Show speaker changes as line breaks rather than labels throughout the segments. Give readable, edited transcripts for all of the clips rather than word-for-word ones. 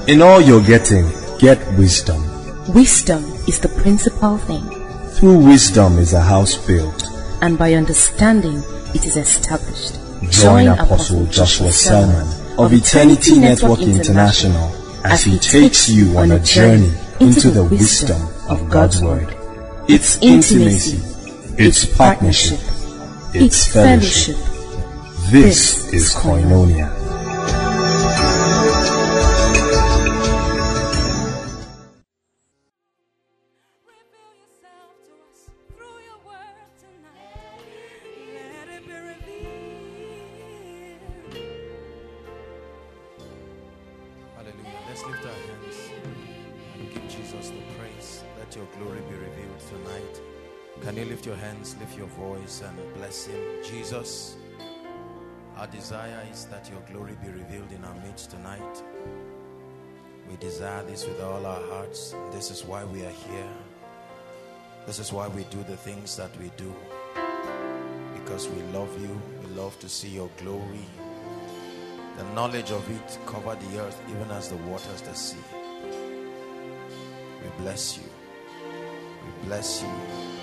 In all you're getting, get wisdom.
Wisdom is the principal thing.
Through wisdom is a house built,
and by understanding it is established.
Join Apostle Joshua Selman of Eternity Network International as he takes you on a journey into the wisdom of God's Word. It's intimacy, it's partnership, it's fellowship. This is Koinonia.
Lift your voice and bless him. Jesus, our desire is that your glory be revealed in our midst tonight. We desire this with all our hearts. This is why we are here. This is why we do the things that we do, because we love you. We love to see your glory. The knowledge of it cover the earth even as the waters the sea. We bless you. We bless you.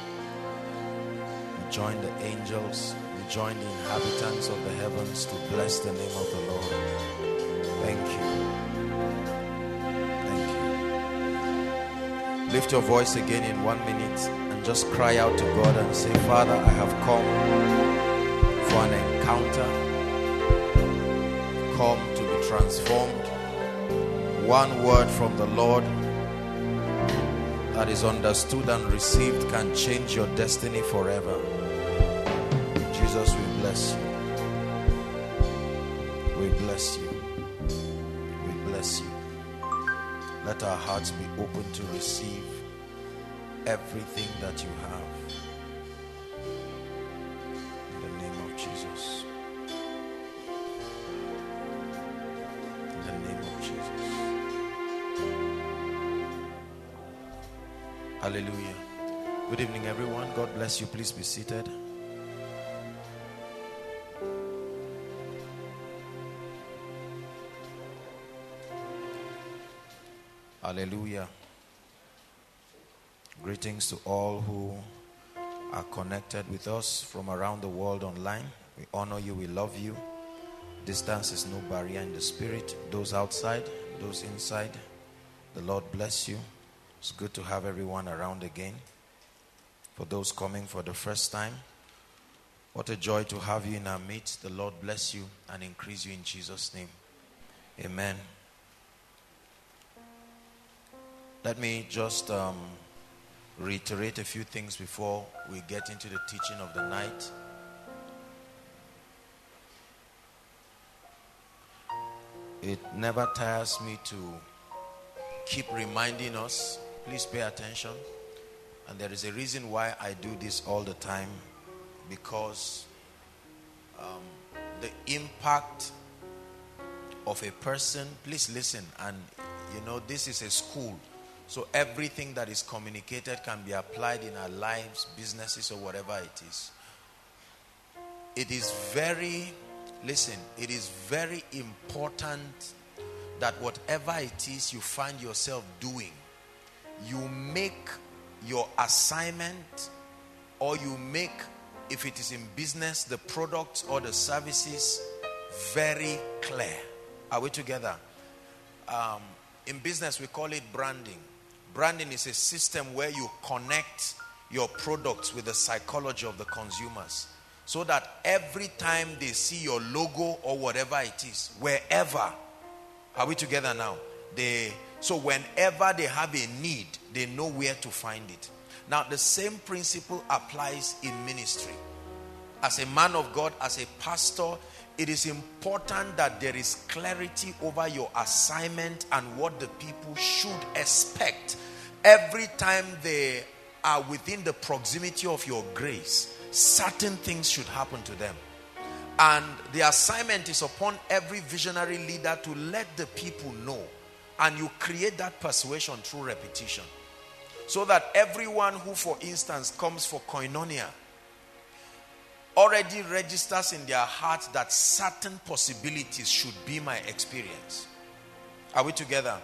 Join the angels, we join the inhabitants of the heavens to bless the name of the Lord. Thank you. Thank you. Lift your voice again in 1 minute and just cry out to God and say, Father, I have come for an encounter, come to be transformed. One word from the Lord that is understood and received can change your destiny forever. Jesus, we bless you. We bless you. We bless you. Let our hearts be open to receive everything that you have. In the name of Jesus. In the name of Jesus. Hallelujah. Good evening, everyone. God bless you. Please be seated. Hallelujah. Greetings to all who are connected with us from around the world online. We honor you. We love you. Distance is no barrier in the spirit. Those outside, those inside, the Lord bless you. It's good to have everyone around again. For those coming for the first time, what a joy to have you in our midst. The Lord bless you and increase you in Jesus' name. Amen. Let me just reiterate a few things before we get into the teaching of the night. It never tires me to keep reminding us. Please pay attention. And there is a reason why I do this all the time. Because the impact of a person, please listen. And you know, this is a school. So everything that is communicated can be applied in our lives, businesses, or whatever it is. It is very, listen, it is very important that whatever it is you find yourself doing, you make your assignment, or you make, if it is in business, the products or the services very clear. Are we together? In business, we call it branding. Branding is a system where you connect your products with the psychology of the consumers, so that every time they see your logo or whatever it is, wherever, are we together now? So whenever they have a need, they know where to find it. Now, the same principle applies in ministry. As a man of God, as a pastor, it is important that there is clarity over your assignment and what the people should expect. Every time they are within the proximity of your grace, certain things should happen to them. And the assignment is upon every visionary leader to let the people know. And you create that persuasion through repetition. So that everyone who, for instance, comes for Koinonia already registers in their heart that certain possibilities should be my experience. Are we together?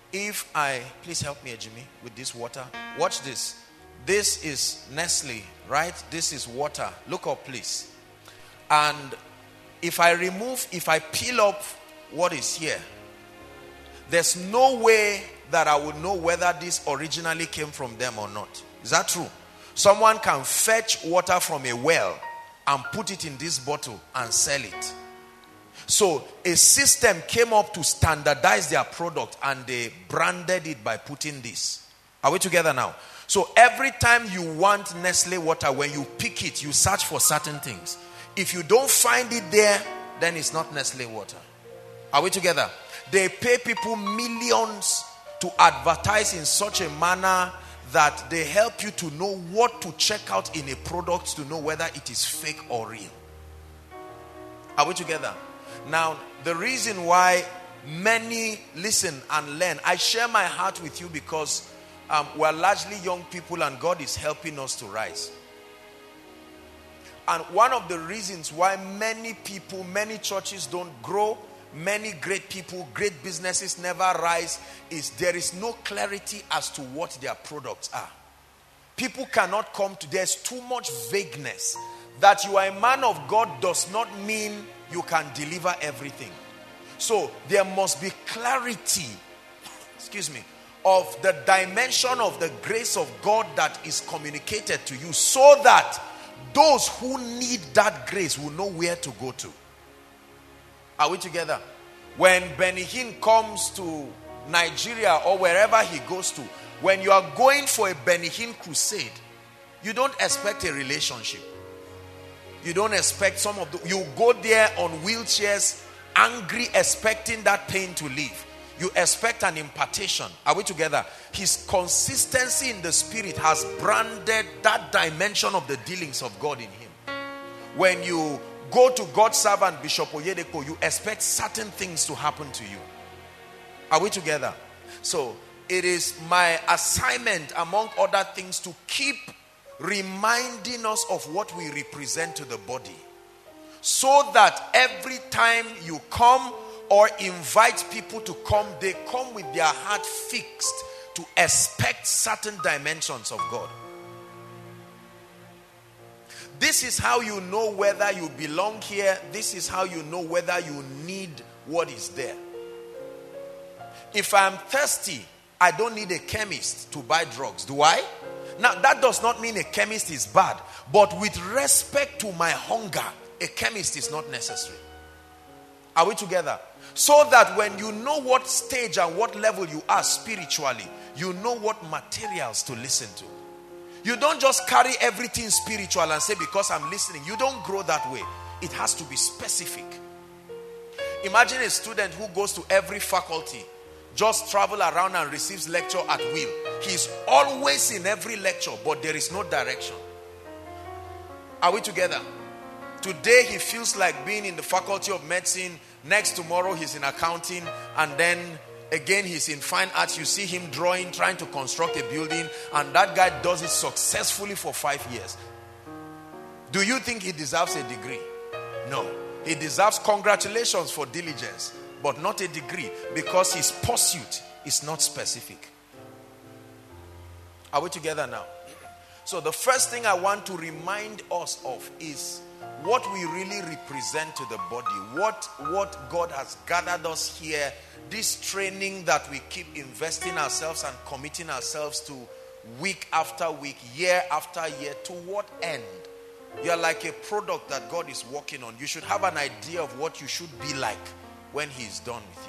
If I, please help me, Jimmy, with this water. Watch this. This is Nestle, right? This is water. Look up, please. And if I peel up what is here, there's no way that I would know whether this originally came from them or not. Is that true? Someone can fetch water from a well and put it in this bottle and sell it. So a system came up to standardize their product, and they branded it by putting this. Are we together now? So every time you want Nestle water, when you pick it, you search for certain things. If you don't find it there, then it's not Nestle water. Are we together? They pay people millions to advertise in such a manner that they help you to know what to check out in a product to know whether it is fake or real. Are we together? Now, the reason why many listen and learn, I share my heart with you because we're largely young people and God is helping us to rise. And one of the reasons why many people, many churches don't grow, many great people, great businesses never rise, is there is no clarity as to what their products are. People cannot come to, there's too much vagueness. That you are a man of God does not mean you can deliver everything. So there must be clarity, of the dimension of the grace of God that is communicated to you, so that those who need that grace will know where to go to. Are we together? When Benny Hinn comes to Nigeria or wherever he goes to, when you are going for a Benny Hinn crusade, you don't expect a relationship. You don't expect you go there on wheelchairs, angry, expecting that pain to leave. You expect an impartation. Are we together? His consistency in the spirit has branded that dimension of the dealings of God in him. When you go to God's servant Bishop Oyedepo, you expect certain things to happen to you. Are we together? So it is my assignment, among other things, to keep reminding us of what we represent to the body, so that every time you come or invite people to come, they come with their heart fixed to expect certain dimensions of God. This is how you know whether you belong here. This is how you know whether you need what is there. If I'm thirsty, I don't need a chemist to buy drugs, do I? Now, that does not mean a chemist is bad. But with respect to my hunger, a chemist is not necessary. Are we together? So that when you know what stage and what level you are spiritually, you know what materials to listen to. You don't just carry everything spiritual and say, because I'm listening. You don't grow that way. It has to be specific. Imagine a student who goes to every faculty, just travel around and receives lecture at will. He's always in every lecture, but there is no direction. Are we together? Today he feels like being in the faculty of medicine. Next tomorrow he's in accounting. And then again he's in fine arts. You see him drawing, trying to construct a building. And that guy does it successfully for 5 years. Do you think he deserves a degree? No. He deserves congratulations for diligence, but not a degree, because his pursuit is not specific. Are we together now? So the first thing I want to remind us of is what we really represent to the body. What God has gathered us here. This training that we keep investing ourselves and committing ourselves to week after week, year after year. To what end? You're like a product that God is working on. You should have an idea of what you should be like when He is done with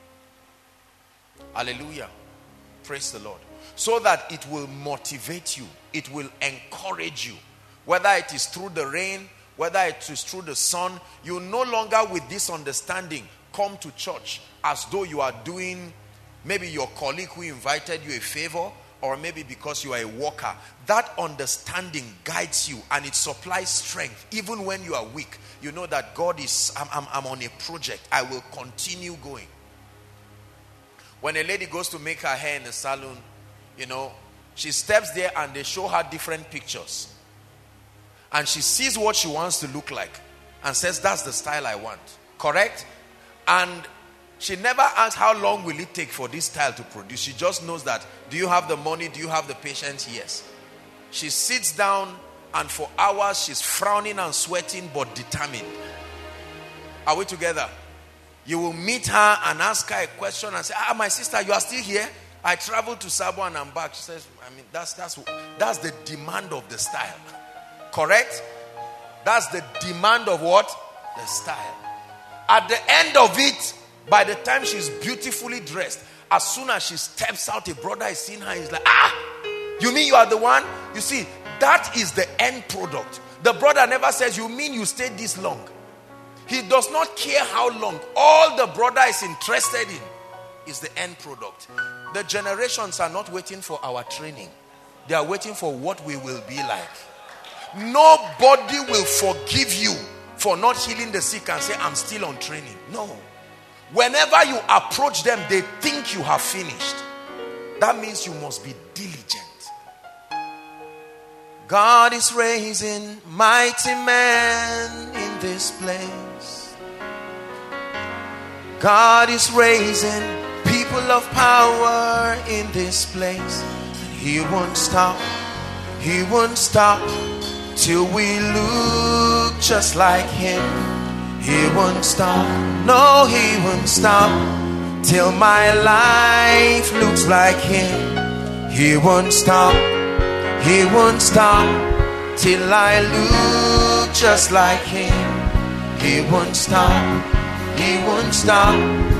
you. Hallelujah. Praise the Lord. So that it will motivate you. It will encourage you. Whether it is through the rain, whether it is through the sun, you no longer with this understanding come to church as though you are doing maybe your colleague who invited you a favor, or maybe because you are a worker. That understanding guides you and it supplies strength. Even when you are weak, you know that God is, I'm on a project. I will continue going. When a lady goes to make her hair in the salon, you know, she steps there and they show her different pictures. And she sees what she wants to look like and says, that's the style I want. Correct? And She never asks how long will it take for this style to produce. She just knows that, do you have the money? Do you have the patience? Yes. She sits down and for hours she's frowning and sweating but determined. Are we together? You will meet her and ask her a question and say, my sister, you are still here? I traveled to Sabo and I'm back. She says, that's the demand of the style. Correct? That's the demand of what? The style. At the end of it, by the time she's beautifully dressed, as soon as she steps out, a brother is seeing her, he's like, you mean you are the one? You see, that is the end product. The brother never says, you mean you stayed this long? He does not care how long. All the brother is interested in is the end product. The generations are not waiting for our training. They are waiting for what we will be like. Nobody will forgive you for not healing the sick and say, I'm still on training. No. Whenever you approach them, they think you have finished. That means you must be diligent. God is raising mighty men in this place. God is raising people of power in this place. And He won't stop. He won't stop till we look just like Him. He won't stop. No, He won't stop till my life looks like Him. He won't stop. He won't stop till I look just like Him. He won't stop. He won't stop.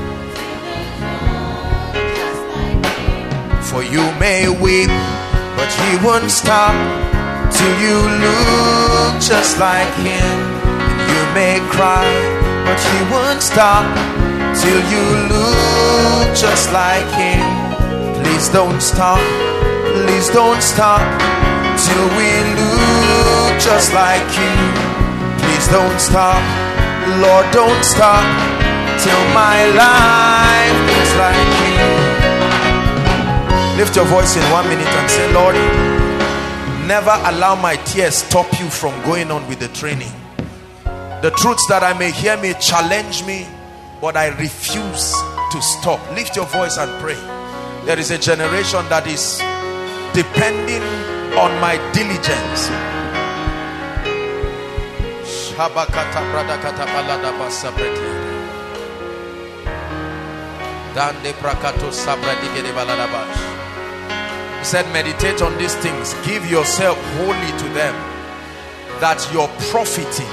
For you may weep, but He won't stop till you look just like Him. You may cry, but He won't stop till you look just like Him. Please don't stop. Please don't stop till we look just like You. Please don't stop. Lord, don't stop till my life looks like You. Lift your voice in 1 minute and say, Lord, never allow my tears stop You from going on with the training. The truths that I may hear may challenge me, but I refuse to stop. Lift your voice and pray. There is a generation that is depending on my diligence. He said, meditate on these things, give yourself wholly to them, that your profiting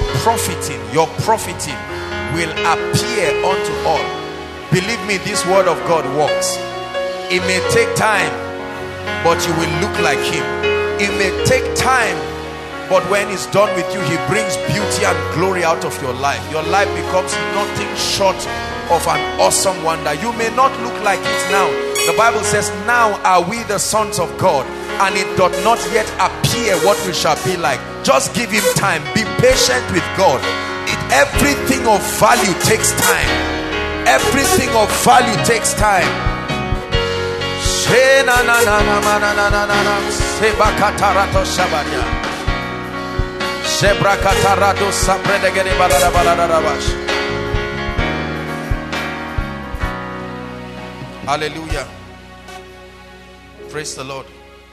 will appear unto all. Believe me, this word of God works. It may take time, but you will look like Him. It may take time, but when He's done with you, He brings beauty and glory out of your life. Your life becomes nothing short of an awesome wonder. You may not look like it now. The Bible says, now are we the sons of God, and it doth not yet appear what we shall be like. Just give Him time. Be patient with God. Everything of value takes time. Everything of value takes time. Hallelujah. Praise the Lord.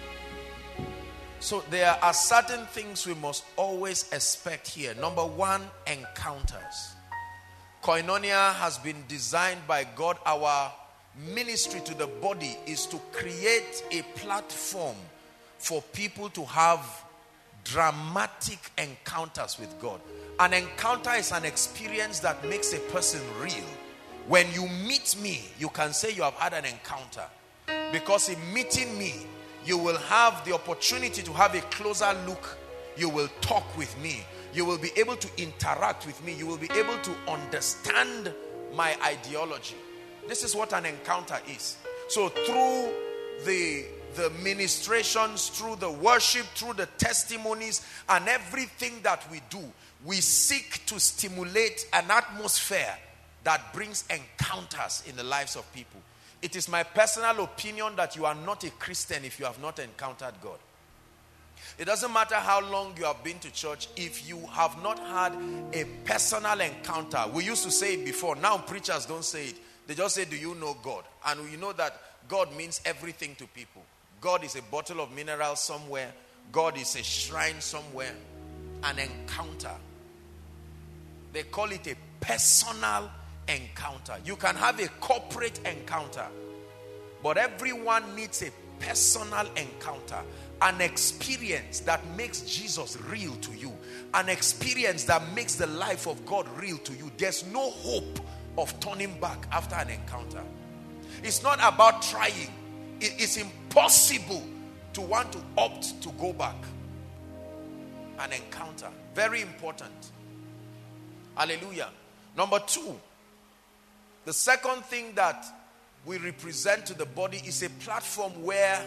So there are certain things we must always expect here. Number one, encounters. Koinonia has been designed by God. Our ministry to the body is to create a platform for people to have dramatic encounters with God. An encounter is an experience that makes a person real. When you meet me, you can say you have had an encounter, because in meeting me, you will have the opportunity to have a closer look. You will talk with me. You will be able to interact with me. You will be able to understand my ideology. This is what an encounter is. So through the ministrations, through the worship, through the testimonies, and everything that we do, we seek to stimulate an atmosphere that brings encounters in the lives of people. It is my personal opinion that you are not a Christian if you have not encountered God. It doesn't matter how long you have been to church, if you have not had a personal encounter. We used to say it before, now preachers don't say it. They just say, do you know God? And we know that God means everything to people. God is a bottle of minerals somewhere. God is a shrine somewhere. An encounter. They call it a personal encounter. You can have a corporate encounter, but everyone needs a personal encounter. An experience that makes Jesus real to you. An experience that makes the life of God real to you. There's no hope of turning back after an encounter. It's not about trying. It's impossible to want to opt to go back. An encounter. Very important. Hallelujah. Number 2. The second thing that we represent to the body is a platform where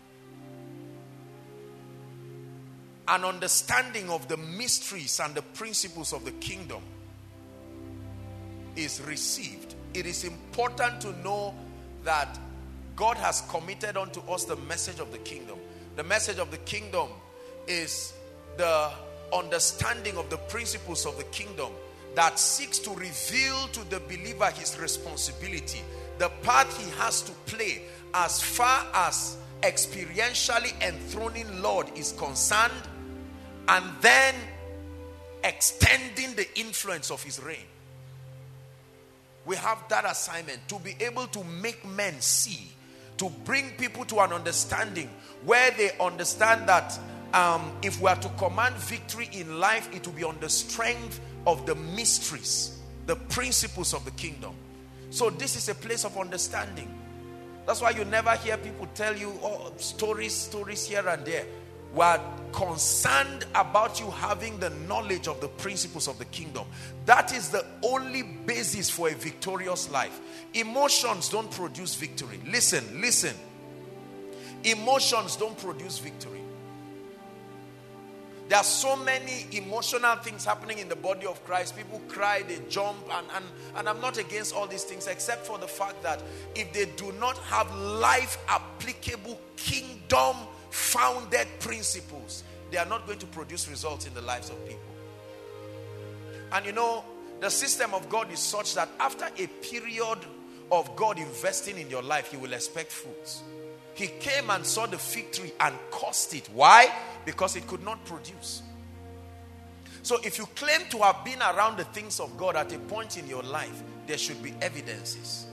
an understanding of the mysteries and the principles of the kingdom is received. It is important to know that God has committed unto us the message of the kingdom. The message of the kingdom is the understanding of the principles of the kingdom that seeks to reveal to the believer his responsibility, the part he has to play as far as experientially enthroning Lord is concerned, and then extending the influence of his reign. We have that assignment to be able to make men see, to bring people to an understanding where they understand that if we are to command victory in life, it will be on the strength of the mysteries, the principles of the kingdom. So this is a place of understanding. That's why you never hear people tell you stories here and there. We are concerned about you having the knowledge of the principles of the kingdom. That is the only basis for a victorious life. Emotions don't produce victory. Listen. Emotions don't produce victory. There are so many emotional things happening in the body of Christ. People cry, they jump, and I'm not against all these things, except for the fact that if they do not have life applicable kingdom founded principles, they are not going to produce results in the lives of people. And you know, the system of God is such that after a period of God investing in your life, you will expect fruits. He came and saw the fig tree and cursed it. Why? Because it could not produce. So if you claim to have been around the things of God at a point in your life, there should be evidences.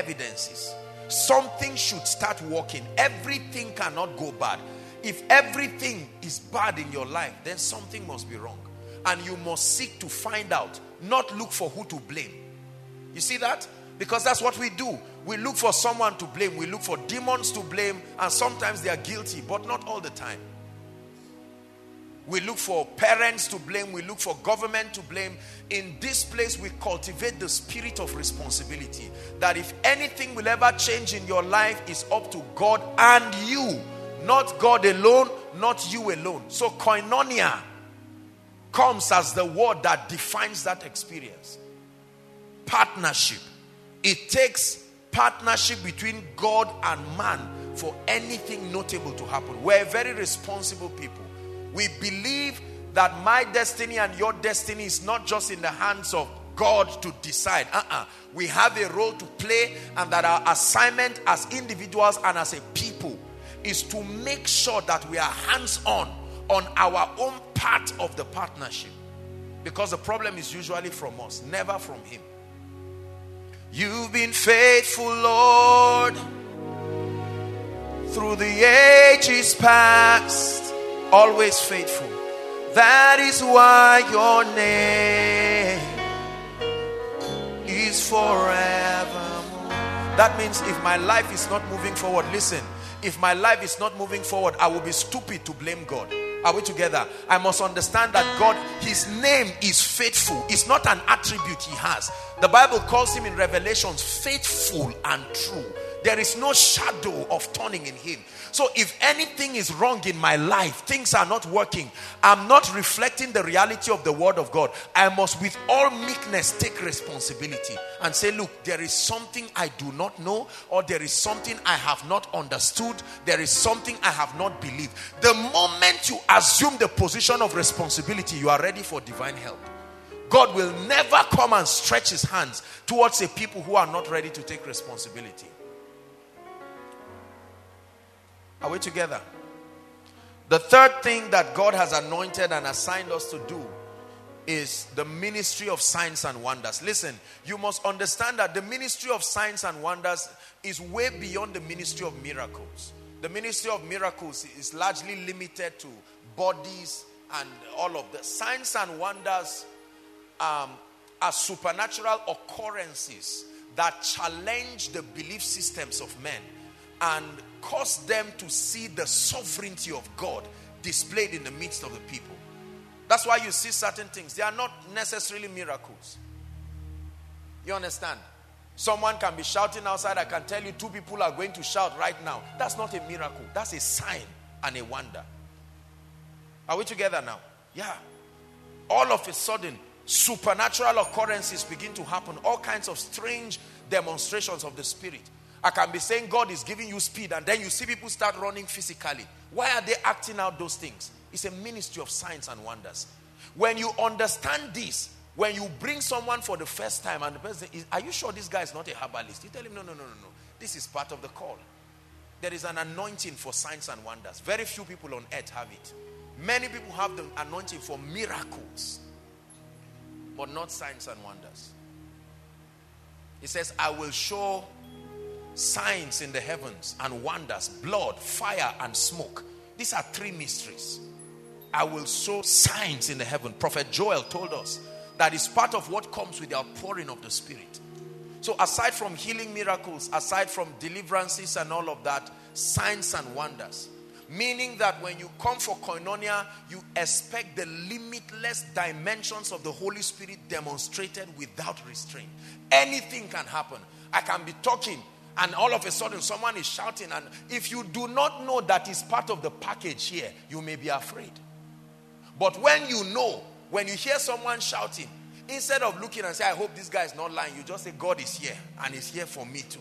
Something should start working. Everything cannot go bad. If everything is bad in your life, then something must be wrong. And you must seek to find out, not look for who to blame. You see that? Because that's what we do. We look for someone to blame. We look for demons to blame. And sometimes they are guilty, but not all the time. We look for parents to blame. We look for government to blame. In this place, we cultivate the spirit of responsibility. That if anything will ever change in your life, is up to God and you. Not God alone, not you alone. So koinonia comes as the word that defines that experience. Partnership. It takes partnership between God and man for anything notable to happen. We're very responsible people. We believe that my destiny and your destiny is not just in the hands of God to decide. We have a role to play, and that our assignment as individuals and as a people is to make sure that we are hands-on on our own part of the partnership. Because the problem is usually from us, never from him. You've been faithful, Lord, through the ages past, always faithful. That is why your name is forevermore. That means if my life is not moving forward, listen, if my life is not moving forward, I will be stupid to blame God. Are we together? I must understand that God, his name is faithful. It's not an attribute he has. The Bible calls him in Revelations faithful and true. There is no shadow of turning in him. So if anything is wrong in my life, things are not working, I'm not reflecting the reality of the word of God, I must with all meekness take responsibility and say, look, there is something I do not know, or there is something I have not understood, there is something I have not believed. The moment you assume the position of responsibility, you are ready for divine help. God will never come and stretch his hands towards a people who are not ready to take responsibility. Are we together? The third thing that God has anointed and assigned us to do is the ministry of signs and wonders. Listen, you must understand that the ministry of signs and wonders is way beyond the ministry of miracles. The ministry of miracles is largely limited to bodies and all of the signs and wonders are supernatural occurrences that challenge the belief systems of men and cause them to see the sovereignty of God displayed in the midst of the people. That's why you see certain things. They are not necessarily miracles. You understand? Someone can be shouting outside. I can tell you 2 people are going to shout right now. That's not a miracle. That's a sign and a wonder. Are we together now? Yeah. All of a sudden, supernatural occurrences begin to happen. All kinds of strange demonstrations of the Spirit. I can be saying God is giving you speed, and then you see people start running physically. Why are they acting out those things? It's a ministry of signs and wonders. When you understand this, when you bring someone for the first time and the person is, are you sure this guy is not a herbalist? You tell him, no. This is part of the call. There is an anointing for signs and wonders. Very few people on earth have it. Many people have the anointing for miracles, but not signs and wonders. He says, I will show signs in the heavens and wonders, blood, fire, and smoke. These are 3 mysteries. I will show signs in the heaven. Prophet Joel told us that is part of what comes with the outpouring of the Spirit. So aside from healing miracles, aside from deliverances and all of that, signs and wonders. Meaning that when you come for koinonia, you expect the limitless dimensions of the Holy Spirit demonstrated without restraint. Anything can happen. I can be talking and all of a sudden someone is shouting, and if you do not know that is part of the package here, you may be afraid. But when you know, when you hear someone shouting, instead of looking and say, I hope this guy is not lying, you just say, God is here and he's here for me too.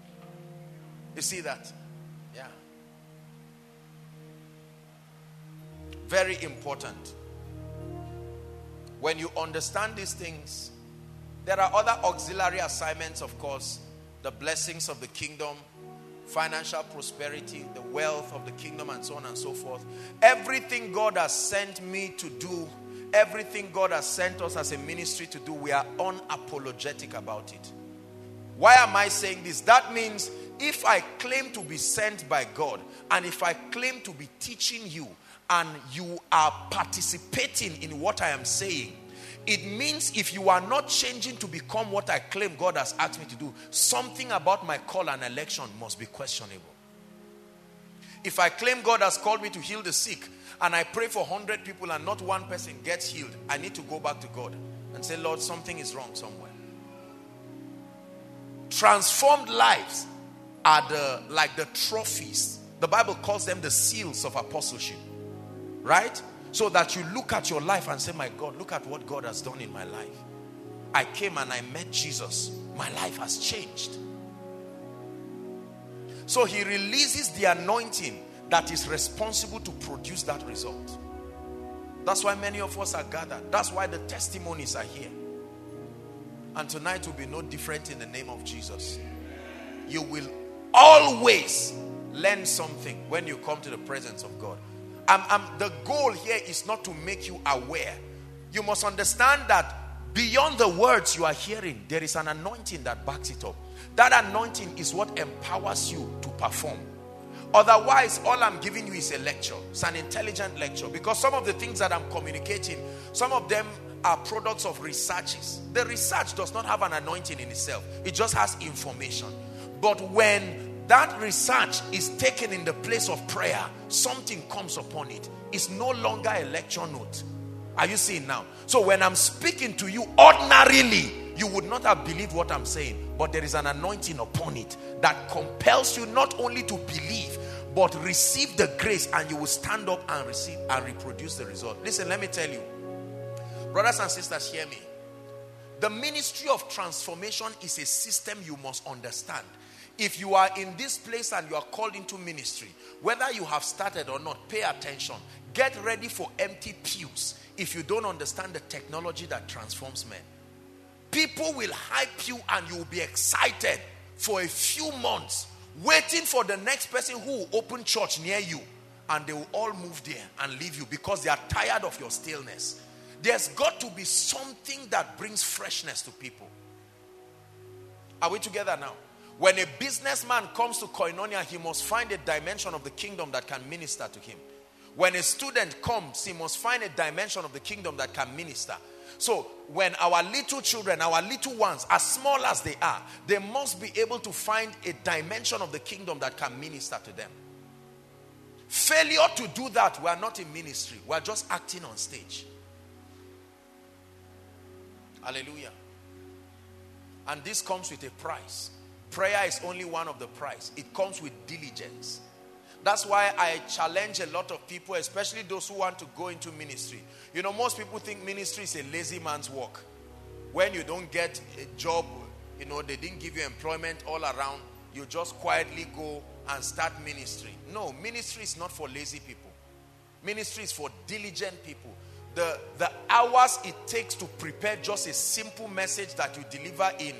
You see that? Yeah. Very important. When you understand these things, there are other auxiliary assignments, of course. The blessings of the kingdom, financial prosperity, the wealth of the kingdom, and so on and so forth. Everything God has sent me to do, everything God has sent us as a ministry to do, we are unapologetic about it. Why am I saying this? That means if I claim to be sent by God, and if I claim to be teaching you, and you are participating in what I am saying, it means if you are not changing to become what I claim God has asked me to do, something about my call and election must be questionable. If I claim God has called me to heal the sick, and I pray for 100 people and not one person gets healed, I need to go back to God and say, Lord, something is wrong somewhere. Transformed lives are like the trophies. The Bible calls them the seals of apostleship. Right? So that you look at your life and say, my God, look at what God has done in my life. I came and I met Jesus. My life has changed. So he releases the anointing that is responsible to produce that result. That's why many of us are gathered. That's why the testimonies are here. And tonight will be no different in the name of Jesus. You will always learn something when you come to the presence of God. The goal here is not to make you aware. You must understand that beyond the words you are hearing, there is an anointing that backs it up. That anointing is what empowers you to perform. Otherwise, all I'm giving you is a lecture. It's an intelligent lecture. Because some of the things that I'm communicating, some of them are products of researches. The research does not have an anointing in itself. It just has information. But when that research is taken in the place of prayer, something comes upon it. It's no longer a lecture note. Are you seeing now? So when I'm speaking to you ordinarily, you would not have believed what I'm saying, but there is an anointing upon it that compels you not only to believe, but receive the grace, and you will stand up and receive and reproduce the result. Listen, let me tell you, brothers and sisters, hear me. The ministry of transformation is a system you must understand. If you are in this place and you are called into ministry, whether you have started or not, pay attention. Get ready for empty pews. if you don't understand the technology that transforms men. People will hype you and you will be excited for a few months, waiting for the next person who will open church near you, and they will all move there and leave you because they are tired of your stillness. There's got to be something that brings freshness to people. Are we together now? When a businessman comes to Koinonia, he must find a dimension of the kingdom that can minister to him. When a student comes, he must find a dimension of the kingdom that can minister. So when our little children, our little ones, as small as they are, they must be able to find a dimension of the kingdom that can minister to them. Failure to do that, we are not in ministry. We are just acting on stage. Hallelujah. And this comes with a price. Prayer is only one of the price. It comes with diligence. That's why I challenge a lot of people, especially those who want to go into ministry. You know, most people think ministry is a lazy man's work. When you don't get a job, you know, they didn't give you employment all around, you just quietly go and start ministry. No, ministry is not for lazy people. Ministry is for diligent people. The hours it takes to prepare just a simple message that you deliver in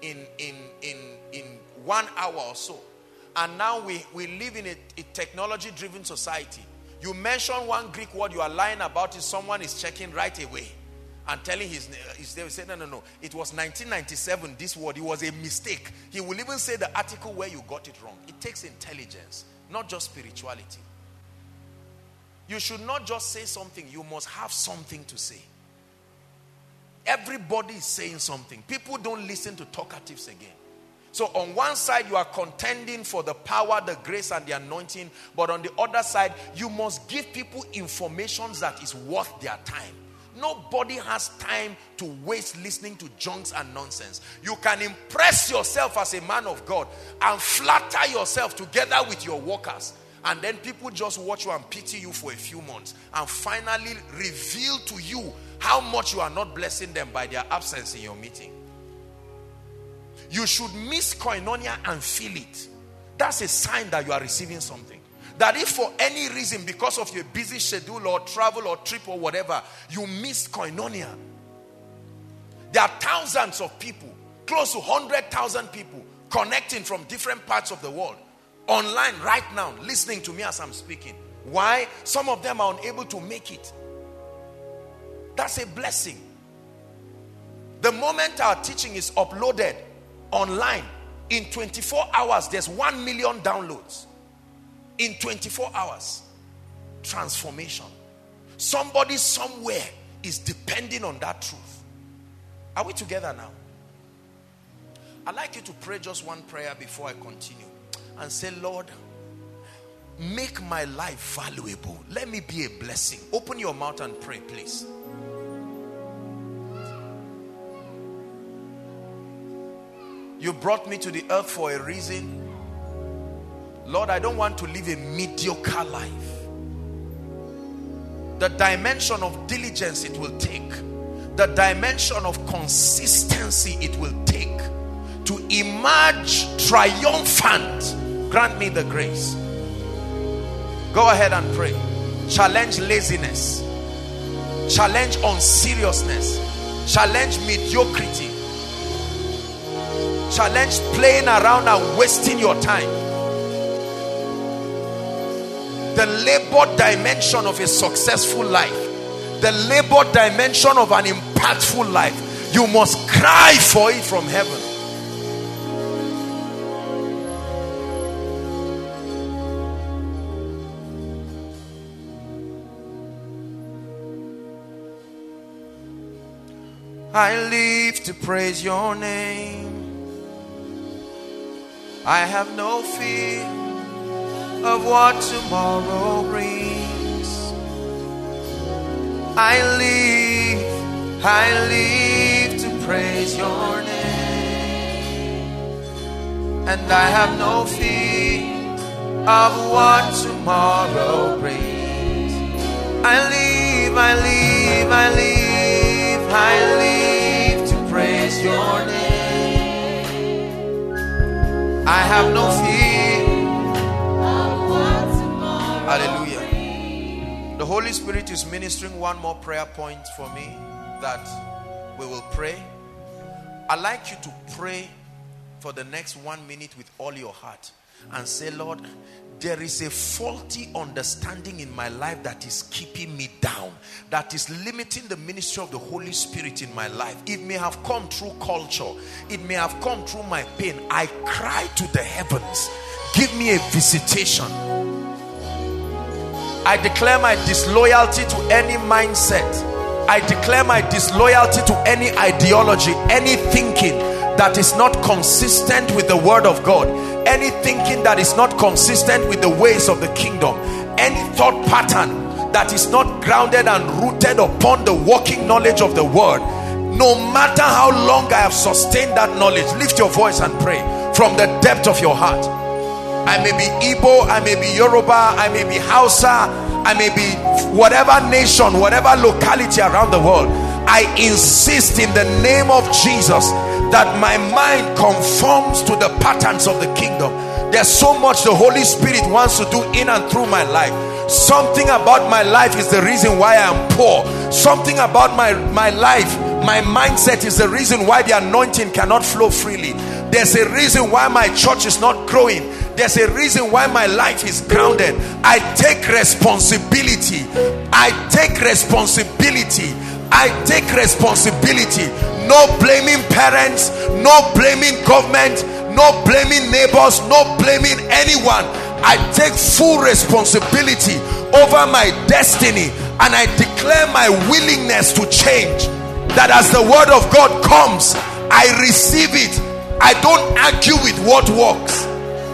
1 hour or so. And now we live in a technology-driven society. You mention one Greek word, you are lying about it, someone is checking right away and telling his they will say, no. It was 1997, this word, it was a mistake. He will even say the article where you got it wrong. It takes intelligence, not just spirituality. You should not just say something, you must have something to say. Everybody is saying something. People don't listen to talkatives again. So on one side, you are contending for the power, the grace, and the anointing. But on the other side, you must give people information that is worth their time. Nobody has time to waste listening to junks and nonsense. You can impress yourself as a man of God and flatter yourself together with your workers. And then people just watch you and pity you for a few months. And finally reveal to you how much you are not blessing them by their absence in your meeting. You should miss Koinonia and feel it. That's a sign that you are receiving something. That if for any reason, because of your busy schedule or travel or trip or whatever, you miss Koinonia. There are thousands of people, close to 100,000 people connecting from different parts of the world, online right now, listening to me as I'm speaking. Why? Some of them are unable to make it. That's a blessing. The moment our teaching is uploaded online, in 24 hours, there's 1 million downloads. In 24 hours. Transformation. Somebody somewhere is depending on that truth. Are we together now? I'd like you to pray just one prayer before I continue. And say, Lord, make my life valuable. Let me be a blessing. Open your mouth and pray, please. You brought me to the earth for a reason. Lord, I don't want to live a mediocre life. The dimension of diligence it will take, the dimension of consistency it will take to emerge triumphant. Grant me the grace. Go ahead and pray. Challenge laziness. Challenge unseriousness. Challenge mediocrity. Challenge playing around and wasting your time. The labor dimension of a successful life, the labor dimension of an impactful life, you must cry for it from heaven. I live to praise your name. I have no fear of what tomorrow brings. I live to praise your name. And I have no fear of what tomorrow brings. I live to praise your name. I have no fear. Hallelujah. The Holy Spirit is ministering one more prayer point for me that we will pray. I'd like you to pray for the next 1 minute with all your heart and say, Lord, there is a faulty understanding in my life that is keeping me down, that is limiting the ministry of the Holy Spirit in my life. It may have come through culture, it may have come through my pain. I cry to the heavens, give me a visitation. I declare my disloyalty to any mindset. I declare my disloyalty to any ideology, any thinking that is not consistent with the word of God, any thinking that is not consistent with the ways of the kingdom, any thought pattern that is not grounded and rooted upon the working knowledge of the word. No matter how long I have sustained that knowledge, lift your voice and pray from the depth of your heart. I may be Igbo, I may be Yoruba, I may be Hausa, I may be whatever nation, whatever locality around the world. I insist in the name of Jesus that my mind conforms to the patterns of the kingdom. There's so much the Holy Spirit wants to do in and through my life. Something about my life is the reason why I am poor. Something about my life, my mindset is the reason why the anointing cannot flow freely. There's a reason why my church is not growing. There's a reason why my life is grounded. I take responsibility. I take responsibility. I take responsibility. No blaming parents, no blaming government, no blaming neighbors, no blaming anyone. I take full responsibility over my destiny, and I declare my willingness to change. That as the word of God comes, I receive it. I don't argue with what works.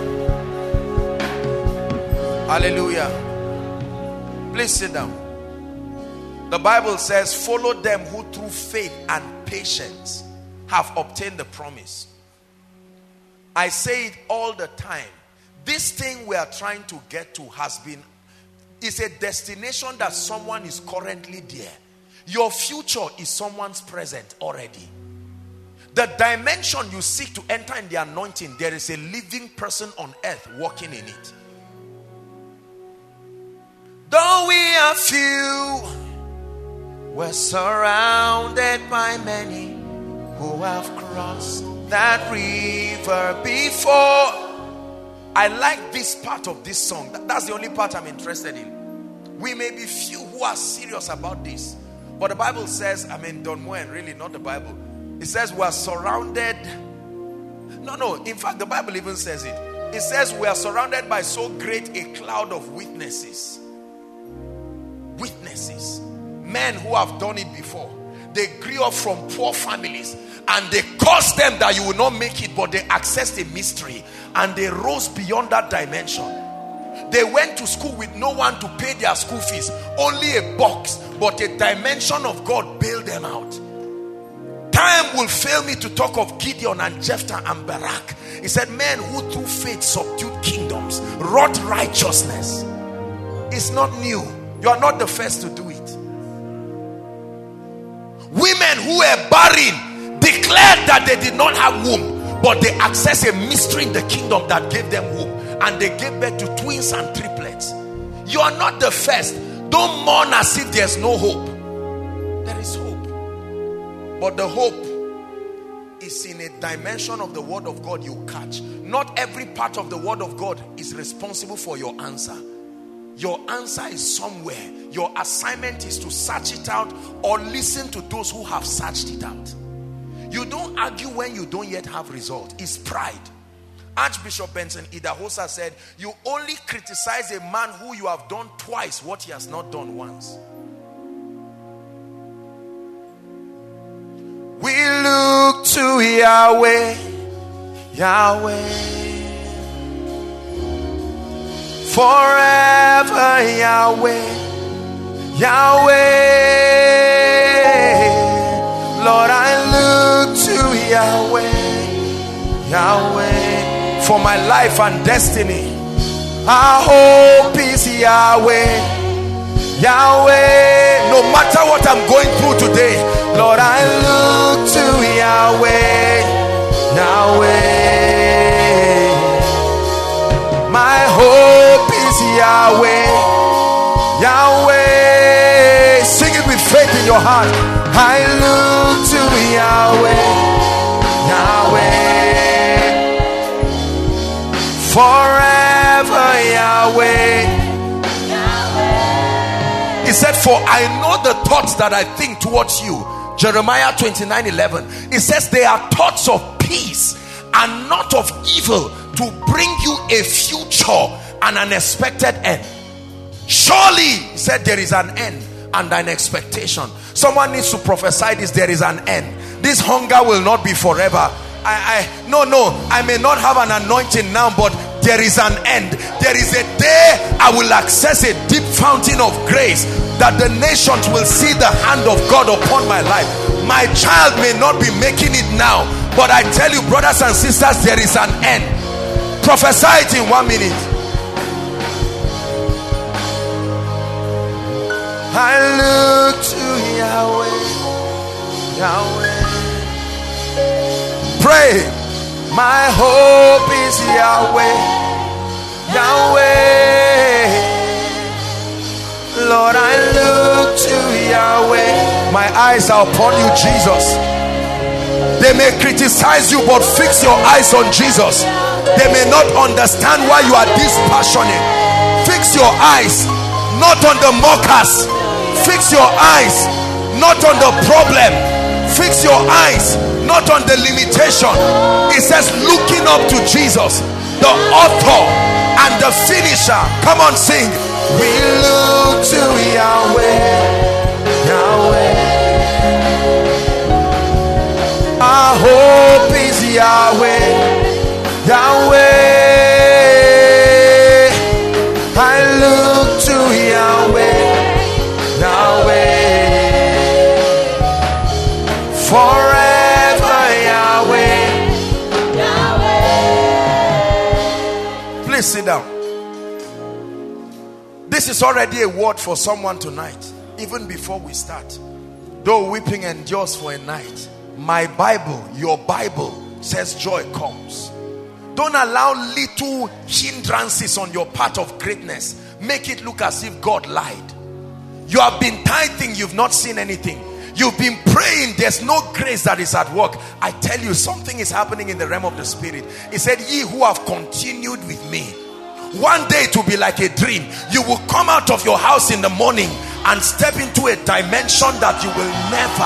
Hallelujah. Please sit down. The Bible says, follow them who through faith and patience have obtained the promise. I say it all the time. This thing we are trying to get to is a destination that someone is currently there. Your future is someone's present already. The dimension you seek to enter in the anointing, there is a living person on earth walking in it. Though we are few, we're surrounded by many who have crossed that river before. I like this part of this song. That's the only part I'm interested in. We may be few who are serious about this, but the Bible says, Don Moen, really not the Bible. It says we are surrounded. No, in fact the Bible even says it. It says we are surrounded by so great a cloud of witnesses. Witnesses. Men who have done it before. They grew up from poor families, and they caused them that you will not make it, but they accessed a mystery and they rose beyond that dimension. They went to school with no one to pay their school fees, only a box, but a dimension of God bailed them out. Time will fail me to talk of Gideon and Jephthah and Barak. He said, men who through faith subdued kingdoms, wrought righteousness. It's not new. You are not the first to do it. Women who were barren declared that they did not have womb, but they accessed a mystery in the kingdom that gave them womb, and they gave birth to twins and triplets. You are not the first. Don't mourn as if there's no hope. There is hope, but the hope is in a dimension of the word of God you catch. Not every part of the word of God is responsible for your answer. Your answer is somewhere. Your assignment is to search it out or listen to those who have searched it out. You don't argue when you don't yet have result. It's pride. Archbishop Benson Idahosa said, you only criticize a man who you have done twice what he has not done once. We look to Yahweh, Yahweh. Forever Yahweh, Yahweh. Lord, I look to Yahweh, Yahweh. For my life and destiny, our hope is Yahweh, Yahweh. No matter what I'm going through today, Lord, I look to Yahweh, Yahweh. My hope is Yahweh, Yahweh. heart. I look to Yahweh, Yahweh, forever Yahweh. He said, for I know the thoughts that I think towards you. Jeremiah 29:11. It says they are thoughts of peace and not of evil, to bring you a future and an expected end. Surely, he said, there is an end and an expectation. Someone needs to prophesy this. There is an end. This hunger will not be forever. I may not have an anointing now, but there is an end. There is a day I will access a deep fountain of grace, that the nations will see the hand of God upon my life. My child may not be making it now, but I tell you, brothers and sisters, there is an end. Prophesy it in 1 minute. I look to Yahweh, Yahweh. Pray. My hope is Yahweh, Yahweh. Lord, I look to Yahweh. My eyes are upon you, Jesus. They may criticize you, but fix your eyes on Jesus. They may not understand why you are this passionate. Fix your eyes not on the mockers. Fix your eyes not on the problem. Fix your eyes not on the limitation. It says looking up to Jesus, the author and the finisher. Come on, sing. We look to Yahweh, Yahweh. Our hope is Yahweh, Yahweh. I look to Yahweh, Yahweh. Forever Yahweh, Yahweh. Please sit down. This is already a word for someone tonight. Even before we start, though weeping endures for a night, my Bible, your Bible, says joy comes. Don't allow little hindrances on your path of greatness make it look as if God lied. You have been tithing, you've not seen anything. You've been praying, there's no grace that is at work. I tell you, something is happening in the realm of the spirit. He said, ye who have continued with me, one day it will be like a dream. You will come out of your house in the morning and step into a dimension that you will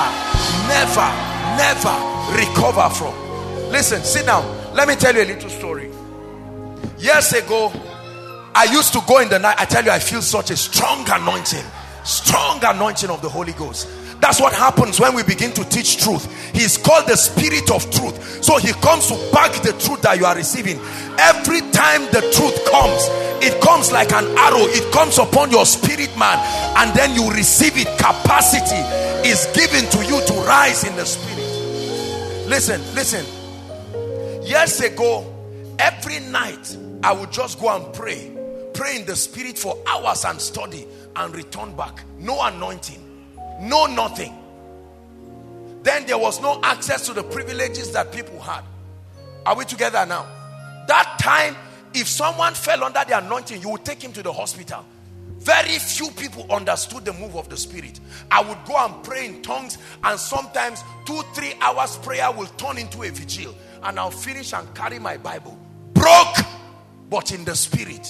never recover from. Listen, sit down. Let me tell you a little story. Years ago, I used to go in the night. I tell you, I feel such a strong anointing of the Holy Ghost. That's what happens when we begin to teach truth. He's called the Spirit of Truth. So he comes to back the truth that you are receiving. Every time the truth comes, it comes like an arrow. It comes upon your spirit, man, and then you receive it. Capacity is given to you to rise in the spirit. Listen. Years ago, every night I would just go and pray in the spirit for hours and study and return back. No anointing. No nothing. Then there was no access to the privileges that people had. Are we together now? That time, if someone fell under the anointing, you would take him to the hospital. Very few people understood the move of the Spirit. I would go and pray in tongues, and sometimes 2-3 hours prayer will turn into a vigil, and I'll finish and carry my Bible, broke but in the Spirit.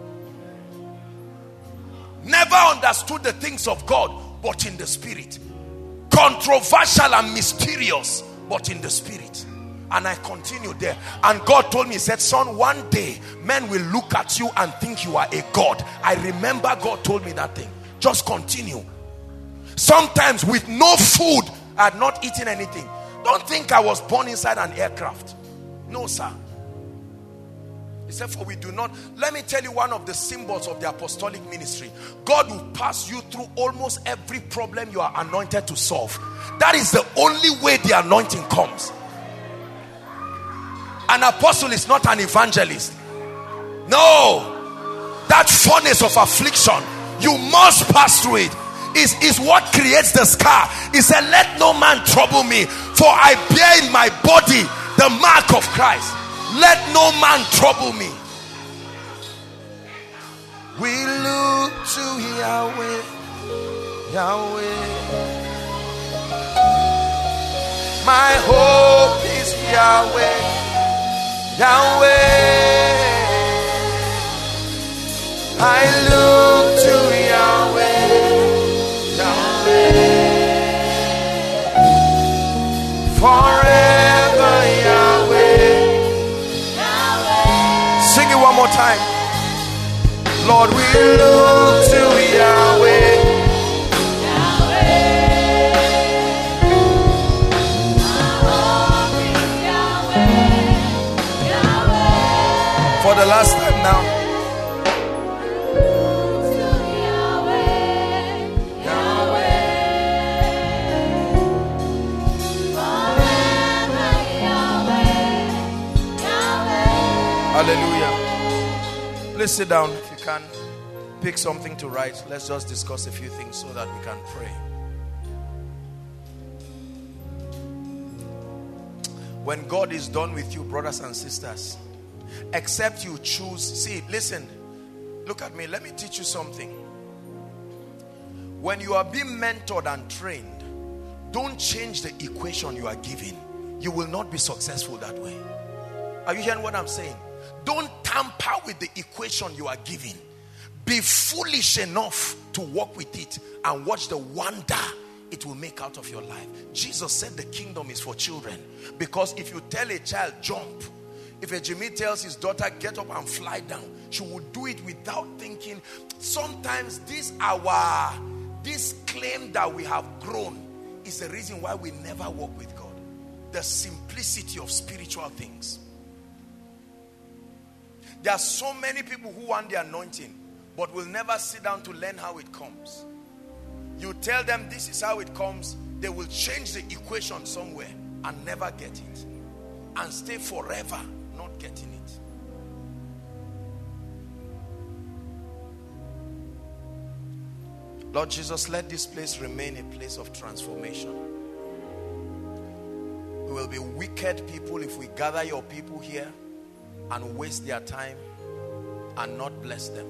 Never understood the things of God but in the Spirit. Controversial and mysterious but in the Spirit. And I continued there. And God told me, he said, son, one day men will look at you and think you are a god. I remember God told me that thing. Just continue. Sometimes with no food, I had not eaten anything. Don't think I was born inside an aircraft. No, sir. He said, for we do not. Let me tell you one of the symbols of the apostolic ministry. God will pass you through almost every problem you are anointed to solve. That is the only way the anointing comes. An apostle is not an evangelist. No. That furnace of affliction, you must pass through it. Is what creates the scar. He said, let no man trouble me, for I bear in my body the mark of Christ. Let no man trouble me. We look to Yahweh, Yahweh. My hope is Yahweh, Yahweh. I look to Yahweh, Yahweh. Forever Yahweh, Yahweh. Sing it one more time. Lord, we look to Yahweh, Yahweh. Yahweh. For the last time now. Hallelujah. Please sit down if you can. Pick something to write. Let's just discuss a few things so that we can pray. When God is done with you, brothers and sisters, except you choose. See, listen. Look at me. Let me teach you something. When you are being mentored and trained, don't change the equation you are given. You will not be successful that way. Are you hearing what I'm saying? Don't tamper with the equation you are given. Be foolish enough to walk with it and watch the wonder it will make out of your life. Jesus said the kingdom is for children. Because if you tell a child jump, if a Jimmy tells his daughter get up and fly down, she will do it without thinking. Sometimes this claim that we have grown is the reason why we never walk with God. The simplicity of spiritual things. There are so many people who want the anointing, but will never sit down to learn how it comes. You tell them this is how it comes, they will change the equation somewhere and never get it. And stay forever not getting it. Lord Jesus, let this place remain a place of transformation. We will be wicked people if we gather your people here and waste their time and not bless them.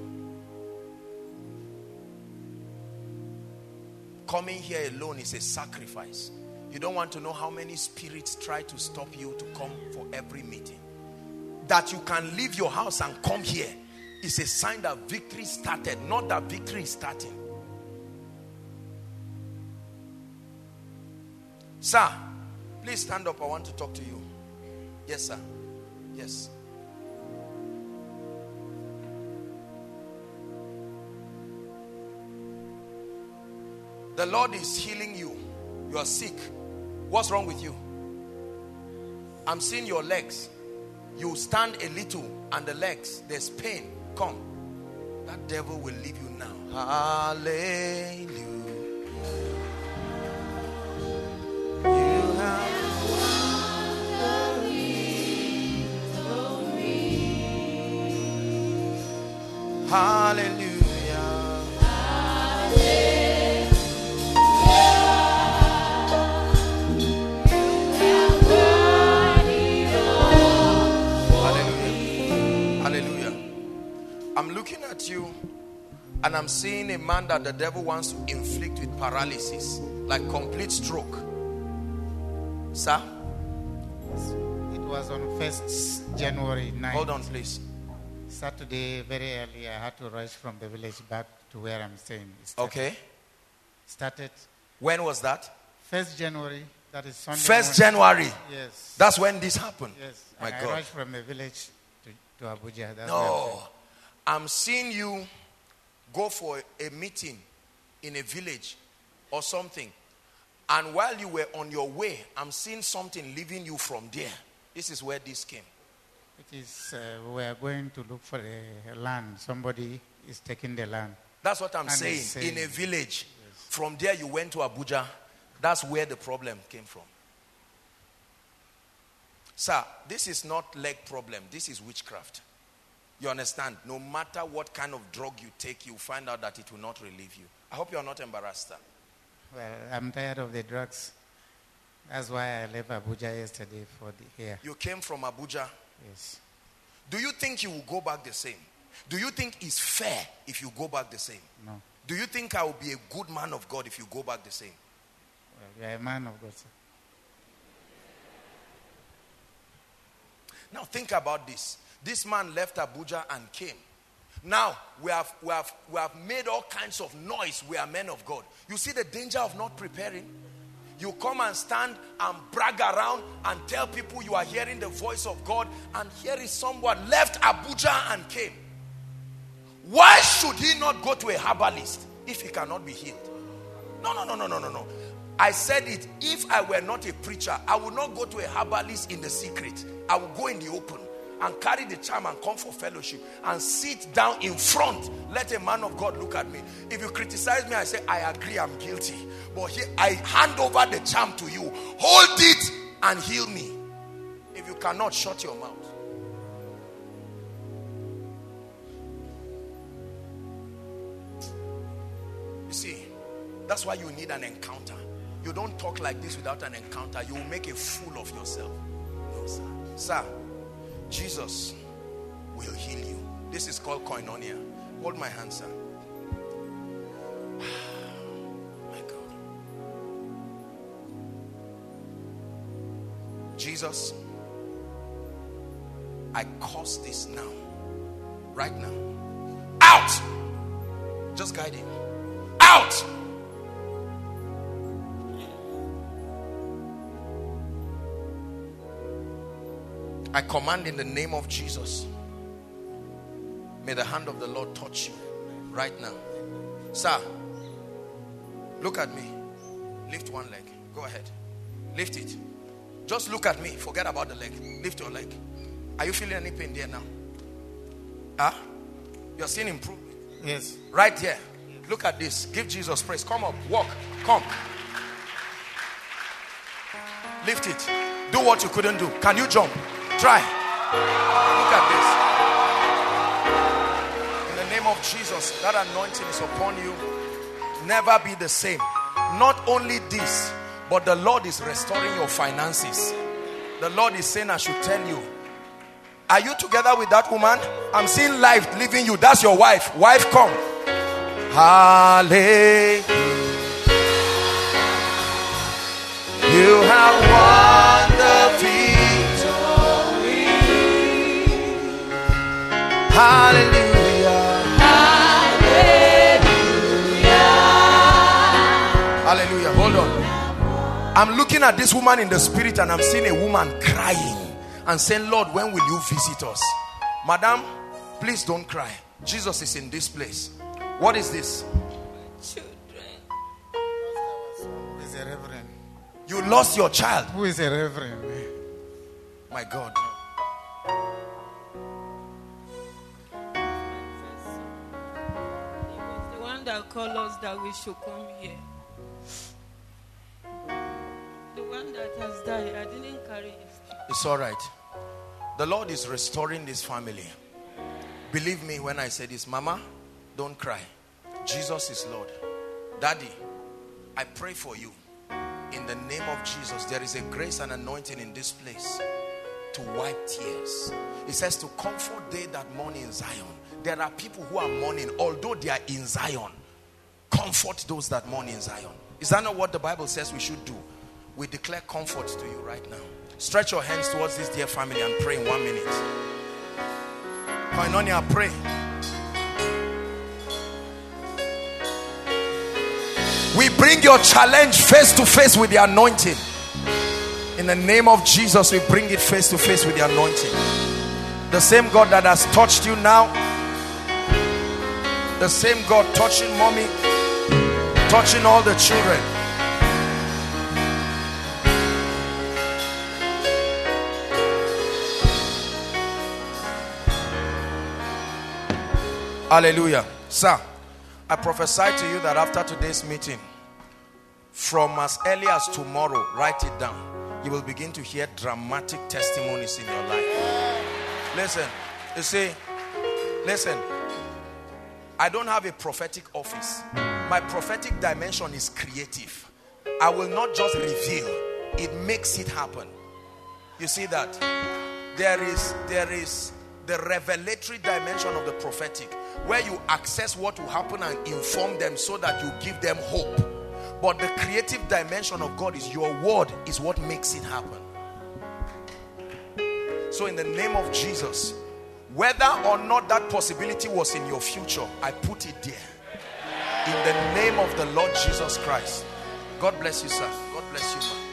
Coming here alone is a sacrifice. You don't want to know how many spirits try to stop you to come for every meeting. That you can leave your house and come here is a sign that victory started, not that victory is starting. Sir, please stand up. I want to talk to you. Yes, sir. Yes. The Lord is healing you. You are sick. What's wrong with you? I'm seeing your legs. You stand a little and the legs, there's pain. Come. That devil will leave you now. Hallelujah. You have hallelujah. I'm looking at you and I'm seeing a man that the devil wants to inflict with paralysis, like complete stroke. Sir?
It was on 1st January 9th.
Hold on, please.
Saturday, very early, I had to rush from the village back to where I'm staying.
Okay.
Started.
When was that?
1st January. That is Sunday.
1st January?
Yes.
That's when this happened?
Yes.
My
and
God.
I rushed from the village to Abuja. That's
No. I'm seeing you go for a meeting in a village or something. And while you were on your way, I'm seeing something leaving you from there. This is where this came.
It is, we are going to look for a land. Somebody is taking the land.
That's what I'm saying. In a village. Yes. From there you went to Abuja. That's where the problem came from. Sir, this is not leg problem. This is witchcraft. You understand? No matter what kind of drug you take, you find out that it will not relieve you. I hope you are not embarrassed, sir.
Well, I'm tired of the drugs. That's why I left Abuja yesterday for here.
You came from Abuja?
Yes. Do
you think you will go back the same? Do you think it's fair if you go back the same?
No.
Do you think I will be a good man of God if you go back the same?
Well, you are a man of God, sir.
Now think about this. This man left Abuja and came. Now we have made all kinds of noise. We are men of God. You see the danger of not preparing? You come and stand and brag around and tell people you are hearing the voice of God, and here is someone left Abuja and came. Why should he not go to a herbalist if he cannot be healed? No. I said it. If I were not a preacher, I would not go to a herbalist in the secret. I would go in the open and carry the charm and come for fellowship and sit down in front. Let a man of God look at me. If you criticize me, I say, I agree, I'm guilty. But here, I hand over the charm to you. Hold it and heal me. If you cannot, shut your mouth. You see, that's why you need an encounter. You don't talk like this without an encounter. You will make a fool of yourself. No, sir. Sir, Jesus will heal you. This is called koinonia. Hold my hand, sir. My God. Jesus, I curse this now. Right now. Out! Just guide him. Out! I command in the name of Jesus, may the hand of the Lord touch you right now. Sir, look at me. Lift one leg. Go ahead. Lift it. Just look at me. Forget about the leg. Lift your leg. Are you feeling any pain there now? Huh? You're seeing improvement?
Yes.
Right here. Look at this. Give Jesus praise. Come up. Walk. Come. Lift it. Do what you couldn't do. Can you jump? Try. Look at this. In the name of Jesus, that anointing is upon you. Never be the same. Not only this, but the Lord is restoring your finances. The Lord is saying, I should tell you. Are you together with that woman? I'm seeing life leaving you. That's your wife. Wife, come. Hallelujah. You have won the victory. Hallelujah. Hallelujah. Hallelujah. Hold on. I'm looking at this woman in the spirit and I'm seeing a woman crying and saying, Lord, when will you visit us? Madam, please don't cry. Jesus is in this place. What is this?
Children. Who is a reverend?
You lost your child.
Who is a reverend?
My God.
The one that called us that we should come here. The one that has died, I didn't carry his.
It's all right. The Lord is restoring this family. Believe me when I say this. Mama, don't cry. Jesus is Lord. Daddy, I pray for you. In the name of Jesus, there is a grace and anointing in this place to wipe tears. It says to comfort they that mourn in Zion. There are people who are mourning, although they are in Zion. Comfort those that mourn in Zion. Is that not what the Bible says we should do? We declare comfort to you right now. Stretch your hands towards this dear family and pray in 1 minute. Koinonia, pray. We bring your challenge face to face with the anointing. In the name of Jesus, we bring it face to face with the anointing. The same God that has touched you now, the same God touching mommy, touching all the children. Hallelujah. Sir, I prophesy to you that after today's meeting, from as early as tomorrow, write it down. You will begin to hear dramatic testimonies in your life. Listen, you see, listen, I don't have a prophetic office. My prophetic dimension is creative. I will not just reveal, it makes it happen. You see that? There is the revelatory dimension of the prophetic, where you access what will happen and inform them so that you give them hope. But the creative dimension of God is your word is what makes it happen. So in the name of Jesus, whether or not that possibility was in your future, I put it there. In the name of the Lord Jesus Christ. God bless you, sir. God bless you, man.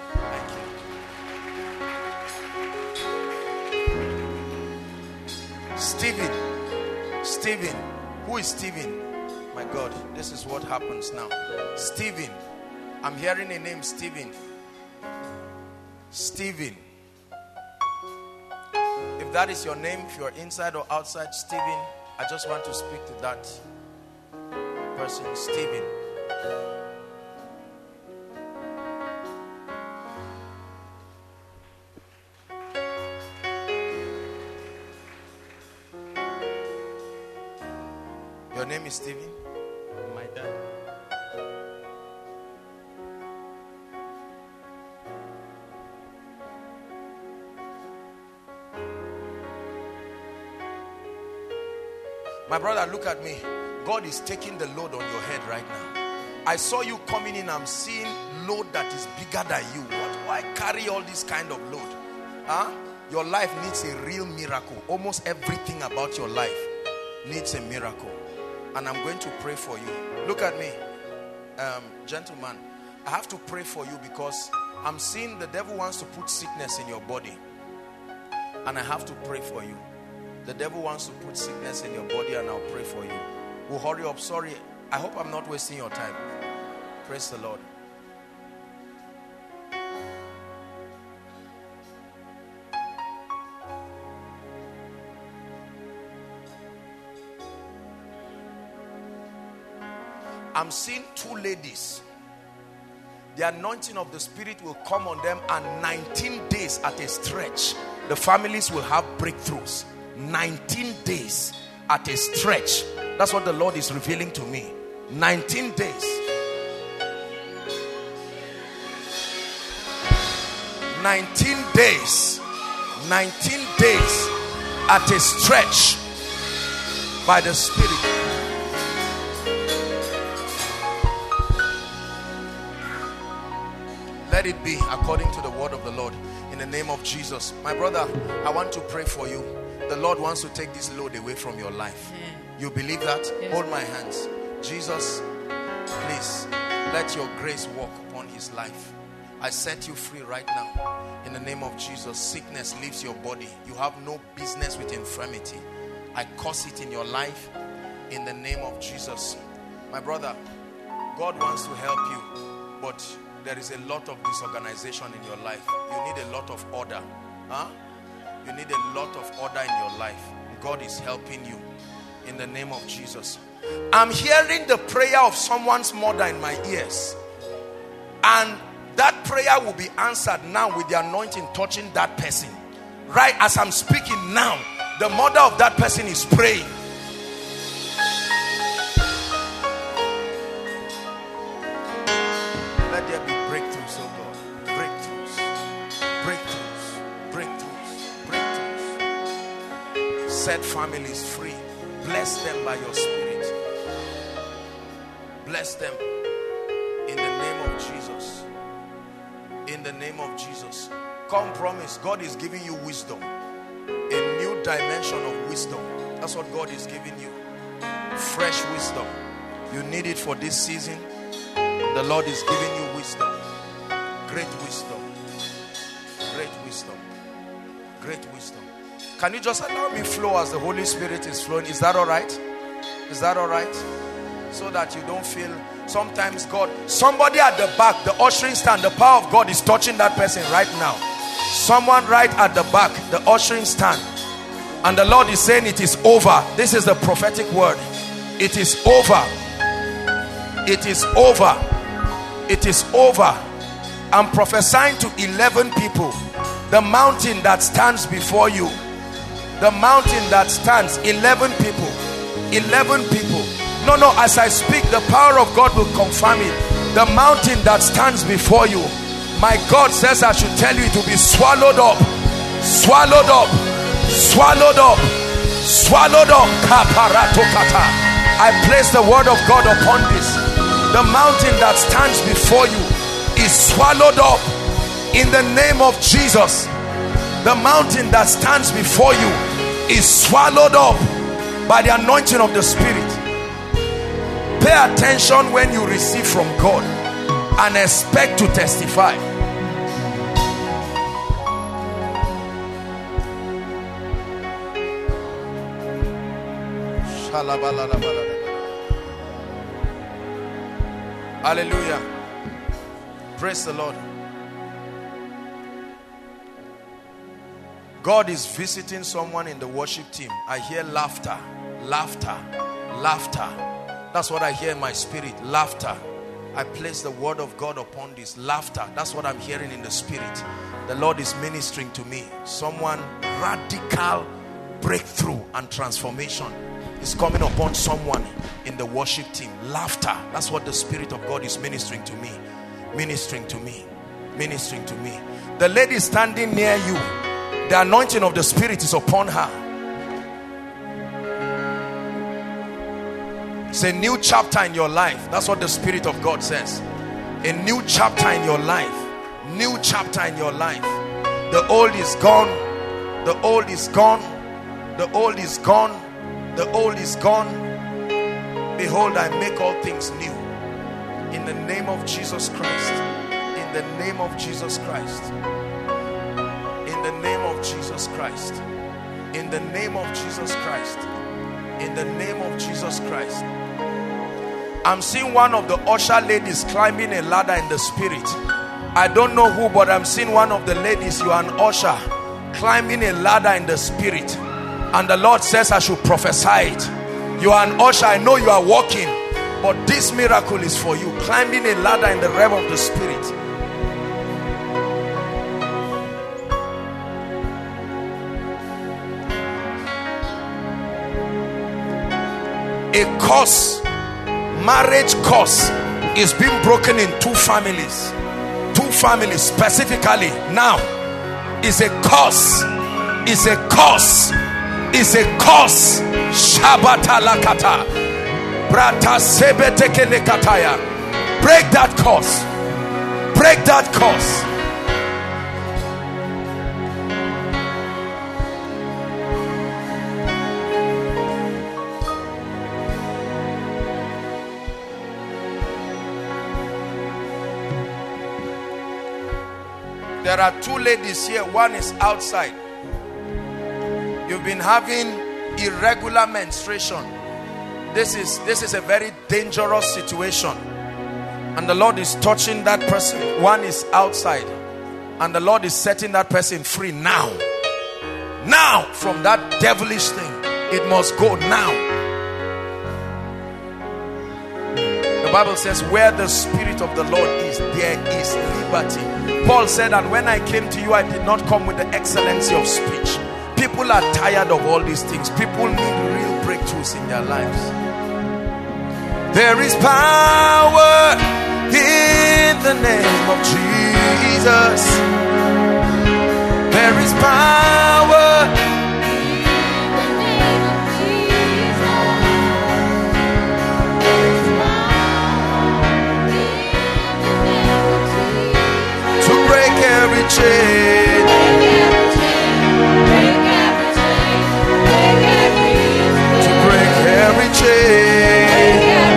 Thank you. Stephen. Who is Stephen? My God, this is what happens now. Stephen. I'm hearing a name, Stephen. Stephen. If that is your name, if you're inside or outside, Stephen, I just want to speak to that person, Stephen. Your name is Stephen?
My dad.
My brother, look at me. God is taking the load on your head right now. I saw you coming in. I'm seeing load that is bigger than you. Why carry all this kind of load? Your life needs a real miracle. Almost everything about your life needs a miracle. And I'm going to pray for you. Look at me. Gentlemen, I have to pray for you because I'm seeing the devil wants to put sickness in your body. And I have to pray for you. The devil wants to put sickness in your body, and I'll pray for you. We'll hurry up. Sorry, I hope I'm not wasting your time. Praise the Lord. I'm seeing two ladies. The anointing of the Spirit will come on them, and 19 days at a stretch, the families will have breakthroughs. 19 days at a stretch. That's what the Lord is revealing to me. 19 days. 19 days. 19 days at a stretch by the Spirit. Let it be according to the word of the Lord in the name of Jesus. My brother, I want to pray for you. The Lord wants to take this load away from your life. You believe that? Hold my hands. Jesus, please let your grace walk upon his life. I set you free right now in the name of Jesus. Sickness leaves your body. You have no business with infirmity. I curse it in your life in the name of Jesus. My brother, God wants to help you, but there is a lot of disorganization in your life. You need a lot of order. You need a lot of order in your life. God is helping you in the name of Jesus. I'm hearing the prayer of someone's mother in my ears, and that prayer will be answered now with the anointing touching that person. Right as I'm speaking now, the mother of that person is praying. Let there be breakthroughs, oh God. Breakthroughs. Breakthroughs. Breakthroughs. Breakthroughs. Set families free. Bless them by your Spirit. Bless them in the name of Jesus. In the name of Jesus. Come, promise. God is giving you wisdom. A new dimension of wisdom. That's what God is giving you. Fresh wisdom. You need it for this season. The Lord is giving you wisdom. Great wisdom. Great wisdom. Great wisdom. Can you just allow me flow as the Holy Spirit is flowing? Is that all right? Is that all right? So that you don't feel sometimes God, somebody at the back, the ushering stand, the power of God is touching that person right now. Someone right at the back, the ushering stand, and the Lord is saying it is over. This is the prophetic word. It is over. It is over. It is over. I'm prophesying to 11 people. The mountain that stands before you, the mountain that stands, 11 people. 11 people. No, as I speak, the power of God will confirm it. The mountain that stands before you, my God says I should tell you, it will be swallowed up. Swallowed up. Swallowed up. Swallowed up. I place the word of God upon this. The mountain that stands before you is swallowed up in the name of Jesus. The mountain that stands before you is swallowed up by the anointing of the Spirit. Pay attention when you receive from God and expect to testify. Hallelujah. Praise the Lord. God is visiting someone in the worship team. I hear laughter, laughter, laughter. That's what I hear in my spirit. Laughter. I place the word of God upon this. Laughter. That's what I'm hearing in the spirit. The Lord is ministering to me. Someone, radical breakthrough and transformation is coming upon someone in the worship team. Laughter. That's what the Spirit of God is ministering to me. Ministering to me. Ministering to me. The lady standing near you, the anointing of the Spirit is upon her. It's a new chapter in your life. That's what the Spirit of God says. A new chapter in your life. New chapter in your life. The old is gone. The old is gone. The old is gone. The old is gone. Behold, I make all things new. In the name of Jesus Christ. In the name of Jesus Christ. In the name of Jesus Christ. In the name of Jesus Christ. In the name of Jesus Christ. I'm seeing one of the usher ladies climbing a ladder in the spirit. I don't know who, but I'm seeing one of the ladies, you are an usher, climbing a ladder in the spirit. And the Lord says I should prophesy it. You are an usher, I know you are walking, but this miracle is for you. Climbing a ladder in the realm of the spirit. A curse, marriage curse, is being broken in two families. Two families specifically. Now, is a curse. Is a curse. Is a curse. Shabatalakata. Brata sebetekelekataya. Break that curse. Break that curse. There are two ladies here. One is outside. You've been having irregular menstruation. This is a very dangerous situation. And the Lord is touching that person. One is outside. And the Lord is setting that person free now. Now, from that devilish thing. It must go now. The Bible says, where the Spirit of the Lord is, there is liberty. Paul said, and when I came to you, I did not come with the excellency of speech. People are tired of all these things. People need real breakthroughs in their lives. There is power in the name of Jesus. There is power to break every chain. To break every chain.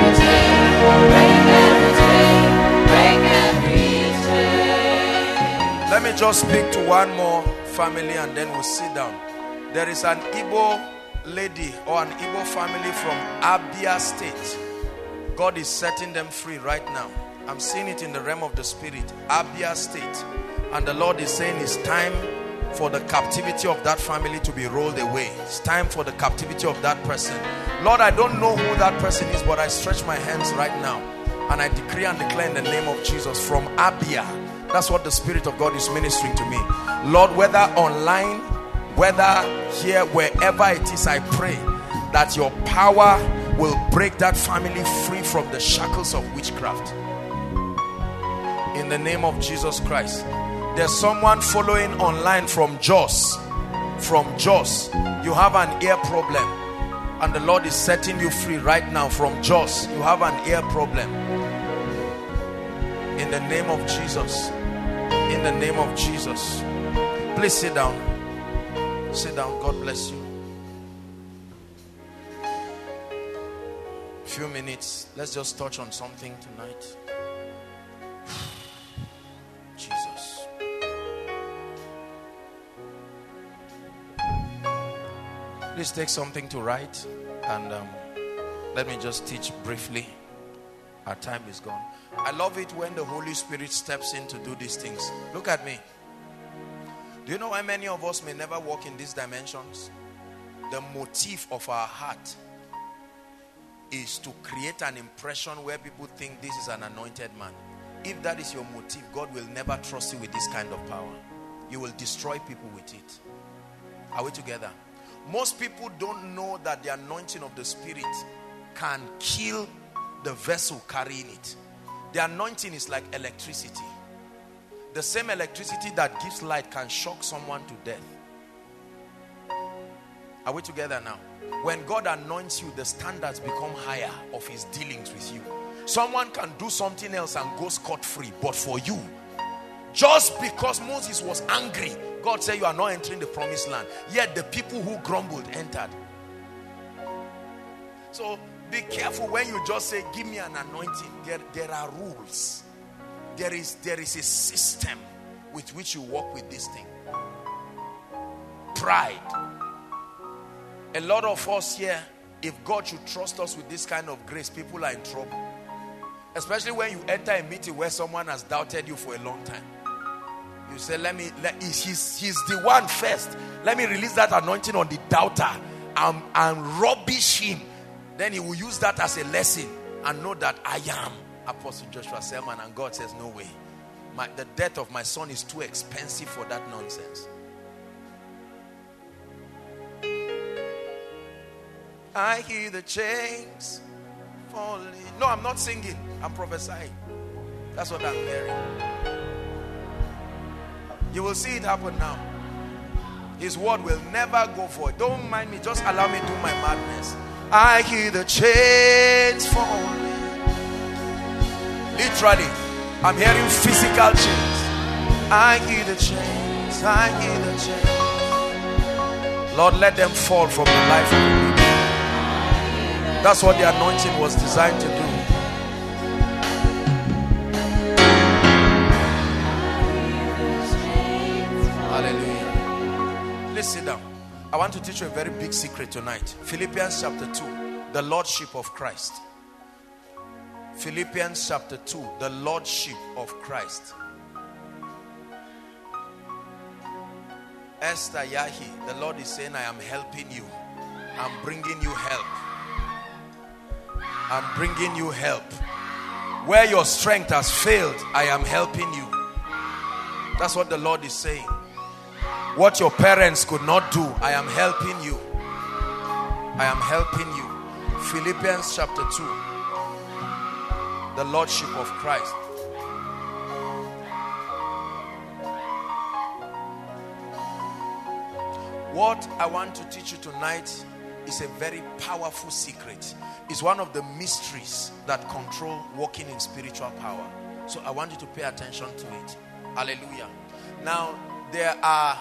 Let me just speak to one more family and then we'll sit down. There is an Igbo lady or an Igbo family from Abia State. God is setting them free right now. I'm seeing it in the realm of the spirit. Abia State. And the Lord is saying it's time for the captivity of that family to be rolled away. It's time for the captivity of that person. Lord, I don't know who that person is, but I stretch my hands right now and I decree and declare in the name of Jesus from Abia. That's what the Spirit of God is ministering to me. Lord, whether online, whether here, wherever it is, I pray that your power will break that family free from the shackles of witchcraft. In the name of Jesus Christ. There's someone following online from Jos. From Jos. You have an ear problem. And the Lord is setting you free right now from Jos. You have an ear problem. In the name of Jesus. In the name of Jesus. Please sit down. Sit down. God bless you. Few minutes. Let's just touch on something tonight. Jesus. Please take something to write, and let me just teach briefly. Our time is gone. I love it when the Holy Spirit steps in to do these things. Look at me. Do you know why many of us may never walk in these dimensions? The motive of our heart is to create an impression where people think this is an anointed man. If that is your motive, God will never trust you with this kind of power. You will destroy people with it. Are we together? Most people don't know that the anointing of the Spirit can kill the vessel carrying it. The anointing is like electricity. The same electricity that gives light can shock someone to death. Are we together now? When God anoints you, the standards become higher of his dealings with you. Someone can do something else and go scot-free, but for you, just because Moses was angry, God said you are not entering the promised land. Yet the people who grumbled entered. So be careful when you just say, give me an anointing. There are rules. There is a system with which you walk with this thing. Pride. A lot of us here, if God should trust us with this kind of grace, people are in trouble. Especially when you enter a meeting where someone has doubted you for a long time. You say, he's the one first. Let me release that anointing on the doubter and rubbish him. Then he will use that as a lesson and know that I am Apostle Joshua Selman, and God says, no way. The death of my son is too expensive for that nonsense. I hear the chains falling. No, I'm not singing. I'm prophesying. That's what I'm hearing. You will see it happen now. His word will never go void. Don't mind me. Just allow me to do my madness. I hear the chains falling. Literally, I'm hearing physical chains. I hear the chains. I hear the chains. Lord, let them fall from the life of the people. That's what the anointing was designed to do. Hallelujah. Please sit down. I want to teach you a very big secret tonight. Philippians chapter 2, the Lordship of Christ. Philippians chapter 2, the Lordship of Christ. Esther Yahi, the Lord is saying, I am helping you. I'm bringing you help. I'm bringing you help. Where your strength has failed, I am helping you. That's what the Lord is saying. What your parents could not do, I am helping you. I am helping you. Philippians chapter 2. The Lordship of Christ. What I want to teach you tonight is a very powerful secret. It's one of the mysteries that control walking in spiritual power. So I want you to pay attention to it. Hallelujah. Now, there are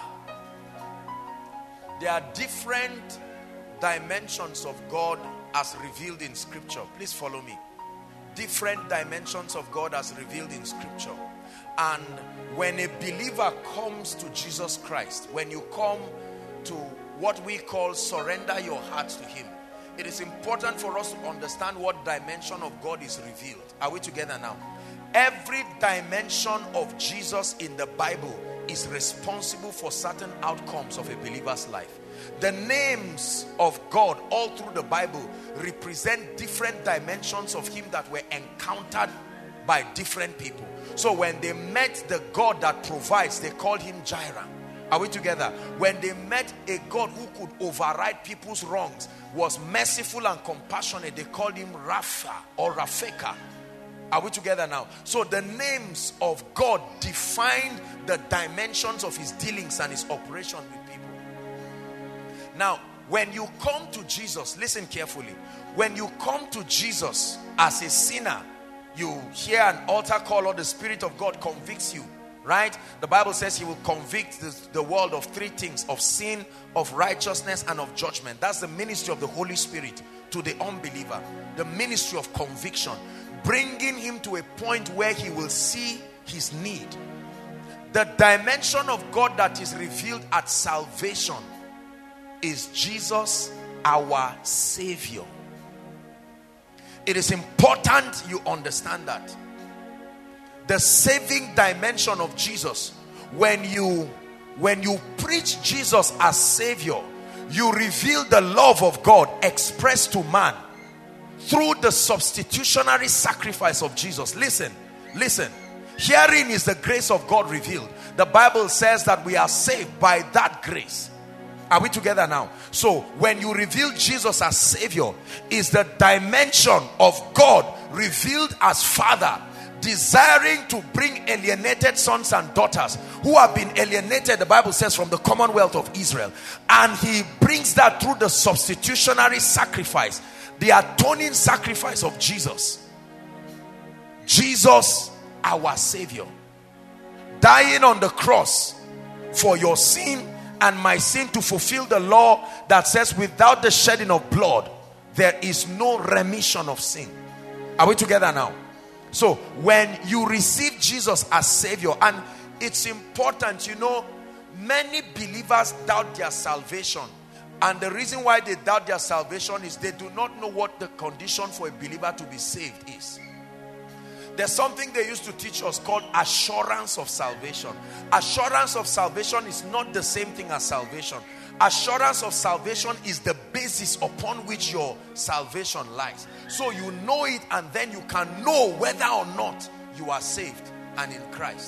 different dimensions of God as revealed in Scripture. Please follow me. Different dimensions of God as revealed in Scripture. And when a believer comes to Jesus Christ, when you come to what we call surrender your heart to him, it is important for us to understand what dimension of God is revealed. Are we together now? Every dimension of Jesus in the Bible is responsible for certain outcomes of a believer's life. The names of God all through the Bible represent different dimensions of him that were encountered by different people. So when they met the God that provides, they called him Jireh. Are we together? When they met a God who could override people's wrongs, was merciful and compassionate, they called him Rapha or Rafeka. Are we together now? So the names of God define the dimensions of his dealings and his operation with people. Now, when you come to Jesus, listen carefully. When you come to Jesus as a sinner, you hear an altar call or the Spirit of God convicts you. Right? The Bible says he will convict the world of three things: of sin, of righteousness, and of judgment. That's the ministry of the Holy Spirit to the unbeliever. The ministry of conviction, bringing him to a point where he will see his need. The dimension of God that is revealed at salvation is Jesus, our Savior. It is important you understand that. The saving dimension of Jesus, when you preach Jesus as Savior, you reveal the love of God expressed to man through the substitutionary sacrifice of Jesus. Listen. Herein is the grace of God revealed. The Bible says that we are saved by that grace. Are we together now? So when you reveal Jesus as Savior, is the dimension of God revealed as Father, desiring to bring alienated sons and daughters who have been alienated, the Bible says, from the commonwealth of Israel. And he brings that through the substitutionary sacrifice, the atoning sacrifice of Jesus. Jesus, our Savior, dying on the cross for your sin and my sin, to fulfill the law that says without the shedding of blood there is no remission of sin. Are we together now? So when you receive Jesus as Savior, and it's important, you know, many believers doubt their salvation, and the reason why they doubt their salvation is they do not know what the condition for a believer to be saved is. There's something they used to teach us called assurance of salvation. Assurance of salvation is not the same thing as salvation. Assurance of salvation is the basis upon which your salvation lies. So you know it, and then you can know whether or not you are saved and in Christ.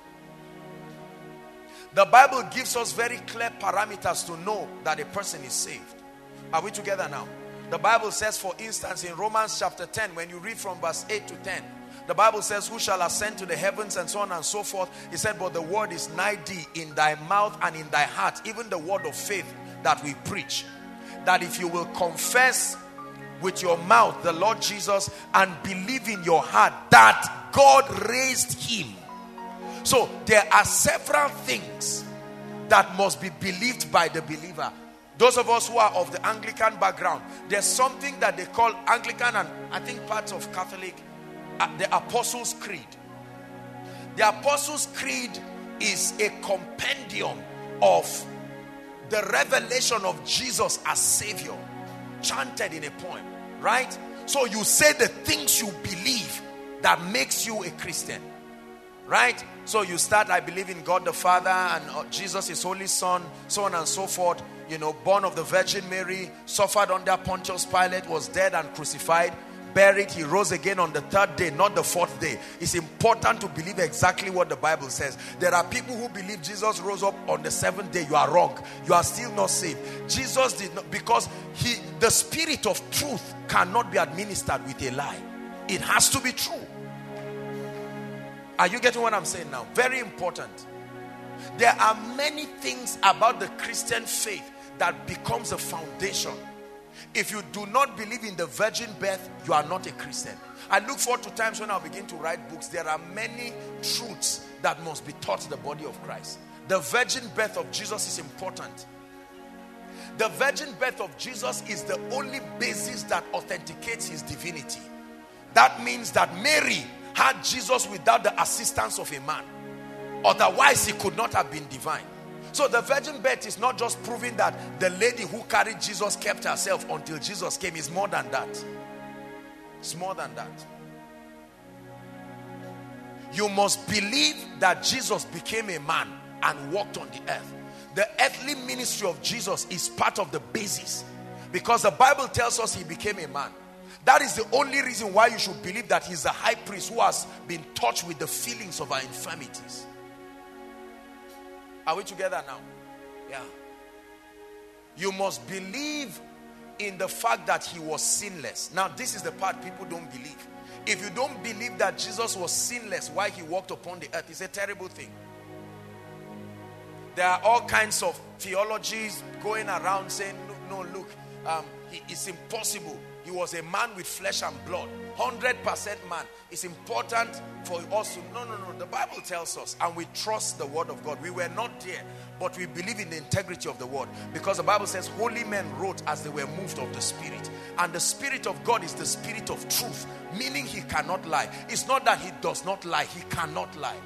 The Bible gives us very clear parameters to know that a person is saved. Are we together now? The Bible says, for instance, in Romans chapter 10, when you read from verse 8 to 10, the Bible says, who shall ascend to the heavens, and so on and so forth. He said, but the word is nigh thee, in thy mouth and in thy heart, even the word of faith that we preach. That if you will confess with your mouth the Lord Jesus and believe in your heart that God raised him. So there are several things that must be believed by the believer. Those of us who are of the Anglican background, there's something that they call Anglican, and I think parts of Catholic, the Apostles' Creed. The Apostles' Creed is a compendium of the revelation of Jesus as Savior, chanted in a poem, right? So you say the things you believe that makes you a Christian, right? So you start, I believe in God the Father, and Jesus his holy Son, so on and so forth. You know, born of the Virgin Mary, suffered under Pontius Pilate, was dead and crucified, buried, he rose again on the third day, not the fourth day. It's important to believe exactly what the Bible says. There are people who believe Jesus rose up on the seventh day. You are wrong. You are still not saved. Jesus did not, because the spirit of truth cannot be administered with a lie. It has to be true. Are you getting what I'm saying now? Very important. There are many things about the Christian faith that becomes a foundation. If you do not believe in the virgin birth, you are not a Christian. I look forward to times when I begin to write books. There are many truths that must be taught the body of Christ. The virgin birth of Jesus is important. The virgin birth of Jesus is the only basis that authenticates his divinity. That means that Mary had Jesus without the assistance of a man. Otherwise, he could not have been divine. So the virgin birth is not just proving that the lady who carried Jesus kept herself until Jesus came. It's more than that. It's more than that. You must believe that Jesus became a man and walked on the earth. The earthly ministry of Jesus is part of the basis, because the Bible tells us he became a man. That is the only reason why you should believe that he's a high priest who has been touched with the feelings of our infirmities. Are we together now? Yeah. You must believe in the fact that he was sinless. Now, this is the part people don't believe. If you don't believe that Jesus was sinless while he walked upon the earth, it's a terrible thing. There are all kinds of theologies going around saying, no, look, it's impossible. He was a man with flesh and blood, 100% man. It's important for us to, no. The Bible tells us, and we trust the word of God. We were not there, but we believe in the integrity of the word, because the Bible says holy men wrote as they were moved of the Spirit. And the Spirit of God is the Spirit of truth, meaning he cannot lie. It's not that he does not lie, he cannot lie.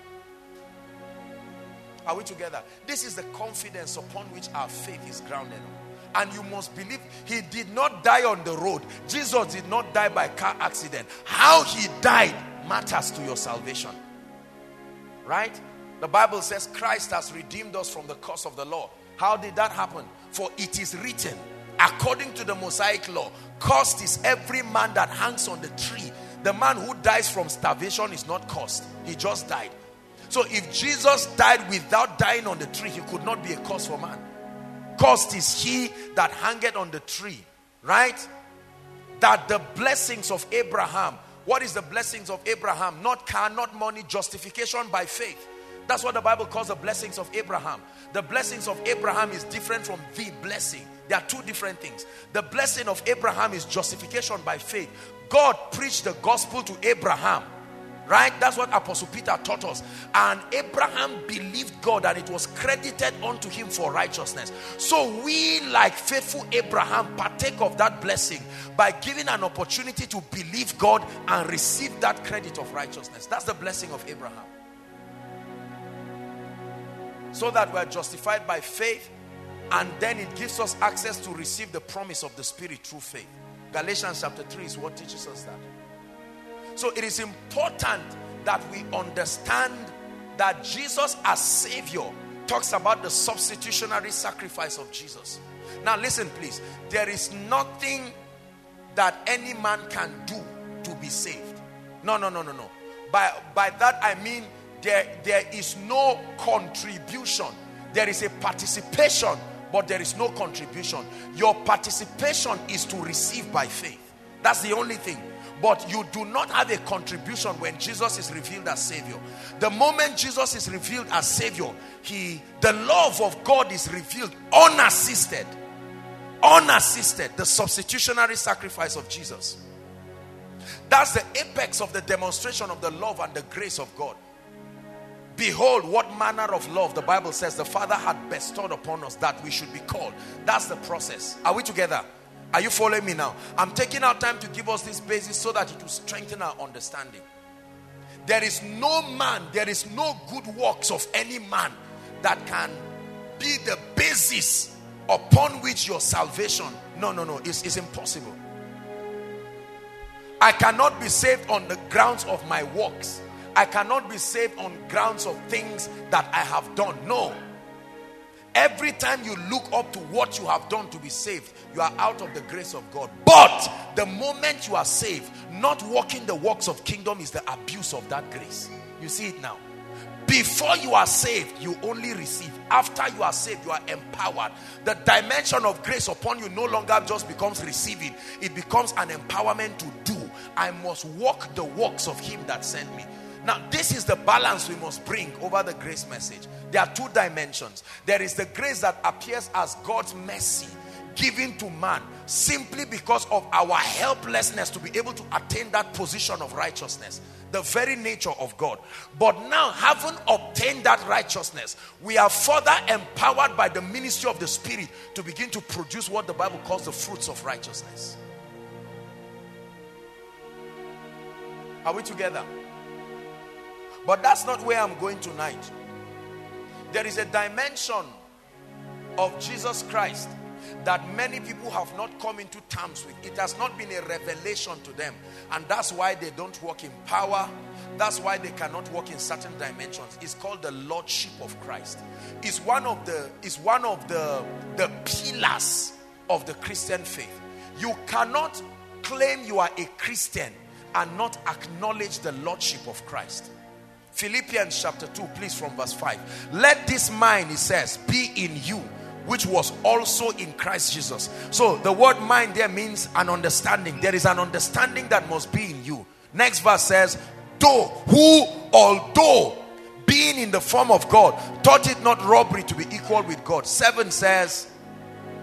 Are we together? This is the confidence upon which our faith is grounded on. And you must believe he did not die on the road. Jesus did not die by car accident. How he died matters to your salvation. Right? The Bible says Christ has redeemed us from the curse of the law. How did that happen? For it is written, according to the Mosaic law, cursed is every man that hangs on the tree. The man who dies from starvation is not cursed. He just died. So if Jesus died without dying on the tree, he could not be a curse for man. Cursed is he that hangeth on the tree. Right? That the blessings of Abraham. What is the blessings of Abraham? Not car, not money, justification by faith. That's what the Bible calls the blessings of Abraham. The blessings of Abraham is different from the blessing. There are two different things. The blessing of Abraham is justification by faith. God preached the gospel to Abraham. Right? That's what Apostle Peter taught us. And Abraham believed God and it was credited unto him for righteousness. So we, like faithful Abraham, partake of that blessing by giving an opportunity to believe God and receive that credit of righteousness. That's the blessing of Abraham. So that we are justified by faith, and then it gives us access to receive the promise of the Spirit through faith. Galatians chapter 3 is what teaches us that. So it is important that we understand that Jesus as Savior talks about the substitutionary sacrifice of Jesus. Now listen please, there is nothing that any man can do to be saved. No. By that I mean there is no contribution. There is a participation, but there is no contribution. Your participation is to receive by faith. That's the only thing. But you do not have a contribution when Jesus is revealed as Savior. The moment Jesus is revealed as Savior, the love of God is revealed unassisted. Unassisted. The substitutionary sacrifice of Jesus. That's the apex of the demonstration of the love and the grace of God. Behold, what manner of love the Bible says the Father had bestowed upon us that we should be called. That's the process. Are we together? Are you following me now? I'm taking our time to give us this basis so that it will strengthen our understanding. There is no man, there is no good works of any man that can be the basis upon which your salvation. No. It's impossible. I cannot be saved on the grounds of my works. I cannot be saved on grounds of things that I have done. No. Every time you look up to what you have done to be saved, you are out of the grace of God. But the moment you are saved, not walking the works of kingdom is the abuse of that grace. You see it now. Before you are saved, you only receive. After you are saved, you are empowered. The dimension of grace upon you no longer just becomes receiving. It becomes an empowerment to do. I must walk the works of him that sent me. Now, this is the balance we must bring over the grace message. There are two dimensions. There is the grace that appears as God's mercy given to man simply because of our helplessness to be able to attain that position of righteousness. The very nature of God. But now, having obtained that righteousness, we are further empowered by the ministry of the Spirit to begin to produce what the Bible calls the fruits of righteousness. Are we together? But that's not where I'm going tonight. There is a dimension of Jesus Christ that many people have not come into terms with. It has not been a revelation to them. And that's why they don't walk in power. That's why they cannot walk in certain dimensions. It's called the Lordship of Christ. It's one of the pillars of the Christian faith. You cannot claim you are a Christian and not acknowledge the Lordship of Christ. Philippians chapter 2, please, from verse 5. Let this mind, it says, be in you, which was also in Christ Jesus. So the word mind there means an understanding. There is an understanding that must be in you. Next verse says, although being in the form of God, thought it not robbery to be equal with God. 7 says,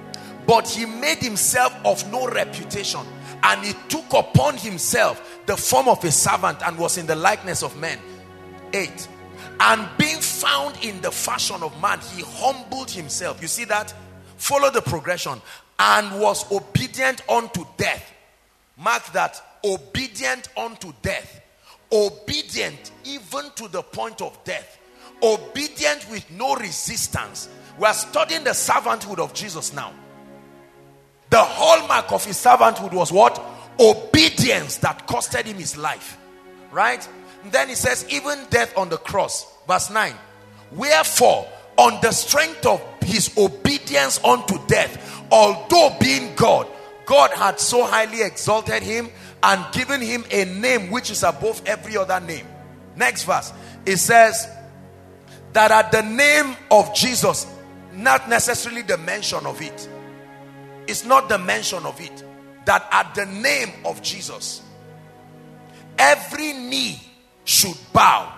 But he made himself of no reputation, and he took upon himself the form of a servant and was in the likeness of men. 8. And being found in the fashion of man, he humbled himself. You see that? Follow the progression. And was obedient unto death. Mark that. Obedient unto death. Obedient even to the point of death. Obedient with no resistance. We are studying the servanthood of Jesus now. The hallmark of his servanthood was what? Obedience that costed him his life. Right? And then he says, even death on the cross. Verse 9. Wherefore, on the strength of his obedience unto death, although being God, God had so highly exalted him and given him a name which is above every other name. Next verse. It says that at the name of Jesus, not necessarily the mention of it. It's not the mention of it. That at the name of Jesus, every knee should bow,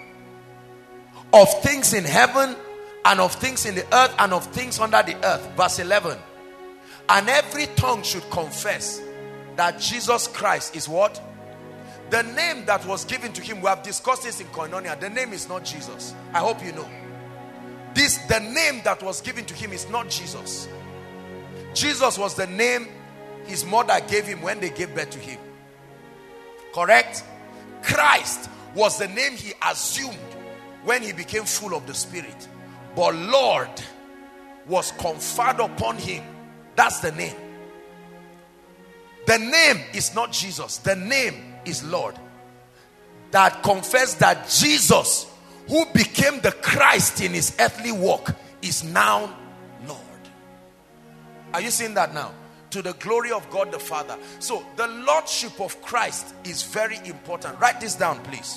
of things in heaven and of things in the earth and of things under the earth. Verse 11. And every tongue should confess that Jesus Christ is what? The name that was given to him. We have discussed this in Koinonia. The name is not Jesus. I hope you know. The name that was given to him is not Jesus. Jesus was the name his mother gave him when they gave birth to him. Correct? Christ was the name he assumed when he became full of the Spirit. But Lord was conferred upon him. That's the name. The name is not Jesus. The name is Lord. That confessed that Jesus, who became the Christ in his earthly walk, is now Lord. Are you seeing that now? To the glory of God the Father. So the Lordship of Christ is very important. Write this down, please.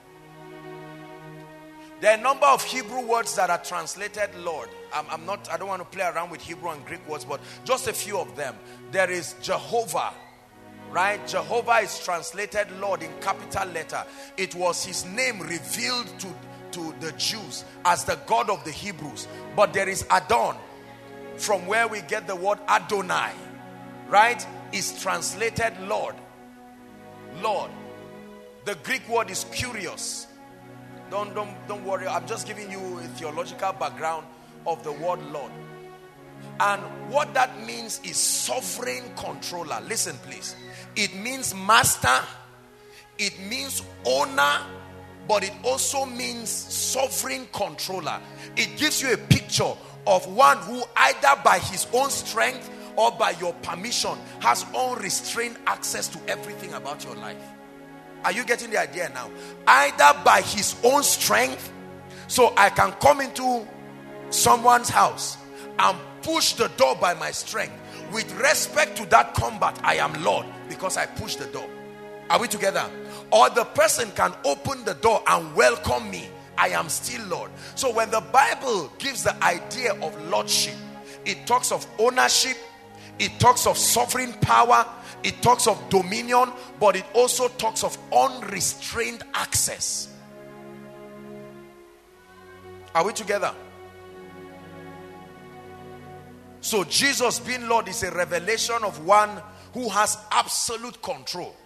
There are a number of Hebrew words that are translated Lord. I don't want to play around with Hebrew and Greek words, but just a few of them. There is Jehovah, right? Jehovah is translated Lord in capital letter. It was his name revealed to the Jews as the God of the Hebrews. But there is Adon, from where we get the word Adonai, right? Is translated Lord. Lord. The Greek word is Kyrios. Don't worry. I'm just giving you a theological background of the word Lord. And what that means is sovereign controller. Listen, please. It means master. It means owner. But it also means sovereign controller. It gives you a picture of one who either by his own strength or by your permission has unrestrained access to everything about your life. Are you getting the idea now? Either by his own strength, so I can come into someone's house and push the door by my strength. With respect to that combat, I am Lord because I push the door. Are we together? Or the person can open the door and welcome me. I am still Lord. So when the Bible gives the idea of lordship, it talks of ownership, it talks of sovereign power, it talks of dominion, but it also talks of unrestrained access. Are we together? So Jesus being Lord is a revelation of one who has absolute control.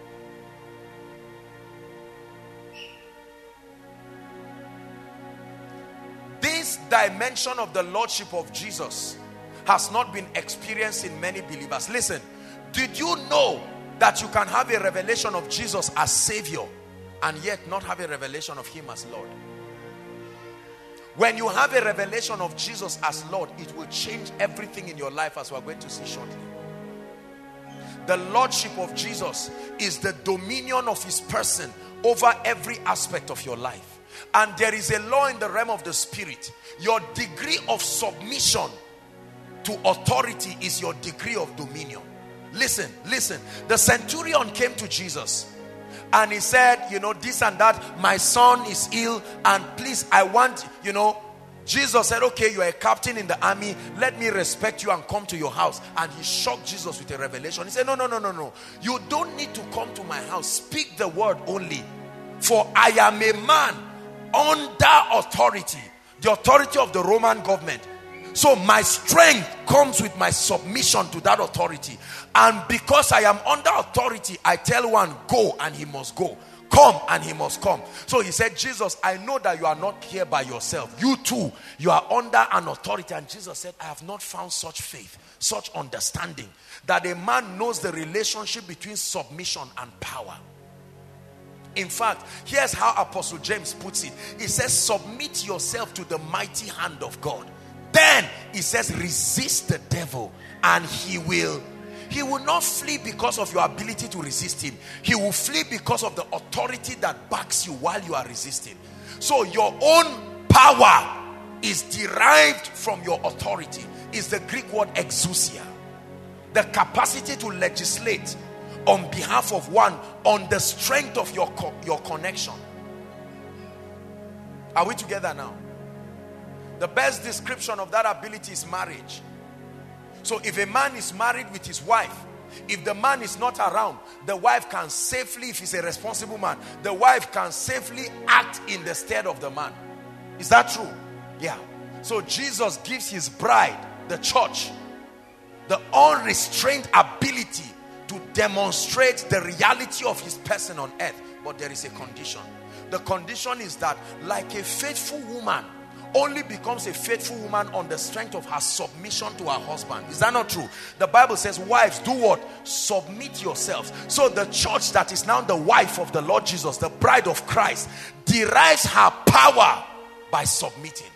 This dimension of the Lordship of Jesus has not been experienced in many believers. Listen, did you know that you can have a revelation of Jesus as Savior and yet not have a revelation of him as Lord? When you have a revelation of Jesus as Lord, it will change everything in your life, as we're going to see shortly. The Lordship of Jesus is the dominion of his person over every aspect of your life. And there is a law in the realm of the Spirit. Your degree of submission to authority is your degree of dominion. Listen. The centurion came to Jesus and he said, this and that, my son is ill, and please, I want, Jesus said, okay, you are a captain in the army, let me respect you and come to your house. And he shocked Jesus with a revelation. He said, no. You don't need to come to my house. Speak the word only. For I am a man under authority. The authority of the Roman government. So my strength comes with my submission to that authority. And because I am under authority, I tell one, go, and he must go. Come, and he must come. So he said, Jesus, I know that you are not here by yourself. You too, you are under an authority. And Jesus said, I have not found such faith, such understanding, that a man knows the relationship between submission and power. In fact, here's how Apostle James puts it. He says, submit yourself to the mighty hand of God. Then he says, resist the devil, and he will not flee because of your ability to resist him. He will flee because of the authority that backs you while you are resisting. So your own power is derived from your authority. Is the Greek word exousia. The capacity to legislate on behalf of one on the strength of your connection. Are we together now? The best description of that ability is marriage. So if a man is married with his wife, if the man is not around, the wife can safely, if he's a responsible man, the wife can safely act in the stead of the man. Is that true? Yeah. So Jesus gives his bride, the church, the unrestrained ability to demonstrate the reality of his person on earth. But there is a condition. The condition is that, like a faithful woman only becomes a faithful woman on the strength of her submission to her husband. Is that not true? The Bible says, wives, do what? Submit yourselves. So the church that is now the wife of the Lord Jesus, the bride of Christ, derives her power by submitting.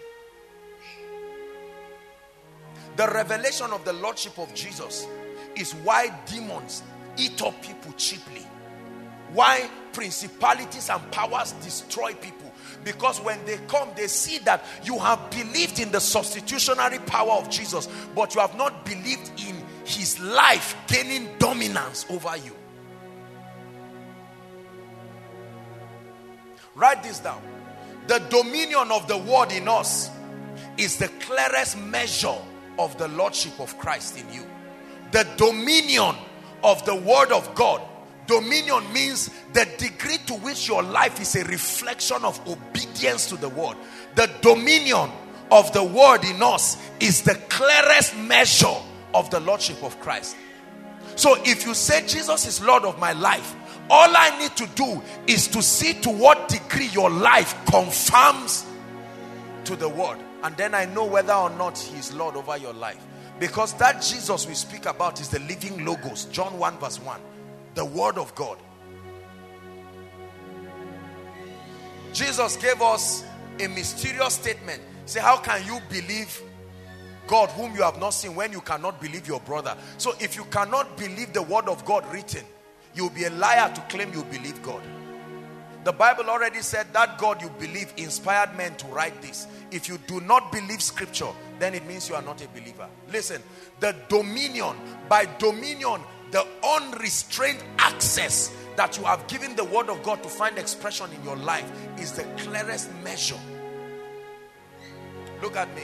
The revelation of the Lordship of Jesus is why demons eat up people cheaply. Why principalities and powers destroy people. Because when they come, they see that you have believed in the substitutionary power of Jesus, but you have not believed in his life gaining dominance over you. Write this down. The dominion of the word in us is the clearest measure of the Lordship of Christ in you. The dominion of the word of God. Dominion means the degree to which your life is a reflection of obedience to the word. The dominion of the word in us is the clearest measure of the Lordship of Christ. So if you say Jesus is Lord of my life, all I need to do is to see to what degree your life conforms to the word. And then I know whether or not he is Lord over your life. Because that Jesus we speak about is the living logos. John 1 verse 1. The word of God. Jesus gave us a mysterious statement. He said, how can you believe God whom you have not seen when you cannot believe your brother? So if you cannot believe the word of God written, you'll be a liar to claim you believe God. The Bible already said that God you believe inspired men to write this. If you do not believe scripture, then it means you are not a believer. Listen, the dominion, by dominion, the unrestrained access that you have given the word of God to find expression in your life is the clearest measure. Look at me.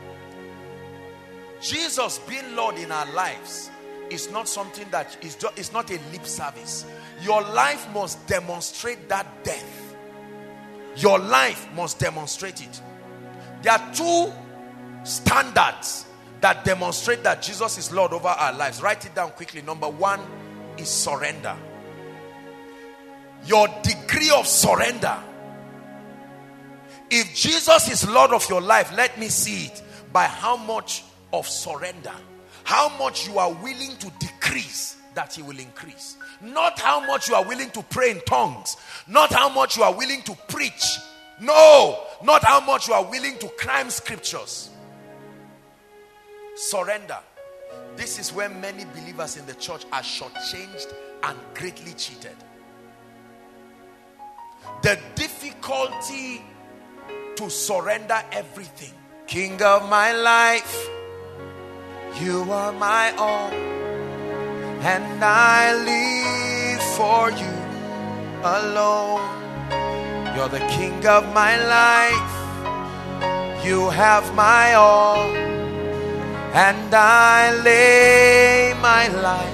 Jesus being Lord in our lives is not something that is not a lip service. Your life must demonstrate that death. Your life must demonstrate it. There are two standards that demonstrate that Jesus is Lord over our lives. Write it down quickly. Number one is surrender. Your degree of surrender. If Jesus is Lord of your life, let me see it by how much of surrender, how much you are willing to decrease that he will increase. Not how much you are willing to pray in tongues, not how much you are willing to preach. No, not how much you are willing to cram scriptures. Surrender. This is where many believers in the church are shortchanged and greatly cheated. The difficulty to surrender everything. King of my life, you are my all, and I live for you alone. You're the king of my life. You have my all, and I lay my life.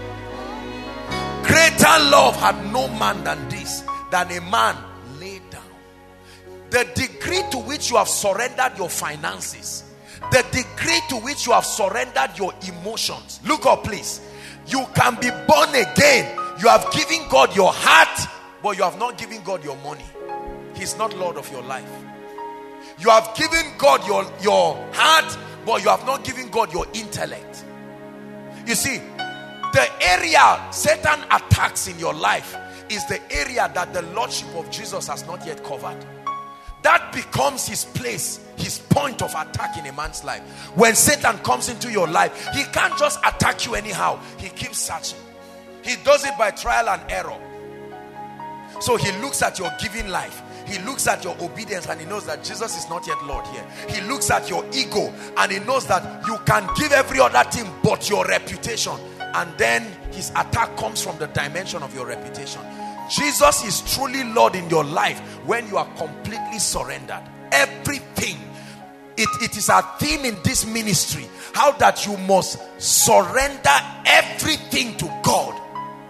Greater love had no man than this, than a man laid down. The degree to which you have surrendered your finances, The degree to which you have surrendered your emotions. Look up, please. You can be born again. You have given God your heart, but you have not given God your money. He's not Lord of your life. You have given God your heart, but you have not given God your intellect. You see, the area Satan attacks in your life is the area that the Lordship of Jesus has not yet covered. That becomes his place, his point of attack in a man's life. When Satan comes into your life, he can't just attack you anyhow. He keeps searching. He does it by trial and error. So he looks at your giving life. He looks at your obedience and he knows that Jesus is not yet Lord here. He looks at your ego and he knows that you can give every other thing but your reputation. And then his attack comes from the dimension of your reputation. Jesus is truly Lord in your life when you are completely surrendered. Everything. It is a theme in this ministry. How that you must surrender everything to God.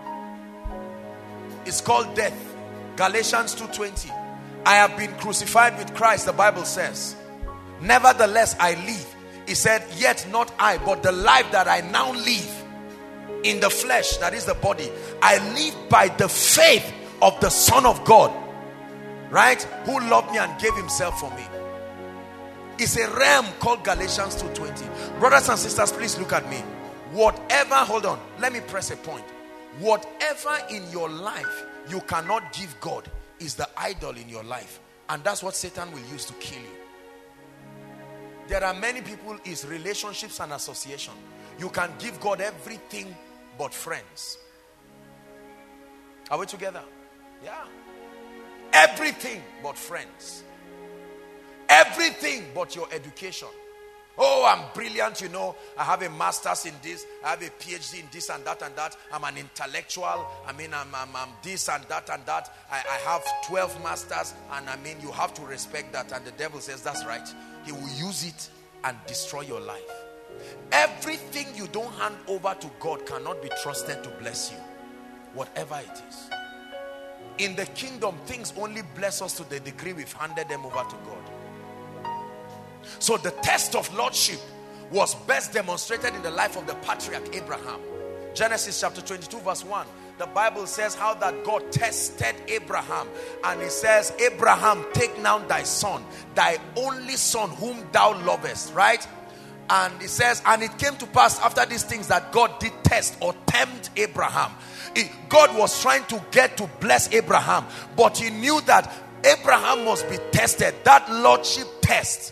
It's called death. Galatians 2:20. I have been crucified with Christ, the Bible says. Nevertheless I live. He said, yet not I, but the life that I now live in the flesh, that is the body, I live by the faith of the Son of God, right, who loved me and gave himself for me. It's a realm called Galatians 2:20. Brothers and sisters, please look at me. Whatever, hold on, let me press a point. Whatever in your life you cannot give God is the idol in your life, and that's what Satan will use to kill you. There are many people, is relationships and association. You can give God everything but friends. Are we together? Yeah. Everything but friends. Everything but your education. Oh, I'm brilliant, you know. I have a master's in this. I have a PhD in this and that and that. I'm an intellectual. I mean, I'm this and that and that. I have 12 masters. And I mean, you have to respect that. And the devil says, that's right. He will use it and destroy your life. Everything you don't hand over to God cannot be trusted to bless you. Whatever it is. In the kingdom, things only bless us to the degree we've handed them over to God. So the test of lordship was best demonstrated in the life of the patriarch Abraham. Genesis chapter 22 verse 1. The Bible says how that God tested Abraham. And he says, Abraham, take now thy son, thy only son whom thou lovest. Right? And he says, and it came to pass after these things that God did test or tempt Abraham. God was trying to get to bless Abraham. But he knew that Abraham must be tested. That lordship test.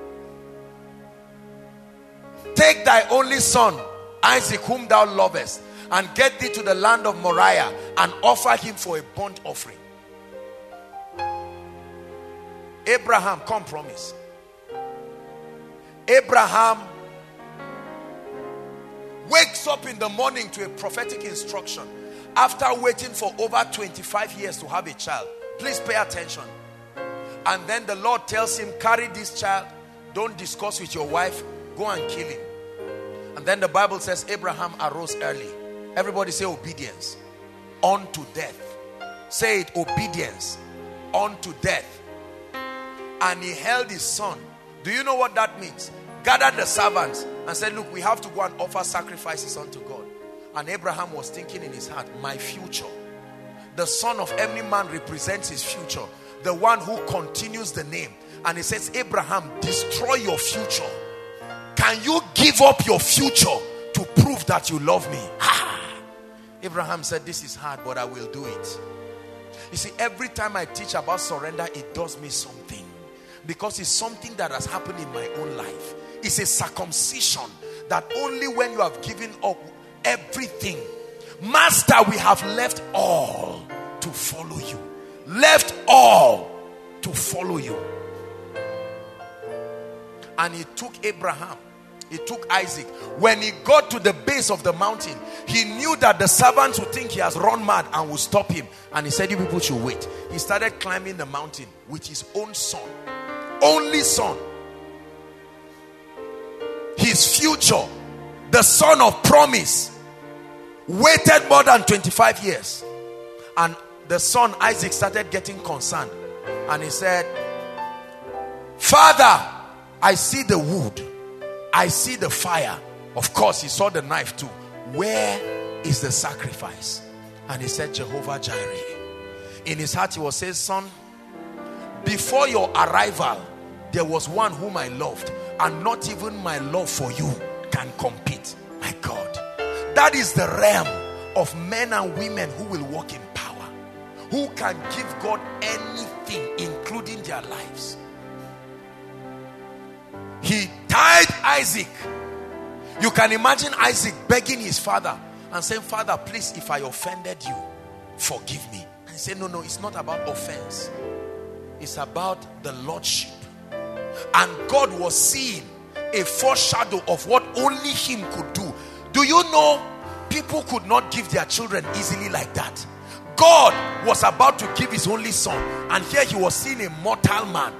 Take thy only son, Isaac, whom thou lovest, and get thee to the land of Moriah, and offer him for a burnt offering. Abraham, come promise. Abraham wakes up in the morning to a prophetic instruction after waiting for over 25 years to have a child. Please pay attention. And then the Lord tells him, carry this child, don't discuss with your wife, go and kill him. And then the Bible says Abraham arose early. Everybody say obedience. Unto death. Say it, obedience. Unto death. And he held his son. Do you know what that means? Gathered the servants and said, look, we have to go and offer sacrifices unto God. And Abraham was thinking in his heart, my future. The son of every man represents his future. The one who continues the name. And he says, Abraham, destroy your future. Can you give up your future to prove that you love me? Abraham said, this is hard, but I will do it. You see, every time I teach about surrender, it does me something. Because it's something that has happened in my own life. It's a circumcision that only when you have given up everything. Master, we have left all to follow you. Left all to follow you. And he took Abraham. He took Isaac. When he got to the base of the mountain, he knew that the servants would think he has run mad and would stop him. And he said, you people should wait. He started climbing the mountain with his own son. Only son. His future. The son of promise. Waited more than 25 years. And the son Isaac started getting concerned. And he said, Father, I see the wood. I see the fire. Of course, he saw the knife too. Where is the sacrifice? And he said, Jehovah Jireh. In his heart, he was saying, son, before your arrival, there was one whom I loved, and not even my love for you can compete. My God. That is the realm of men and women who will walk in power, who can give God anything, including their lives. He tied Isaac. You can imagine Isaac begging his father and saying, Father, please, if I offended you, forgive me. And he said, no, it's not about offense. It's about the lordship. And God was seeing a foreshadow of what only him could do. Do you know people could not give their children easily like that? God was about to give his only son, and here he was seeing a mortal man.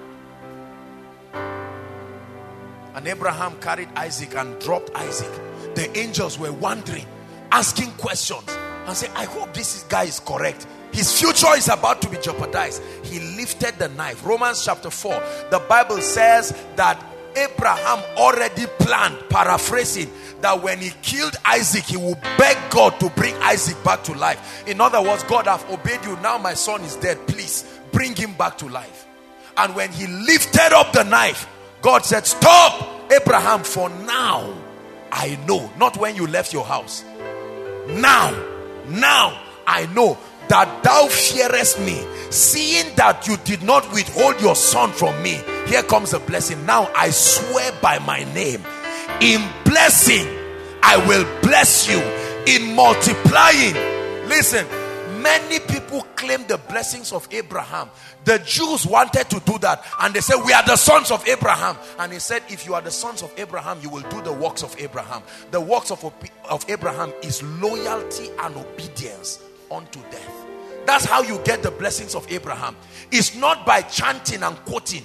And Abraham carried Isaac and dropped Isaac. The angels were wondering, asking questions, and saying, I hope this guy is correct. His future is about to be jeopardized. He lifted the knife. Romans chapter 4, the Bible says that Abraham already planned, paraphrasing, that when he killed Isaac, he would beg God to bring Isaac back to life. In other words, God, I've obeyed you. Now my son is dead. Please bring him back to life. And when he lifted up the knife, God said, stop, Abraham, for now I know. Not when you left your house. Now I know that thou fearest me, seeing that you did not withhold your son from me. Here comes the blessing. Now I swear by my name, in blessing I will bless you, in multiplying. Listen, many people claim the blessings of Abraham. The Jews wanted to do that, and they said, we are the sons of Abraham. And he said, if you are the sons of Abraham, you will do the works of Abraham. The works of Abraham is loyalty and obedience unto death. That's how you get the blessings of Abraham. It's not by chanting and quoting.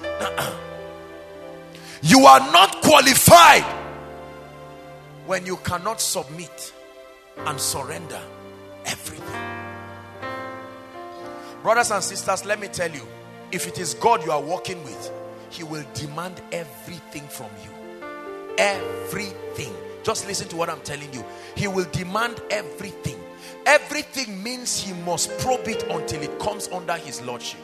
You are not qualified when you cannot submit and surrender everything. Brothers and sisters, let me tell you, if it is God you are working with, he will demand everything from you. Everything. Just listen to what I'm telling you. He will demand everything. Everything means he must probe it until it comes under his lordship.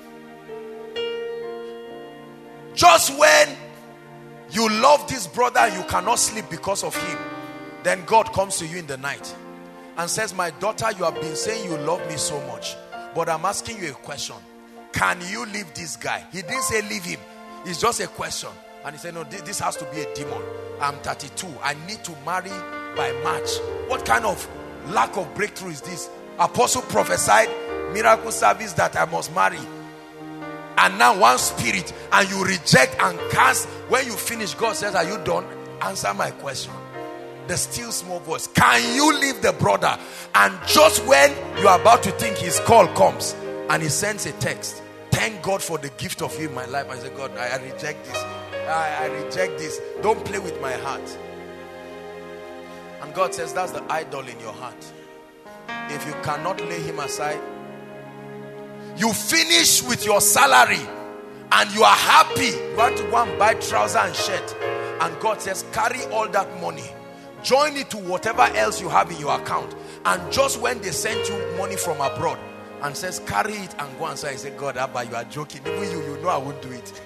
Just when you love this brother, you cannot sleep because of him, then God comes to you in the night and says, my daughter, you have been saying you love me so much, but I'm asking you a question. Can you leave this guy? He didn't say leave him. It's just a question. And he said, no, this has to be a demon. I'm 32. I need to marry by March. What kind of lack of breakthrough is this? Apostle prophesied miracle service that I must marry, and now one spirit, and you reject and cast. When you finish, God says, are you done? Answer my question. The still small voice. Can you leave the brother? And just when you are about to think, his call comes and he sends a text. Thank God for the gift of you in my life. I say, God, I reject this. I reject this. Don't play with my heart. And God says, that's the idol in your heart. If you cannot lay him aside, you finish with your salary and you are happy. You want to go and buy trousers and shirt. And God says, carry all that money, join it to whatever else you have in your account. And just when they send you money from abroad and says, carry it and go and say, I say, God, Abba, you are joking. Even you know I won't do it.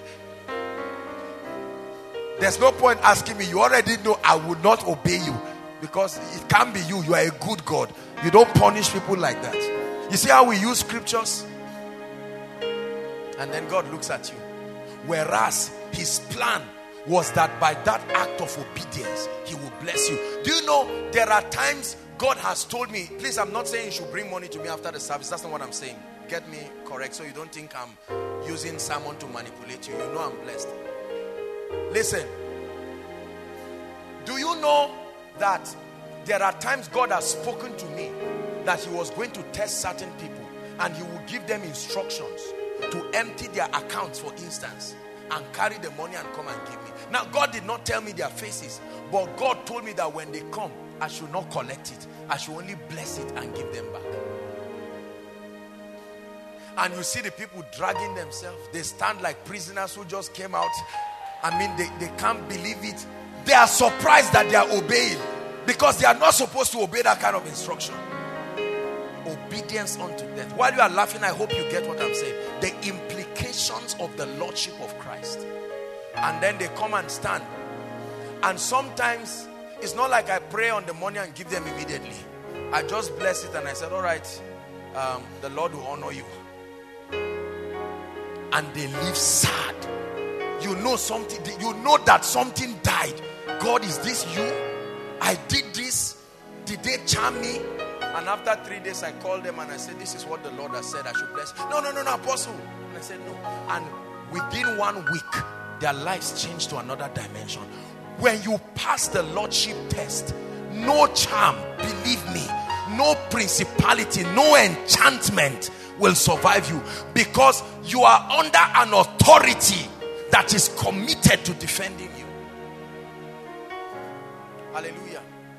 There's no point asking me. You already know I will not obey you. Because it can't be you. You are a good God. You don't punish people like that. You see how we use scriptures? And then God looks at you. Whereas his plan was that by that act of obedience, he will bless you. Do you know, there are times God has told me, please, I'm not saying you should bring money to me after the service. That's not what I'm saying. Get me correct so you don't think I'm using someone to manipulate you. You know I'm blessed. Listen. Do you know that there are times God has spoken to me that he was going to test certain people and he would give them instructions to empty their accounts, for instance, and carry the money and come and give me. Now, God did not tell me their faces, but God told me that when they come, I should not collect it. I should only bless it and give them back. And you see the people dragging themselves. They stand like prisoners who just came out. I mean, they can't believe it. They are surprised that they are obeying, because they are not supposed to obey that kind of instruction. Obedience unto death. While you are laughing, I hope you get what I'm saying. The implications of the Lordship of Christ. And then they come and stand. And sometimes it's not like I pray on the money and give them immediately. I just bless it and I said, all right, the Lord will honor you. And they leave sad. You know something, you know that something died. God, is this you? I did this. Did they charm me? And after 3 days I called them and I said, this is what the Lord has said, I should bless. No, apostle. And I said, no. And within 1 week, their lives changed to another dimension. When you pass the Lordship test, no charm, believe me, no principality, no enchantment will survive you, because you are under an authority that is committed to defending you. Hallelujah.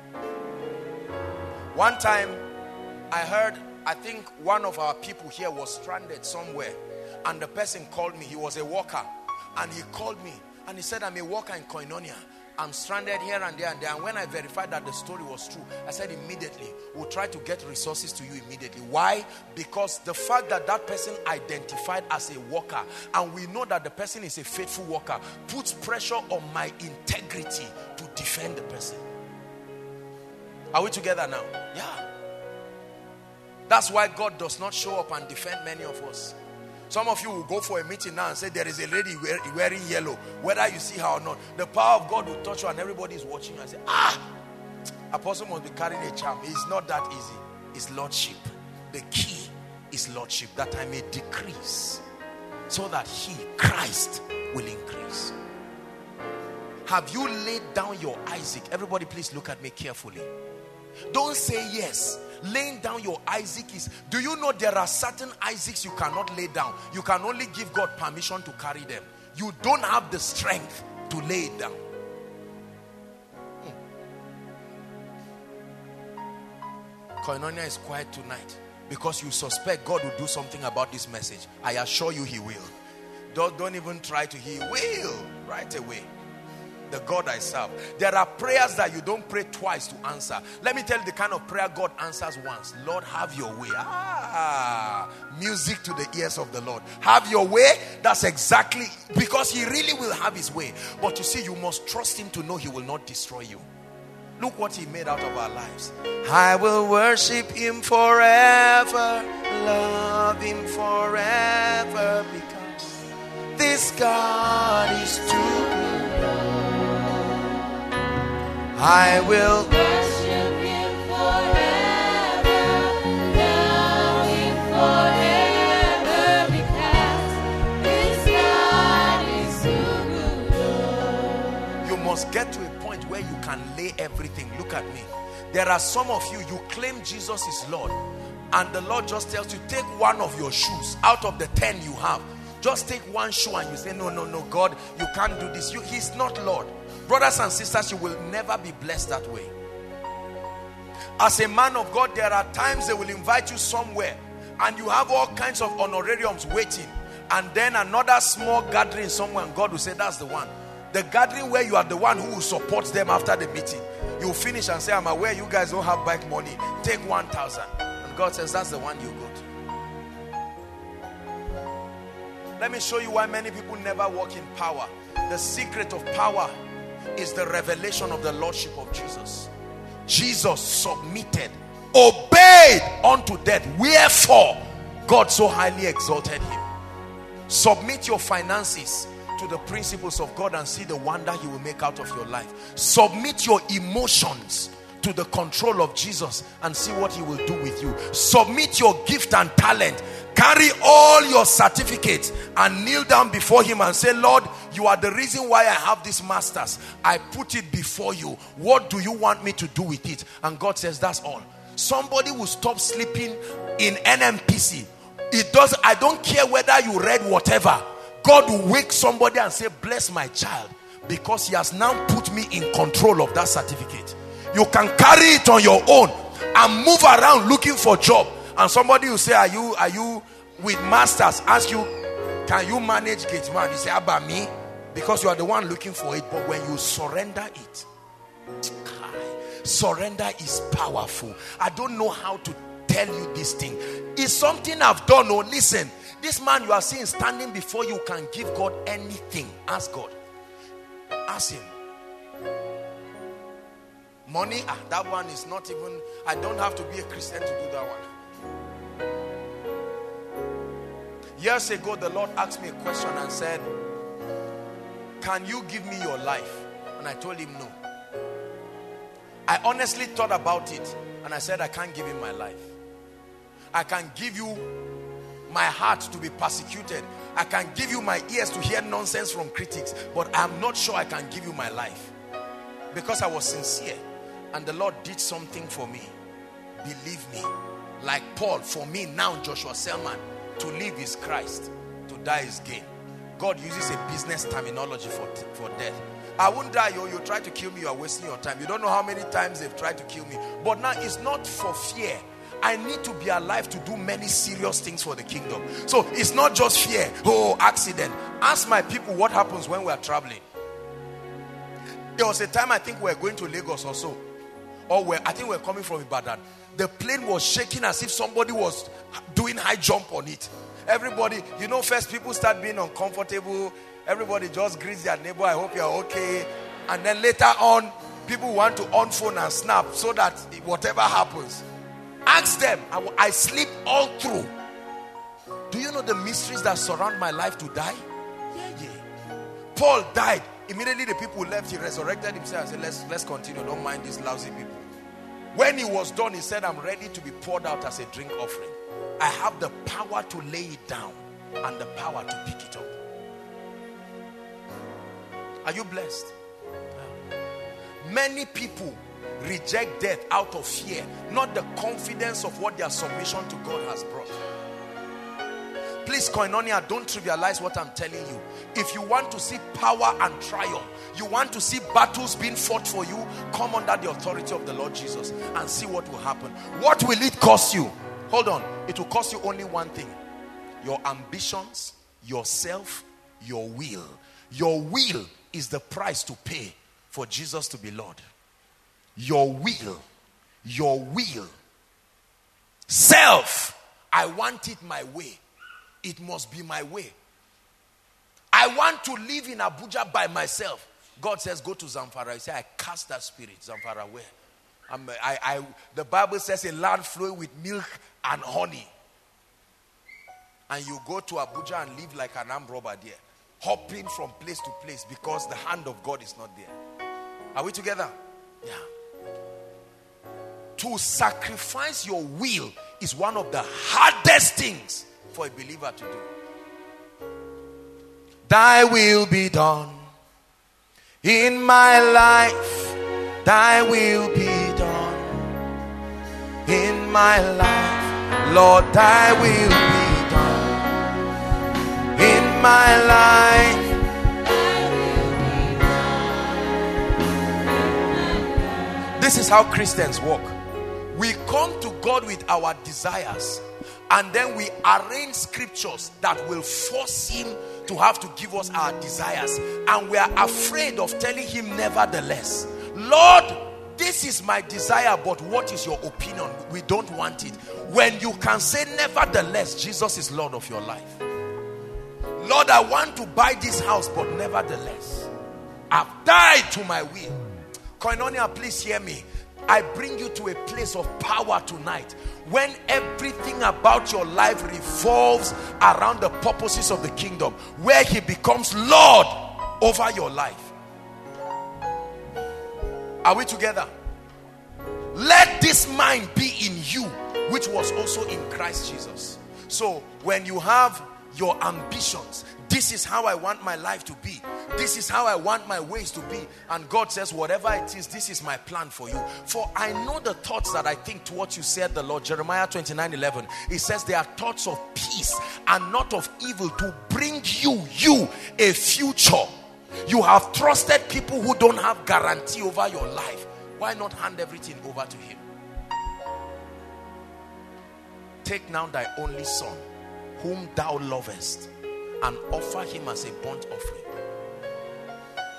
One time I heard, I think one of our people here was stranded somewhere, and the person called me. He was a worker, and he called me and he said, I'm a worker in Koinonia. I'm stranded here and there and there. And when I verified that the story was true, I said, immediately, we'll try to get resources to you immediately. Why? Because the fact that that person identified as a worker, and we know that the person is a faithful worker, puts pressure on my integrity to defend the person. Are we together now? Yeah. That's why God does not show up and defend many of us. Some of you will go for a meeting now and say, there is a lady wearing yellow, whether you see her or not. The power of God will touch you and everybody is watching you and say, apostle must be carrying a charm. It's not that easy. It's Lordship. The key is Lordship, that I may decrease so that He, Christ, will increase. Have you laid down your Isaac? Everybody please look at me carefully. Don't say yes. Laying down your Isaac is, do you know there are certain Isaacs you cannot lay down? You can only give God permission to carry them. You don't have the strength to lay it down. Koinonia is quiet tonight because you suspect God will do something about this message. I assure you He will. Don't even try to. He will right away. The God I serve. There are prayers that you don't pray twice to answer. Let me tell you the kind of prayer God answers once. Lord, have your way. Music to the ears of the Lord. Have your way. That's exactly, because He really will have His way. But you see, you must trust Him to know He will not destroy you. Look what He made out of our lives. I will worship Him forever, love Him forever, because this God is too good. I will
worship Him forever, love Him forever, because this God is too good.
You must get to a point where you can lay everything. Look at me. There are some of you, you claim Jesus is Lord, and the Lord just tells you, take one of your shoes out of the 10 you have. Just take one shoe and you say, no, God, you can't do this. He's not Lord. Brothers and sisters, you will never be blessed that way. As a man of God, there are times they will invite you somewhere and you have all kinds of honorariums waiting, and then another small gathering somewhere and God will say, that's the one. The gathering where you are the one who will support them after the meeting. You finish and say, I'm aware you guys don't have bike money. Take 1,000. And God says, that's the one you go to. Let me show you why many people never walk in power. The secret of power is the revelation of the Lordship of Jesus. Jesus submitted, obeyed unto death. Wherefore God so highly exalted Him. Submit your finances to the principles of God and see the wonder He will make out of your life. Submit your emotions to the control of Jesus and see what He will do with you. Submit your gift and talent. Carry all your certificates and kneel down before Him and say, Lord, you are the reason why I have this master's. I put it before you. What do you want me to do with it? And God says, that's all. Somebody will stop sleeping in NMPC. I don't care whether you read whatever. God will wake somebody and say, bless my child, because He has now put me in control of that certificate. You can carry it on your own and move around looking for a job. And somebody will say, are you with masters? Ask you, can you manage gate man? You say, Abba, me? because you are the one looking for it. But when you surrender it, surrender is powerful. I don't know how to tell you this thing. It's something I've done. Oh, listen, this man you are seeing standing before you can give God anything. Ask God. Ask him. Money, that one is not even, I don't have to be a Christian to do that one. Years ago, the Lord asked me a question and said, can you give me your life? And I told him no. I honestly thought about it and I said, I can't give him my life. I can give you my heart to be persecuted. I can give you my ears to hear nonsense from critics, but I'm not sure I can give you my life. Because I was sincere. And the Lord did something for me. Believe me. Like Paul, for me now, Joshua Selman, to live is Christ, to die is gain. God uses a business terminology for death. I won't die. You try to kill me, you are wasting your time. You don't know how many times they've tried to kill me. But now it's not for fear. I need to be alive to do many serious things for the kingdom. So it's not just fear. Oh, accident. Ask my people what happens when we are traveling. There was a time I think we were going to Lagos or so. Or I think we were coming from Ibadan. The plane was shaking as if somebody was doing high jump on it. Everybody, you know, first people start being uncomfortable. Everybody just greets their neighbor, I hope you're okay. And then later on, people want to on phone and snap so that whatever happens. Ask them. I sleep all through. Do you know the mysteries that surround my life to die? Yeah. Paul died. Immediately the people left. He resurrected himself and said, let's continue. Don't mind these lousy people. When he was done, he said, I'm ready to be poured out as a drink offering. I have the power to lay it down and the power to pick it up. Are you blessed? Many people reject death out of fear, not the confidence of what their submission to God has brought. Please, Koinonia, don't trivialize what I'm telling you. If you want to see power and triumph, you want to see battles being fought for you, come under the authority of the Lord Jesus and see what will happen. What will it cost you? Hold on. It will cost you only one thing. Your ambitions, yourself, your will. Your will is the price to pay for Jesus to be Lord. Your will. Your will. Self. I want it my way. It must be my way. I want to live in Abuja by myself. God says, go to Zamfara. He said, I cast that spirit. Zamfara, where? The Bible says a land flowing with milk and honey. And you go to Abuja and live like an armed robber there, hopping from place to place because the hand of God is not there. Are we together? Yeah. To sacrifice your will is one of the hardest things for a believer to do. Thy will be done in my life. Thy will be done in my life. Lord, thy will be done in my life. This is how Christians walk. We come to God with our desires, and then we arrange scriptures that will force him to have to give us our desires. And we are afraid of telling him, nevertheless, Lord, this is my desire, but what is your opinion? We don't want it. When you can say, nevertheless, Jesus is Lord of your life. Lord, I want to buy this house, but nevertheless, I've died to my will. Koinonia, please hear me. I bring you to a place of power tonight when everything about your life revolves around the purposes of the kingdom, where he becomes Lord over your life. Are we together? Let this mind be in you, which was also in Christ Jesus. So when you have your ambitions, this is how I want my life to be, this is how I want my ways to be, and God says, whatever it is, this is my plan for you. For I know the thoughts that I think towards you, said the Lord. Jeremiah 29:11. It says they are thoughts of peace and not of evil, to bring you a future. You have trusted people who don't have guarantee over your life. Why not hand everything over to him? Take now thy only son, whom thou lovest, and offer him as a burnt offering.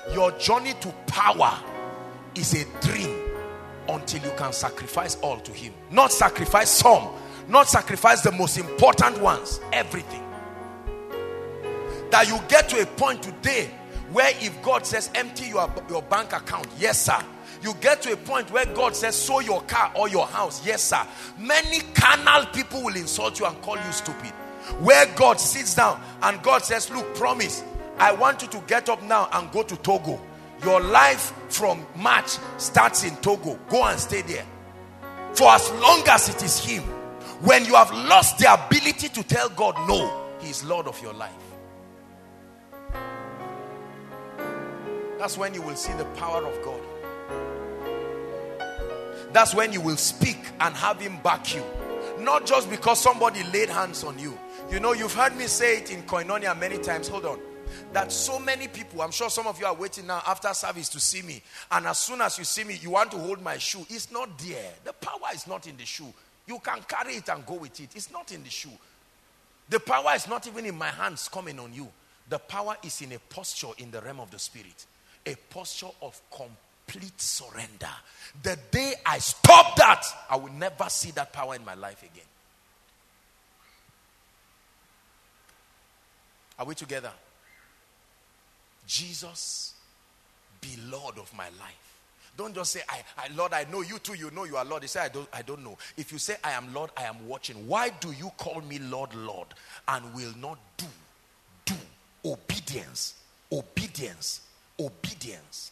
Your journey to power is a dream until you can sacrifice all to him. Not sacrifice some, not sacrifice the most important ones, everything. That you get to a point today where if God says empty your bank account, yes sir. You get to a point where God says sow your car or your house, yes sir. Many carnal people will insult you and call you stupid. Where God sits down and God says, look, promise, I want you to get up now and go to Togo. Your life from March starts in Togo. Go and stay there for as long as it is him. When you have lost the ability to tell God no, he is Lord of your life. That's when you will see the power of God. That's when you will speak and have him back you. Not just because somebody laid hands on you. You know, you've heard me say it in Koinonia many times. Hold on. That so many people, I'm sure some of you are waiting now after service to see me. And as soon as you see me, you want to hold my shoe. It's not there. The power is not in the shoe. You can carry it and go with it. It's not in the shoe. The power is not even in my hands coming on you. The power is in a posture in the realm of the spirit. A posture of complete surrender. The day I stop that, I will never see that power in my life again. Are we together? Jesus, be Lord of my life. Don't just say, Lord, I know you too, you know you are Lord. You say, I don't know. If you say, I am Lord, I am watching. Why do you call me Lord, Lord, and will not do? Obedience. Obedience. Obedience.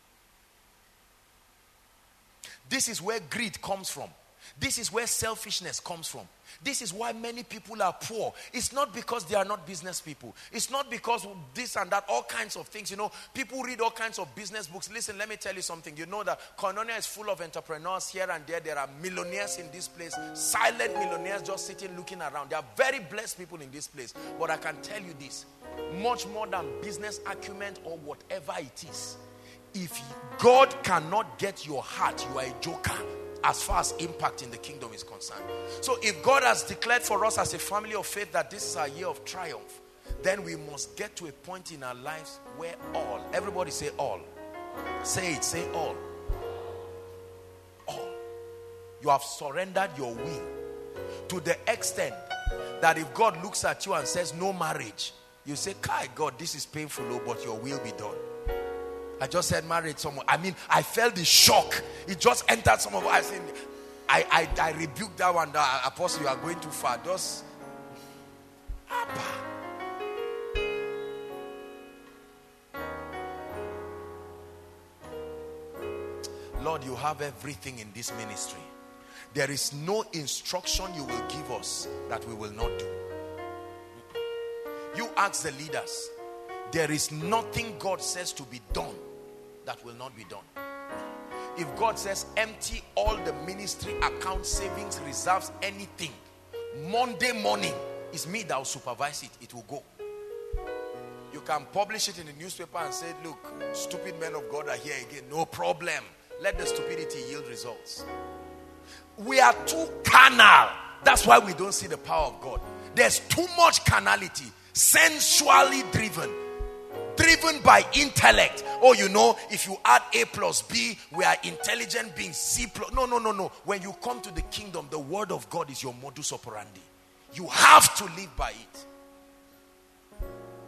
This is where greed comes from. This is where selfishness comes from. This is why many people are poor. It's not because they are not business people. It's not because this and that, all kinds of things. You know, people read all kinds of business books. Listen, let me tell you something. You know that Koinonia is full of entrepreneurs here and there. There are millionaires in this place. Silent millionaires just sitting looking around. There are very blessed people in this place. But I can tell you this. Much more than business acumen or whatever it is. If God cannot get your heart, you are a joker as far as impact in the kingdom is concerned. So if God has declared for us as a family of faith that this is our year of triumph, then we must get to a point in our lives where all, everybody say all. Say it, say all. All. You have surrendered your will to the extent that if God looks at you and says no marriage, you say, Kai, God, this is painful, but your will be done. I just said married someone. I mean, I felt the shock. It just entered some of us. I rebuked that one. Apostle, you are going too far. Just Abba. Lord, you have everything in this ministry. There is no instruction you will give us that we will not do. You ask the leaders. There is nothing God says to be done that will not be done. If God says empty all the ministry account, savings, reserves, anything, Monday morning, it's me that will supervise it. It will go. You can publish it in the newspaper and say, look, stupid men of God are here again. No problem. Let the stupidity yield results. We are too carnal. That's why we don't see the power of God. There's too much carnality, sensually driven by intellect. Oh, you know, if you add A plus B, we are intelligent beings. C plus. No. When you come to the kingdom, the word of God is your modus operandi. You have to live by it.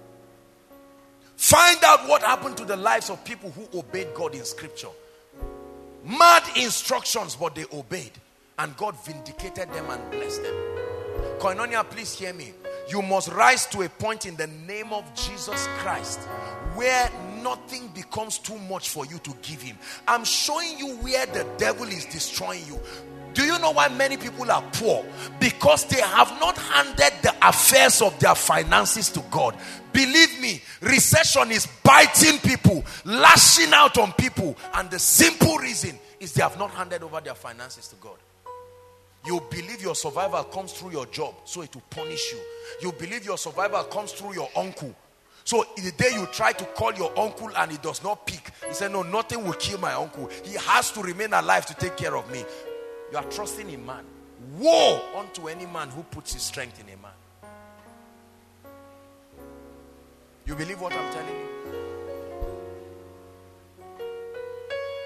Find out what happened to the lives of people who obeyed God in scripture. Mad instructions, but they obeyed. And God vindicated them and blessed them. Koinonia, please hear me. You must rise to a point in the name of Jesus Christ where nothing becomes too much for you to give him. I'm showing you where the devil is destroying you. Do you know why many people are poor? Because they have not handed the affairs of their finances to God. Believe me, recession is biting people, lashing out on people, and the simple reason is they have not handed over their finances to God. You believe your survival comes through your job, so it will punish you. You believe your survival comes through your uncle. So the day you try to call your uncle and he does not pick, he said, no, nothing will kill my uncle. He has to remain alive to take care of me. You are trusting in man. Woe unto any man who puts his strength in a man. You believe what I'm telling you?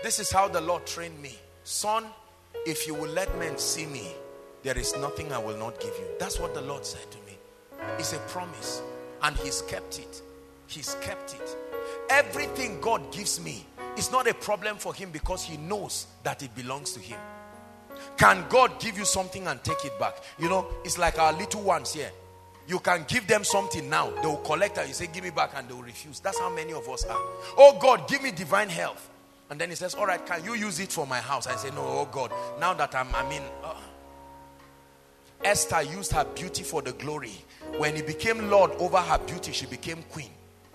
This is how the Lord trained me. Son, if you will let men see me, there is nothing I will not give you. That's what the Lord said to me. It's a promise. And He's kept it. He's kept it. Everything God gives me is not a problem for Him because He knows that it belongs to Him. Can God give you something and take it back? You know, it's like our little ones here. You can give them something now. They will collect it. You say, give me back, and they will refuse. That's how many of us are. Oh God, give me divine health. And then He says, all right, can you use it for my house? I say, no, oh God, now that Esther used her beauty for the glory. When He became Lord over her beauty, she became queen.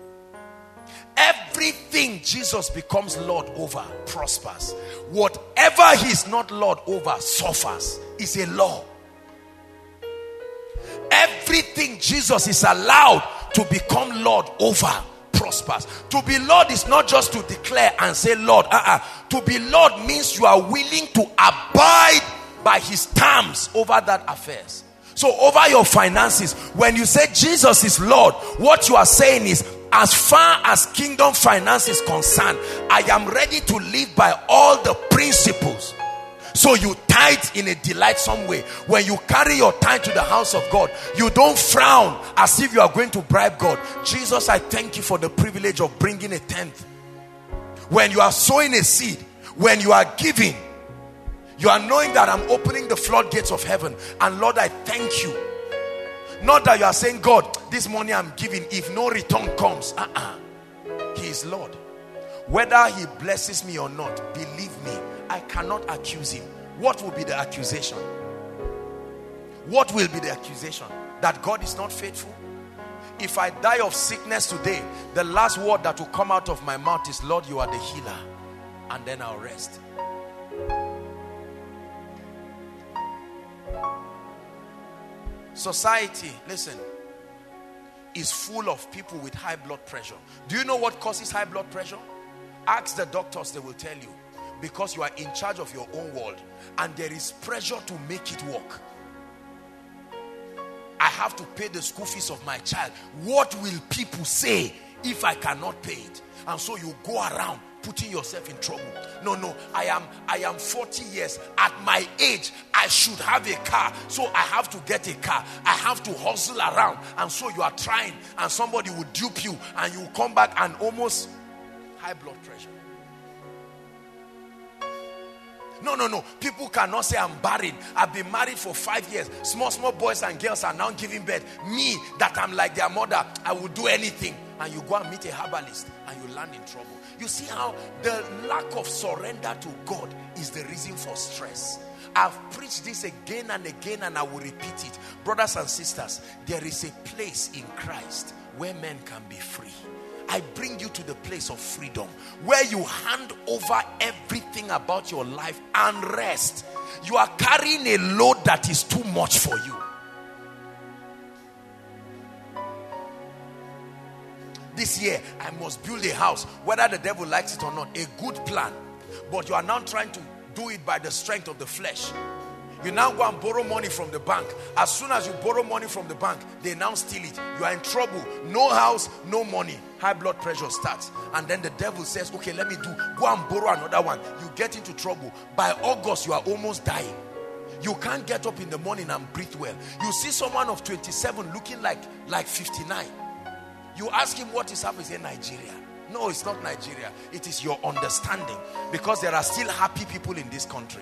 Everything Jesus becomes Lord over prospers. Whatever He's not Lord over suffers. It's a law. Everything Jesus is allowed to become Lord over prospers. To be Lord is not just to declare and say Lord. To be Lord means you are willing to abide by His terms over that affairs. So over your finances, when you say Jesus is Lord, what you are saying is, as far as kingdom finance is concerned, I am ready to live by all the principles. So you tithe in a delightsome way. When you carry your tithe to the house of God, you don't frown as if you are going to bribe God. Jesus, I thank you for the privilege of bringing a tenth. When you are sowing a seed, when you are giving, you are knowing that I'm opening the floodgates of heaven. And Lord, I thank you. Not that you are saying, God, this money I'm giving, if no return comes. He is Lord. Whether He blesses me or not, believe me, I cannot accuse Him. What will be the accusation? What will be the accusation? That God is not faithful? If I die of sickness today, the last word that will come out of my mouth is, Lord, you are the healer. And then I'll rest. Society, listen, is full of people with high blood pressure. Do you know what causes high blood pressure? Ask the doctors, they will tell you. Because you are in charge of your own world and there is pressure to make it work. I have to pay the school fees of my child. What will people say if I cannot pay it? And so you go around putting yourself in trouble. No, I am 40 years. At my age, I should have a car. So I have to get a car. I have to hustle around. And so you are trying and somebody will dupe you and you will come back and almost high blood pressure. No. People cannot say I'm barren. I've been married for 5 years. Small boys and girls are now giving birth. Me, that I'm like their mother, I will do anything. And you go and meet a herbalist and you land in trouble. You see how the lack of surrender to God is the reason for stress. I've preached this again and again and I will repeat it. Brothers and sisters, there is a place in Christ where men can be free. I bring you to the place of freedom where you hand over everything about your life and rest. You are carrying a load that is too much for you. This year, I must build a house, whether the devil likes it or not. A good plan. But you are now trying to do it by the strength of the flesh. You now go and borrow money from the bank. As soon as you borrow money from the bank, they now steal it. You are in trouble. No house, no money. High blood pressure starts. And then the devil says, okay, let me go and borrow another one. You get into trouble. By August, you are almost dying. You can't get up in the morning and breathe well. You see someone of 27 looking like 59. You ask him what is happening, he says Nigeria. No, it's not Nigeria. It is your understanding. Because there are still happy people in this country.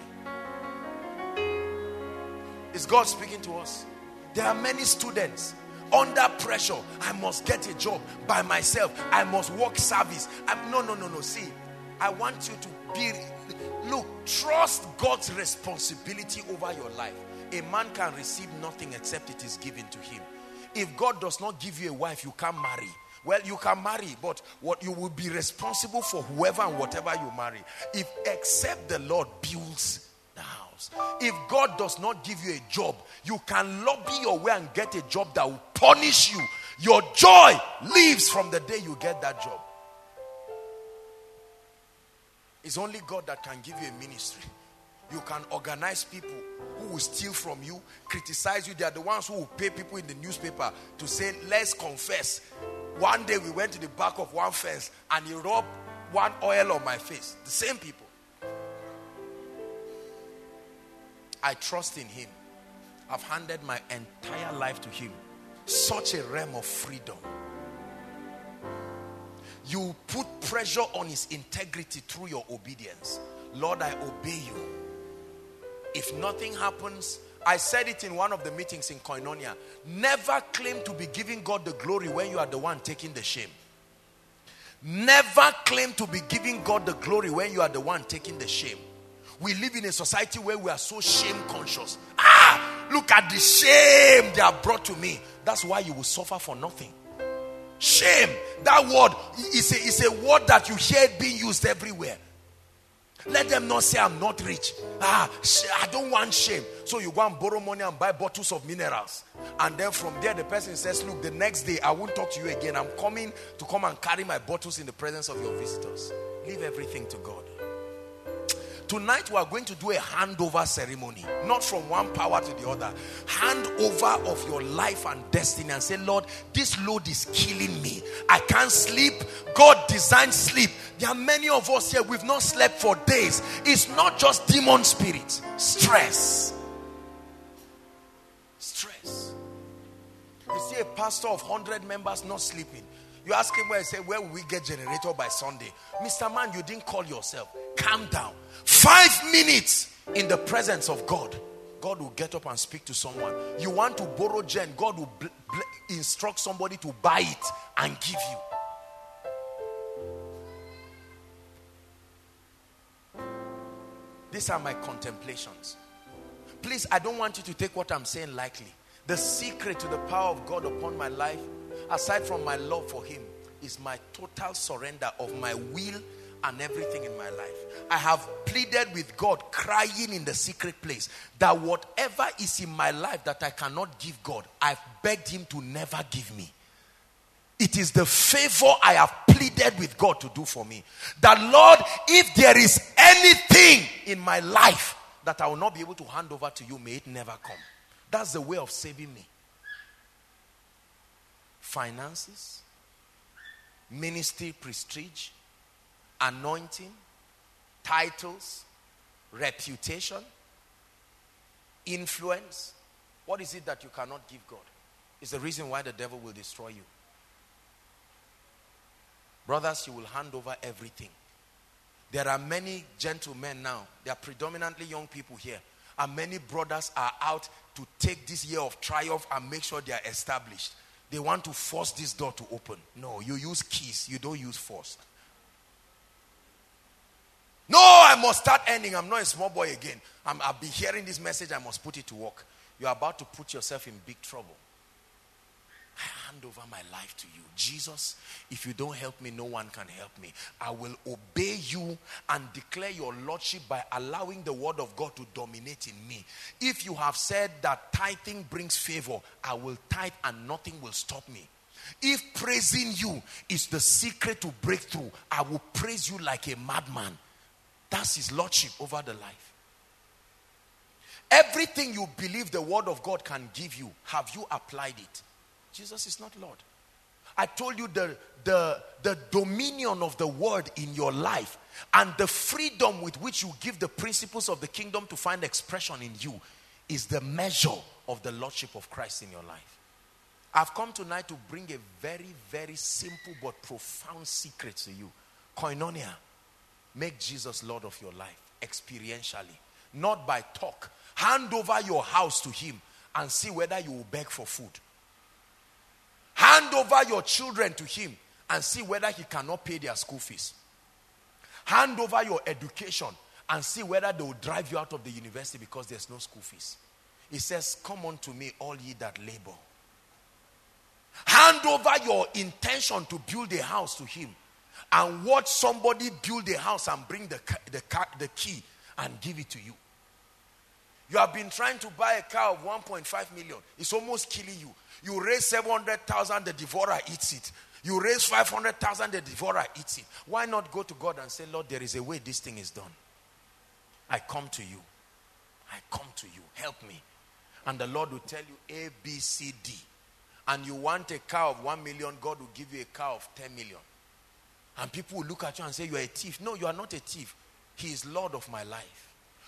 Is God speaking to us? There are many students under pressure. I must get a job by myself. I must work service. No. See, I want you to look, trust God's responsibility over your life. A man can receive nothing except it is given to him. If God does not give you a wife, you can't marry. Well, you can marry, but what you will be responsible for whoever and whatever you marry. If except the Lord builds the house. If God does not give you a job, you can lobby your way and get a job that will punish you. Your joy lives from the day you get that job. It's only God that can give you a ministry. You can organize people who will steal from you, criticize you. They are the ones who will pay people in the newspaper to say, let's confess. One day we went to the back of one fence and he rubbed one oil on my face. The same people. I trust in him. I've handed my entire life to him. Such a realm of freedom. You put pressure on his integrity through your obedience. Lord, I obey you. If nothing happens, I said it in one of the meetings in Koinonia, never claim to be giving God the glory when you are the one taking the shame. Never claim to be giving God the glory when you are the one taking the shame. We live in a society where we are so shame conscious. Look at the shame they have brought to me. That's why you will suffer for nothing. Shame, that word is a word that you hear it being used everywhere. Let them not say I'm not rich. I don't want shame. So you go and borrow money and buy bottles of minerals. And then from there the person says, look, the next day I won't talk to you again. I'm coming to come and carry my bottles in the presence of your visitors. Leave everything to God. Tonight we are going to do a handover ceremony. Not from one power to the other. Handover of your life and destiny and say, Lord, this load is killing me. I can't sleep. God designed sleep. There are many of us here, we've not slept for days. It's not just demon spirits. Stress. Stress. You see a pastor of 100 members not sleeping. You ask him where, he say, where will we get generator by Sunday? Mr. Man, you didn't call yourself. Calm down. 5 minutes in the presence of God. God will get up and speak to someone. You want to borrow gen, God will instruct somebody to buy it and give you. These are my contemplations. Please, I don't want you to take what I'm saying lightly. The secret to the power of God upon my life, aside from my love for him, is my total surrender of my will and everything in my life. I have pleaded with God, crying in the secret place, that whatever is in my life that I cannot give God, I've begged him to never give me. It is the favor I have pleaded with God to do for me. That Lord, if there is anything in my life that I will not be able to hand over to you, may it never come. That's the way of saving me. Finances, ministry, prestige, anointing, titles, reputation, influence. What is it that you cannot give God? It's the reason why the devil will destroy you. Brothers, you will hand over everything. There are many gentlemen now. There are predominantly young people here. And many brothers are out to take this year of triumph and make sure they are established. They want to force this door to open. No, you use keys. You don't use force. No, I must start earning. I'm not a small boy again. I'll be hearing this message. I must put it to work. You're about to put yourself in big trouble. I hand over my life to you. Jesus, if you don't help me, no one can help me. I will obey you and declare your lordship by allowing the word of God to dominate in me. If you have said that tithing brings favor, I will tithe and nothing will stop me. If praising you is the secret to breakthrough, I will praise you like a madman. That's his lordship over the life. Everything you believe the word of God can give you, have you applied it? Jesus is not Lord. I told you the dominion of the word in your life and the freedom with which you give the principles of the kingdom to find expression in you is the measure of the lordship of Christ in your life. I've come tonight to bring a very, very simple but profound secret to you. Koinonia. Make Jesus Lord of your life experientially, not by talk. Hand over your house to him and see whether you will beg for food. Hand over your children to him and see whether he cannot pay their school fees. Hand over your education and see whether they will drive you out of the university because there's no school fees. He says, come unto me, all ye that labor. Hand over your intention to build a house to him and watch somebody build a house and bring the key and give it to you. You have been trying to buy a car of 1.5 million. It's almost killing you. You raise 700,000, the devourer eats it. You raise 500,000, the devourer eats it. Why not go to God and say, Lord, there is a way this thing is done. I come to you. I come to you. Help me. And the Lord will tell you A, B, C, D. And you want a car of 1 million, God will give you a car of 10 million. And people will look at you and say, you are a thief. No, you are not a thief. He is Lord of my life.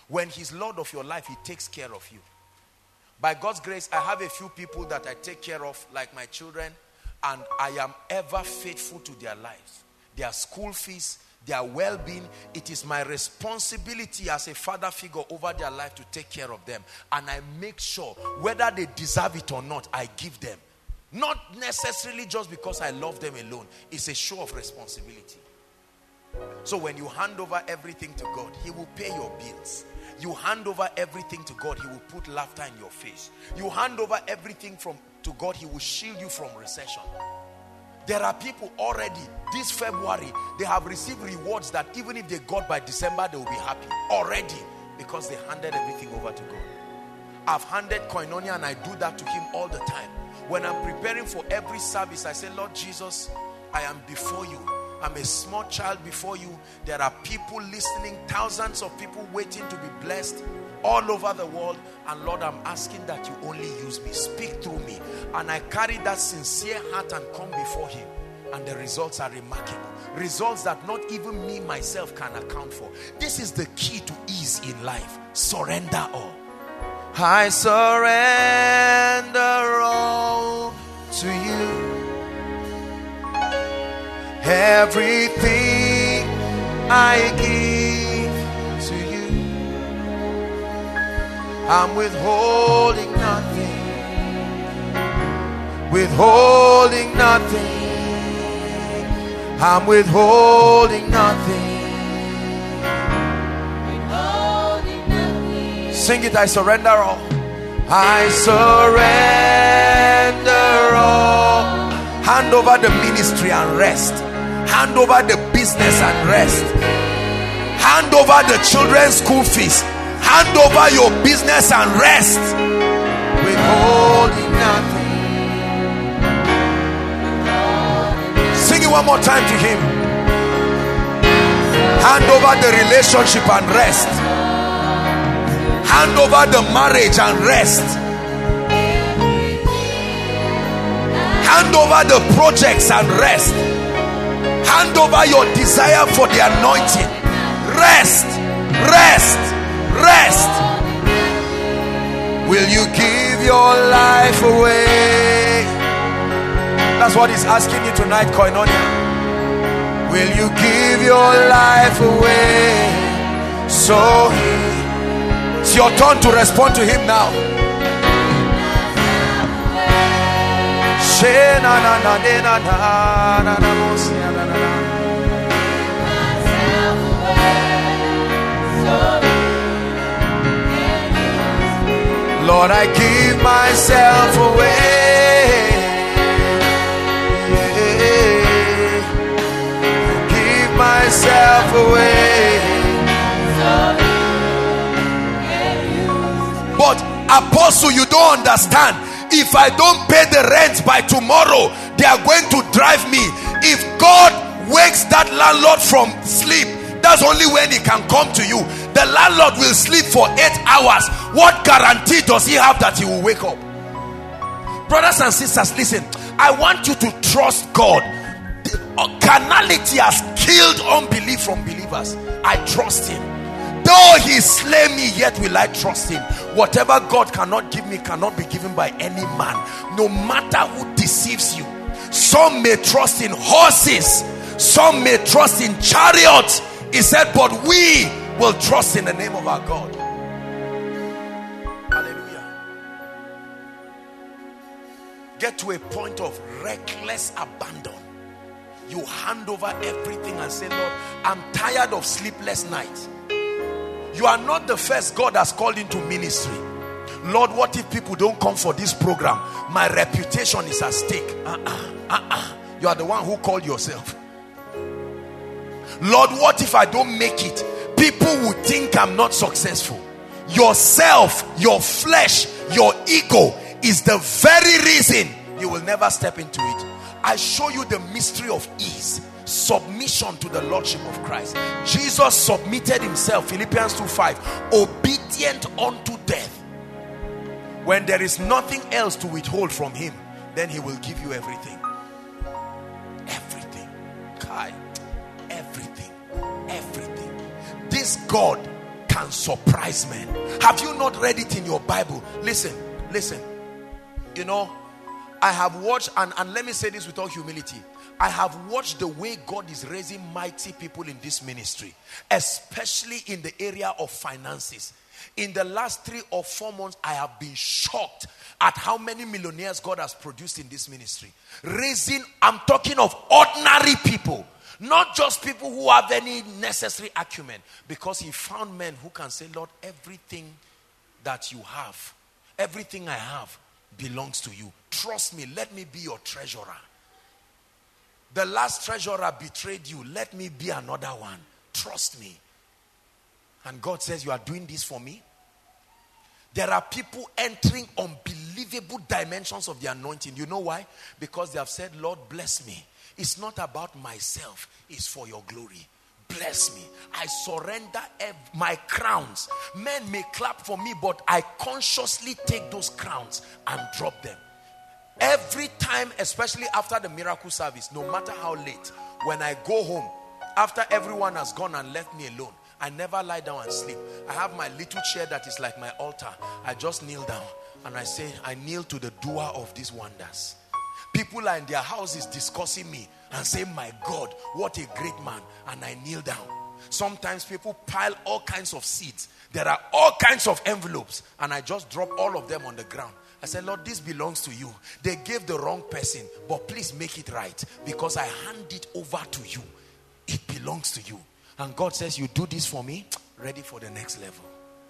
When he's Lord of your life, he takes care of you. By God's grace, I have a few people that I take care of, like my children, and I am ever faithful to their lives. Their school fees, their well-being. It is my responsibility as a father figure over their life to take care of them. And I make sure, whether they deserve it or not, I give them. Not necessarily just because I love them alone. It's a show of responsibility. So when you hand over everything to God, he will pay your bills. You hand over everything to God, he will put laughter in your face. You hand over everything to God, he will shield you from recession. There are people already, this February, they have received rewards that even if they got by December, they will be happy. Already, because they handed everything over to God. I've handed Koinonia and I do that to him all the time. When I'm preparing for every service, I say, Lord Jesus, I am before you. I'm a small child before you. There are people listening, thousands of people waiting to be blessed all over the world. And Lord, I'm asking that you only use me. Speak through me. And I carry that sincere heart and come before him. And the results are remarkable. Results that not even me myself can account for. This is the key to ease in life. Surrender all. I surrender all to you. Everything I give to you, I'm withholding nothing, withholding nothing, I'm withholding nothing,
withholding nothing.
Sing it, I surrender all. I surrender all. Hand over the ministry and rest. Hand over the business and rest. Hand over the children's school fees. Hand over your business and rest. Withholding nothing. Sing it one more time to him. Hand over the relationship and rest. Hand over the marriage and rest. Hand over the projects and rest. Hand over your desire for the anointing. Rest, rest, rest. Will you give your life away? That's what he's asking you tonight, Koinonia. Will you give your life away? So it's your turn to respond to him now. Lord, I give myself away. I give myself away. But Apostle, you don't understand. If I don't pay the rent by tomorrow, they are going to drive me. If God wakes that landlord from sleep, that's only when he can come to you. The landlord will sleep for 8 hours. What guarantee does he have that he will wake up? Brothers and sisters, listen. I want you to trust God. Carnality has killed unbelief from believers. I trust him. Though he slay me, yet will I trust him. Whatever God cannot give me cannot be given by any man, no matter who deceives you. Some may trust in horses, some may trust in chariots. He said, but we will trust in the name of our God. Hallelujah. Get to a point of reckless abandon. You hand over everything and say, Lord, I'm tired of sleepless nights. You are not the first God has called into ministry. Lord, what if people don't come for this program? My reputation is at stake. You are the one who called yourself. Lord, what if I don't make it? People will think I'm not successful. Yourself, your flesh, your ego is the very reason you will never step into it. I show you the mystery of ease. Submission to the Lordship of Christ. Jesus submitted himself, Philippians 2:5, obedient unto death. When there is nothing else to withhold from him, then he will give you everything. Everything. Kai. Everything. Everything. This God can and surprise men. Have you not read it in your Bible? Listen. You know, I have watched, and let me say this with all humility, I have watched the way God is raising mighty people in this ministry, especially in the area of finances. In the last 3 or 4 months, I have been shocked at how many millionaires God has produced in this ministry. Raising, I'm talking of ordinary people, not just people who have any necessary acumen, because he found men who can say, Lord, everything that you have, everything I have belongs to you. Trust me, let me be your treasurer. The last treasurer betrayed you. Let me be another one. Trust me. And God says, you are doing this for me. There are people entering unbelievable dimensions of the anointing. You know why? Because they have said, Lord, bless me. It's not about myself. It's for your glory. Bless me. I surrender my crowns. Men may clap for me, but I consciously take those crowns and drop them. Every time, especially after the miracle service, no matter how late, when I go home, after everyone has gone and left me alone, I never lie down and sleep. I have my little chair that is like my altar. I just kneel down and I say, I kneel to the doer of these wonders. People are in their houses discussing me and say, my God, what a great man. And I kneel down. Sometimes people pile all kinds of seeds. There are all kinds of envelopes, and I just drop all of them on the ground. I said, Lord, this belongs to you. They gave the wrong person, but please make it right, because I hand it over to you. It belongs to you. And God says, you do this for me, ready for the next level.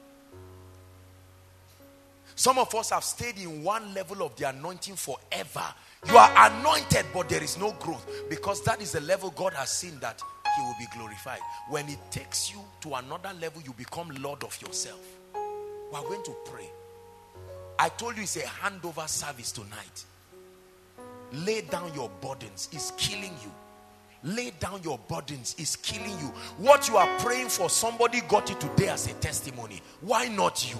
Some of us have stayed in one level of the anointing forever. You are anointed, but there is no growth, because that is the level God has seen that he will be glorified. When it takes you to another level, you become Lord of yourself. We are going to pray. I told you it's a handover service tonight. Lay down your burdens. It's killing you. Lay down your burdens. It's killing you. What you are praying for, somebody got it today as a testimony. Why not you?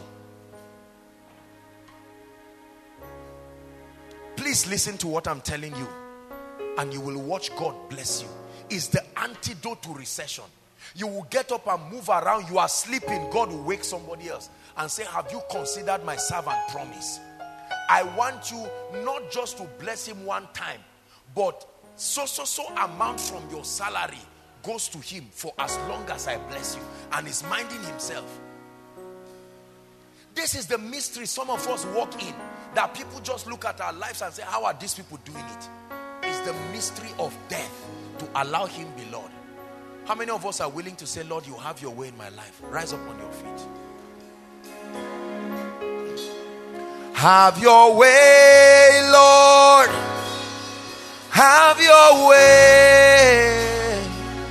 Please listen to what I'm telling you, and you will watch God bless you. It's the antidote to recession. You will get up and move around. You are sleeping. God will wake somebody else and say, have you considered my servant promise? I want you not just to bless him one time, but so amount from your salary goes to him for as long as I bless you. And he's minding himself. This is the mystery some of us walk in, that people just look at our lives and say, how are these people doing it? It's the mystery of death to allow him be Lord. How many of us are willing to say, Lord, you have your way in my life? Rise up on your feet. Have your way, Lord. Have your way.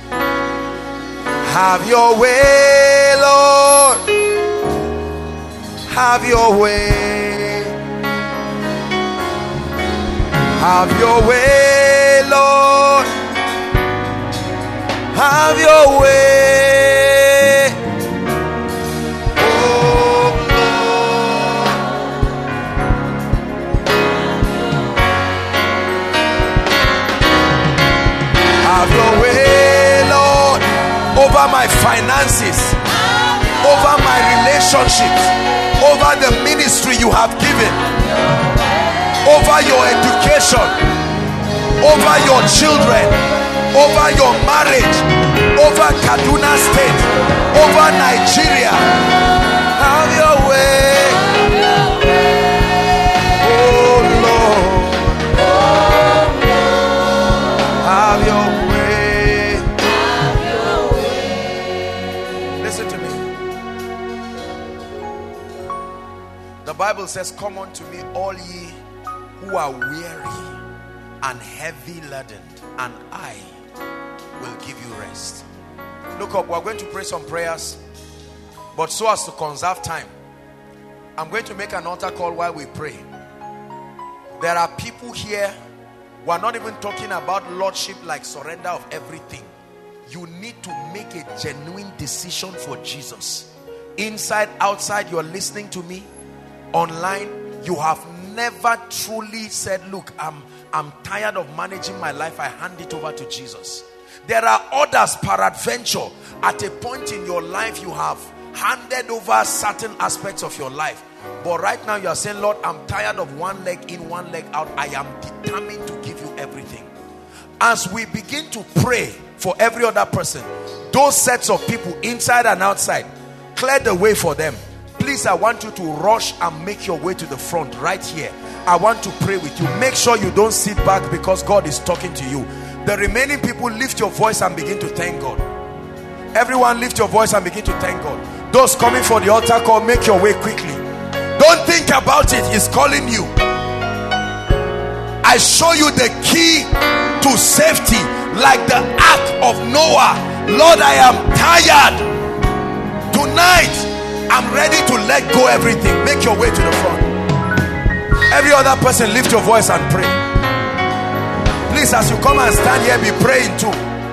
Have your way, Lord. Have your way. Have your way, Lord. Have your way. Oh Lord. Have your way, Lord, over my finances, over my relationships, over the ministry you have given, over your education, over your children, over your marriage, over Kaduna State, over Nigeria. Have your way. Oh Lord. Have your way. Listen to me. The Bible says, come unto me all ye who are weary and heavy laden, and I will give you rest. Look up, we're going to pray some prayers, but so as to conserve time, I'm going to make an altar call while we pray. There are people here, we're not even talking about lordship like surrender of everything. You need to make a genuine decision for Jesus. Inside, outside, you're listening to me online, you have never truly said, look, I'm tired of managing my life, I hand it over to Jesus. There are others, peradventure, at a point in your life you have handed over certain aspects of your life. But right now you are saying, Lord, I'm tired of one leg in, one leg out. I am determined to give you everything. As we begin to pray for every other person, those sets of people inside and outside, clear the way for them. Please, I want you to rush and make your way to the front right here. I want to pray with you. Make sure you don't sit back because God is talking to you. The remaining people, lift your voice and begin to thank God. Everyone, lift your voice and begin to thank God. Those coming for the altar call, make your way quickly. Don't think about it. He's calling you. I show you the key to safety, like the ark of Noah. Lord, I am tired. Tonight, I'm ready to let go everything. Make your way to the front. Every other person, lift your voice and pray. Please, as you come and stand here, be praying too.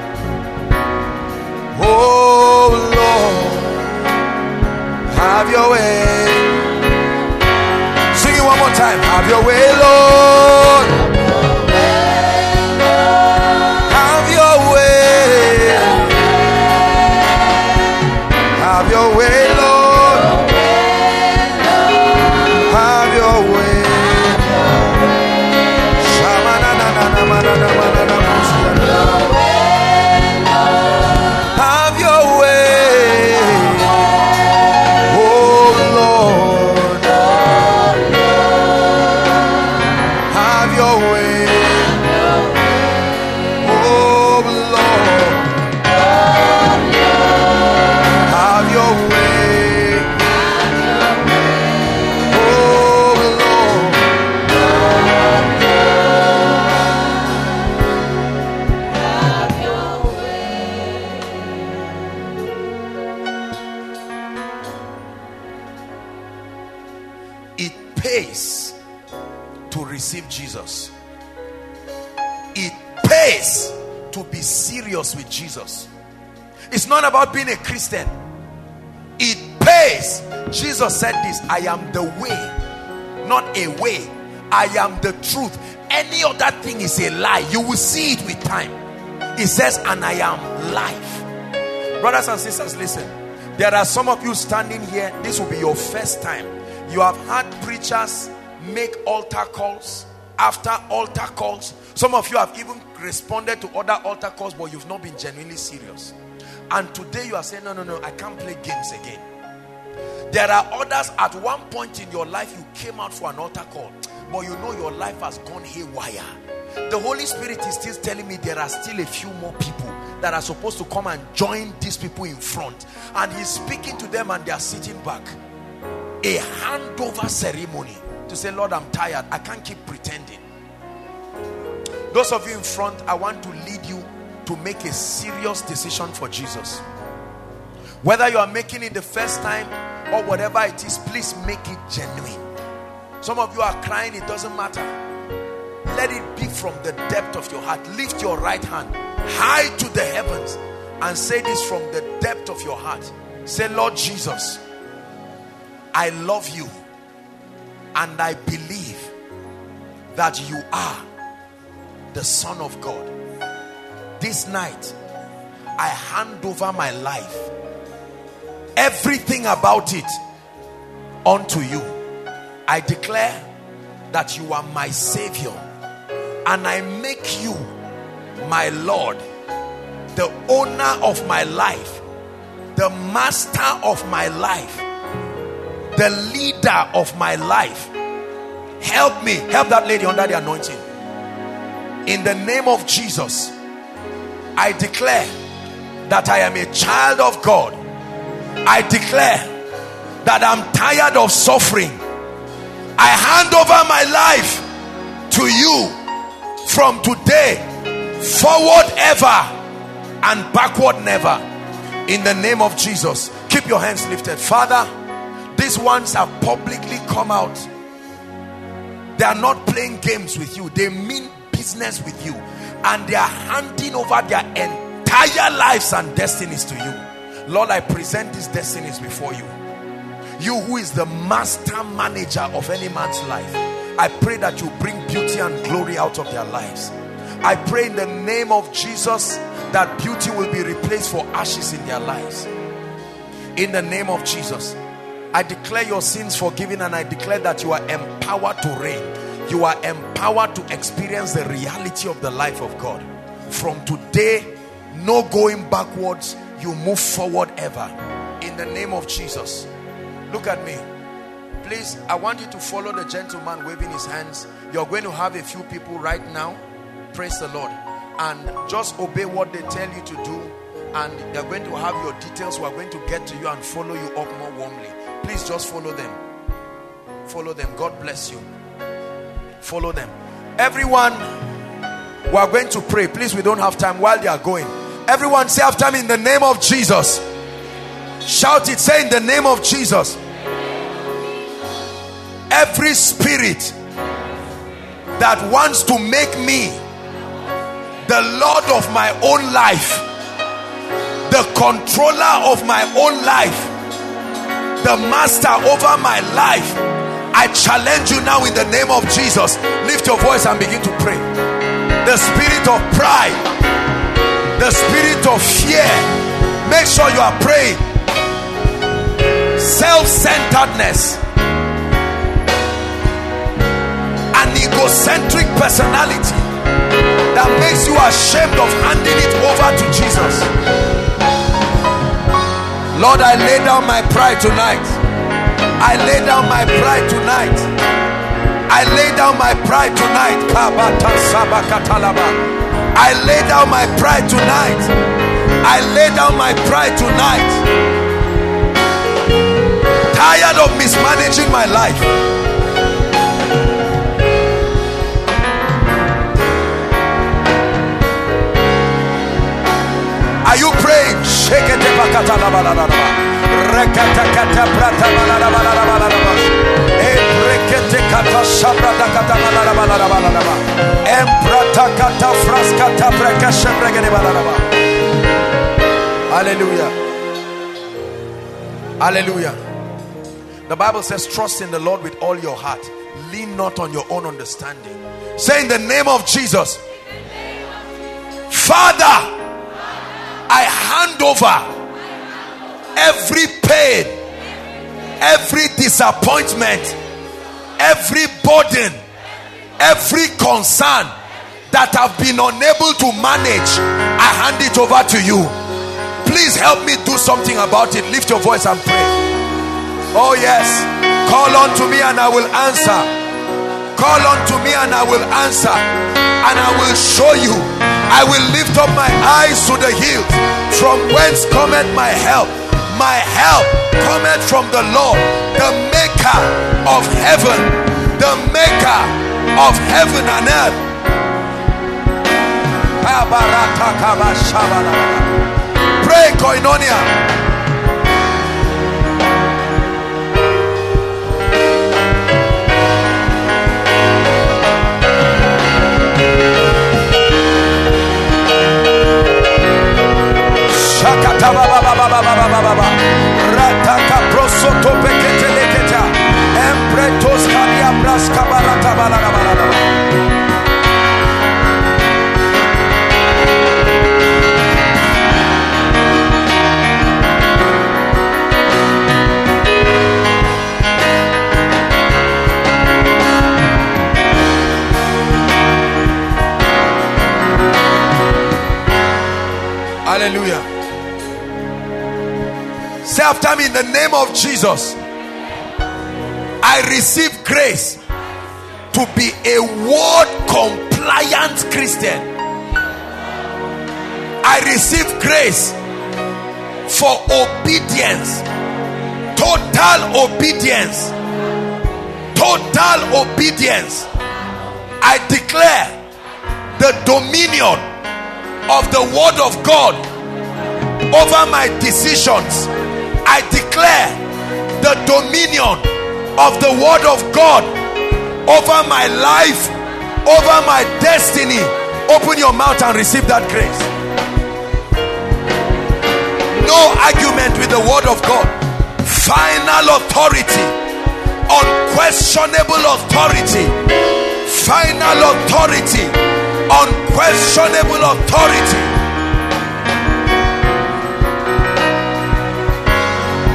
Oh Lord, have your way. Sing it one more time. Have your way, Lord. Have your way. Have your way, Lord. Have your way. Have your way. Oh Lord. Have your way. Oh Lord. Have your way. Oh Lord. It pays to receive Jesus. It pays to be serious with Jesus. It's not about being a Christian. It pays. Jesus said this: I am the way, not a way. I am the truth. Any other thing is a lie. You will see it with time. It says, and I am life. Brothers and sisters, listen. There are some of you standing here. This will be your first time. You have had preachers make altar calls after altar calls. Some of you have even responded to other altar calls, but you've not been genuinely serious. And today you are saying, no, I can't play games again. There are others, at one point in your life, you came out for an altar call, but you know your life has gone haywire. The Holy Spirit is still telling me there are still a few more people that are supposed to come and join these people in front. And he's speaking to them and they are sitting back. A handover ceremony to say, Lord, I'm tired. I can't keep pretending. Those of you in front, I want to lead you to make a serious decision for Jesus. Whether you are making it the first time or whatever it is, please make it genuine. Some of you are crying, it doesn't matter. Let it be from the depth of your heart. Lift your right hand high to the heavens and say this from the depth of your heart. Say, Lord Jesus, I love you and I believe that you are the Son of God. This night, I hand over my life, everything about it, unto you. I declare that you are my Savior and I make you my Lord, the owner of my life, the master of my life, the leader of my life. Help me. Help that lady under the anointing. In the name of Jesus, I declare that I am a child of God. I declare that I'm tired of suffering. I hand over my life to you from today, forward ever and backward never. In the name of Jesus, keep your hands lifted. Father, these ones have publicly come out. They are not playing games with you. They mean business with you. And they are handing over their entire lives and destinies to you. Lord, I present these destinies before you. You who is the master manager of any man's life. I pray that you bring beauty and glory out of their lives. I pray in the name of Jesus that beauty will be replaced for ashes in their lives. In the name of Jesus, I declare your sins forgiven, and I declare that you are empowered to reign. You are empowered to experience the reality of the life of God. From today, no going backwards, you move forward ever. In the name of Jesus. Look at me. Please, I want you to follow the gentleman waving his hands. You're going to have a few people right now, praise the Lord, and just obey what they tell you to do, and they're going to have your details who are going to get to you and follow you up more warmly. Please just follow them. Follow them. God bless you. Follow them. Everyone, we are going to pray. Please, we don't have time while they are going. Everyone say after me, in the name of Jesus. Shout it. Say, in the name of Jesus. Every spirit that wants to make me the Lord of my own life, the controller of my own life, the master over my life, I challenge you now in the name of Jesus. Lift your voice and begin to pray. The spirit of pride, the spirit of fear, make sure you are praying. Self-centeredness, an egocentric personality that makes you ashamed of handing it over to Jesus. Lord, I lay down my pride tonight. I lay down my pride tonight. I lay down my pride tonight. I lay down my pride tonight. I lay down my pride tonight. Tired of mismanaging my life. Are you praying? Shake it. Hallelujah. Hallelujah. The Bible says, trust in the Lord with all your heart. Lean not on your own understanding. Say, in the name of Jesus. Father, I hand over every pain, every disappointment, every burden, every concern that I've been unable to manage. I hand it over to you. Please help me do something about it. Lift your voice and pray. Oh yes, call on to me and I will answer. Call on to me and I will answer, and I will show you. I will lift up my eyes to the hills, from whence cometh my help. My help cometh from the Lord, the maker of heaven, the maker of heaven and earth. Pray, Koinonia. Rataka prosoto peketeleketa empretos kalia braska barata balala. Hallelujah. Say after me, in the name of Jesus, I receive grace to be a word compliant Christian. I receive grace for obedience, total obedience, total obedience. I declare the dominion of the word of God over my decisions. I declare the dominion of the word of God over my life, over my destiny. Open your mouth and receive that grace. No argument with the word of God. Final authority, unquestionable authority, final authority, unquestionable authority.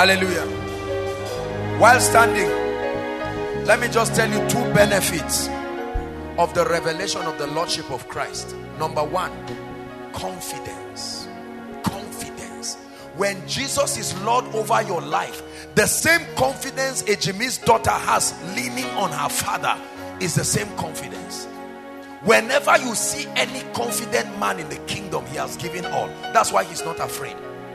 Hallelujah. While standing, let me just tell you two benefits of the revelation of the Lordship of Christ. Number one, confidence. Confidence. When Jesus is Lord over your life, the same confidence a Jimmy's daughter has leaning on her father is the same confidence. Whenever you see any confident man in the kingdom, he has given all. That's why he's not afraid.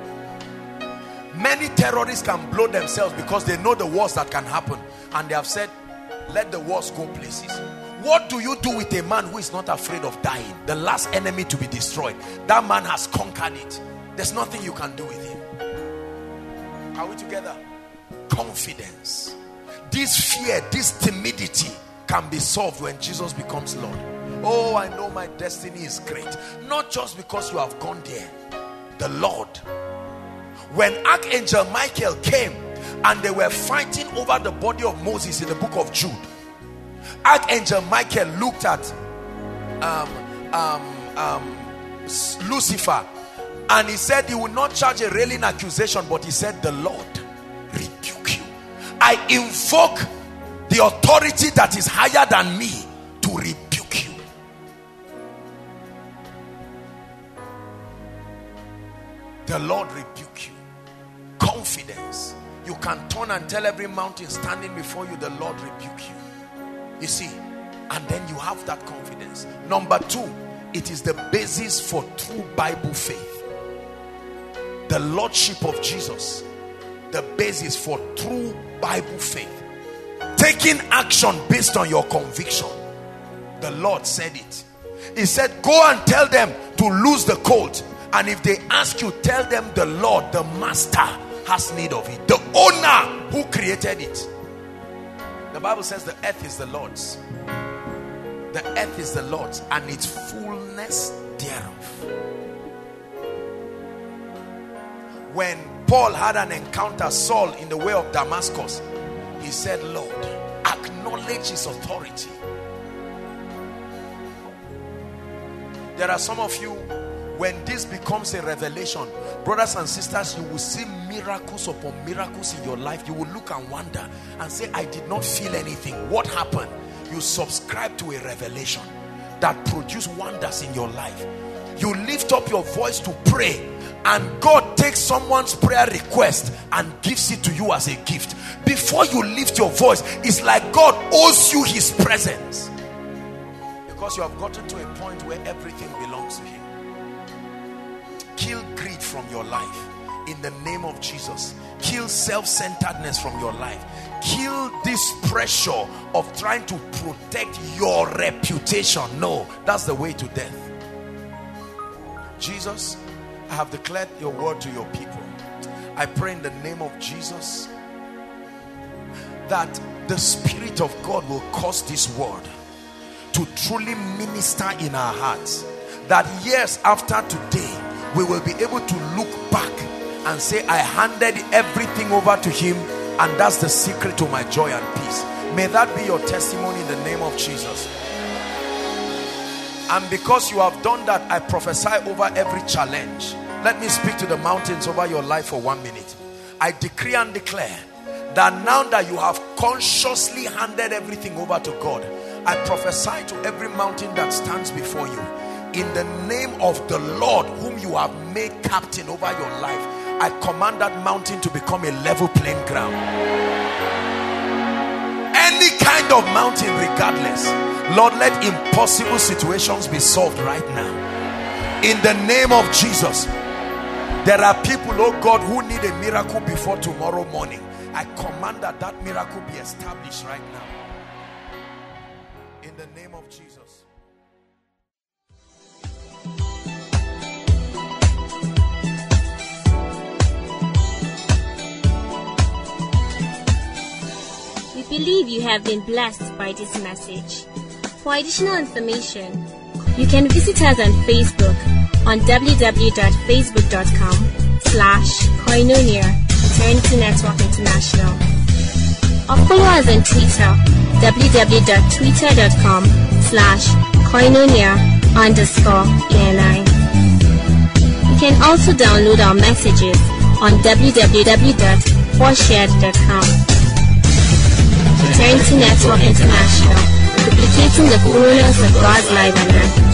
Many terrorists can blow themselves because they know the wars that can happen, and they have said, let the wars go places. What do you do with a man who is not afraid of dying? The last enemy to be destroyed. That man has conquered it. There's nothing you can do with him. Are we together? Confidence. This fear, this timidity can be solved when Jesus becomes Lord. Oh, I know my destiny is great. Not just because you have gone there. The Lord. When Archangel Michael came and they were fighting over the body of Moses in the book of Jude, Archangel Michael looked at Lucifer, and he said he would not charge a railing accusation, but he said, the Lord rebuke you. I invoke the authority that is higher than me to rebuke you. The Lord rebuke you. Confidence. You can turn and tell every mountain standing before you, the Lord rebuke you. You see, and then you have that confidence. Number two, it is the basis for true Bible faith. The Lordship of Jesus, the basis for true Bible faith. Taking action based on your conviction. The Lord said it. He said, go and tell them to loose the colt. And if they ask you, tell them the Lord, the Master, has need of it. The owner who created it. The Bible says the earth is the Lord's. The earth is the Lord's and its fullness thereof. When Paul had an encounter, Saul, in the way of Damascus, he said, Lord, acknowledge his authority. There are some of you, when this becomes a revelation, brothers and sisters, you will see miracles upon miracles in your life. You will look and wonder and say, I did not feel anything. What happened? You subscribe to a revelation that produced wonders in your life. You lift up your voice to pray, and God takes someone's prayer request and gives it to you as a gift. Before you lift your voice, it's like God owes you his presence, because you have gotten to a point where everything belongs to him. Kill greed from your life in the name of Jesus. Kill self-centeredness from your life. Kill this pressure of trying to protect your reputation. No, that's the way to death. Jesus, I have declared your word to your people. I pray in the name of Jesus that the Spirit of God will cause this word to truly minister in our hearts, that years after today we will be able to look back and say, I handed everything over to him, and that's the secret to my joy and peace. May that be your testimony in the name of Jesus. And because you have done that, I prophesy over every challenge. Let me speak to the mountains over your life for 1 minute. I decree and declare that now that you have consciously handed everything over to God, I prophesy to every mountain that stands before you, in the name of the Lord whom you have made captain over your life, I command that mountain to become a level playing ground. Any kind of mountain, regardless, Lord, let impossible situations be solved right now. In the name of Jesus. There are people, oh God, who need a miracle before tomorrow morning. I command that that miracle be established right now. In the name of Jesus.
We believe you have been blessed by this message. For additional information, you can visit us on Facebook on www.facebook.com/Koinonia Eternity Network International, or follow us on Twitter, www.twitter.com/Koinonia_ENI. You can also download our messages on www.koinonia.com. 4shared.com. Eternity Network International, duplicating the fullness of God's life on earth.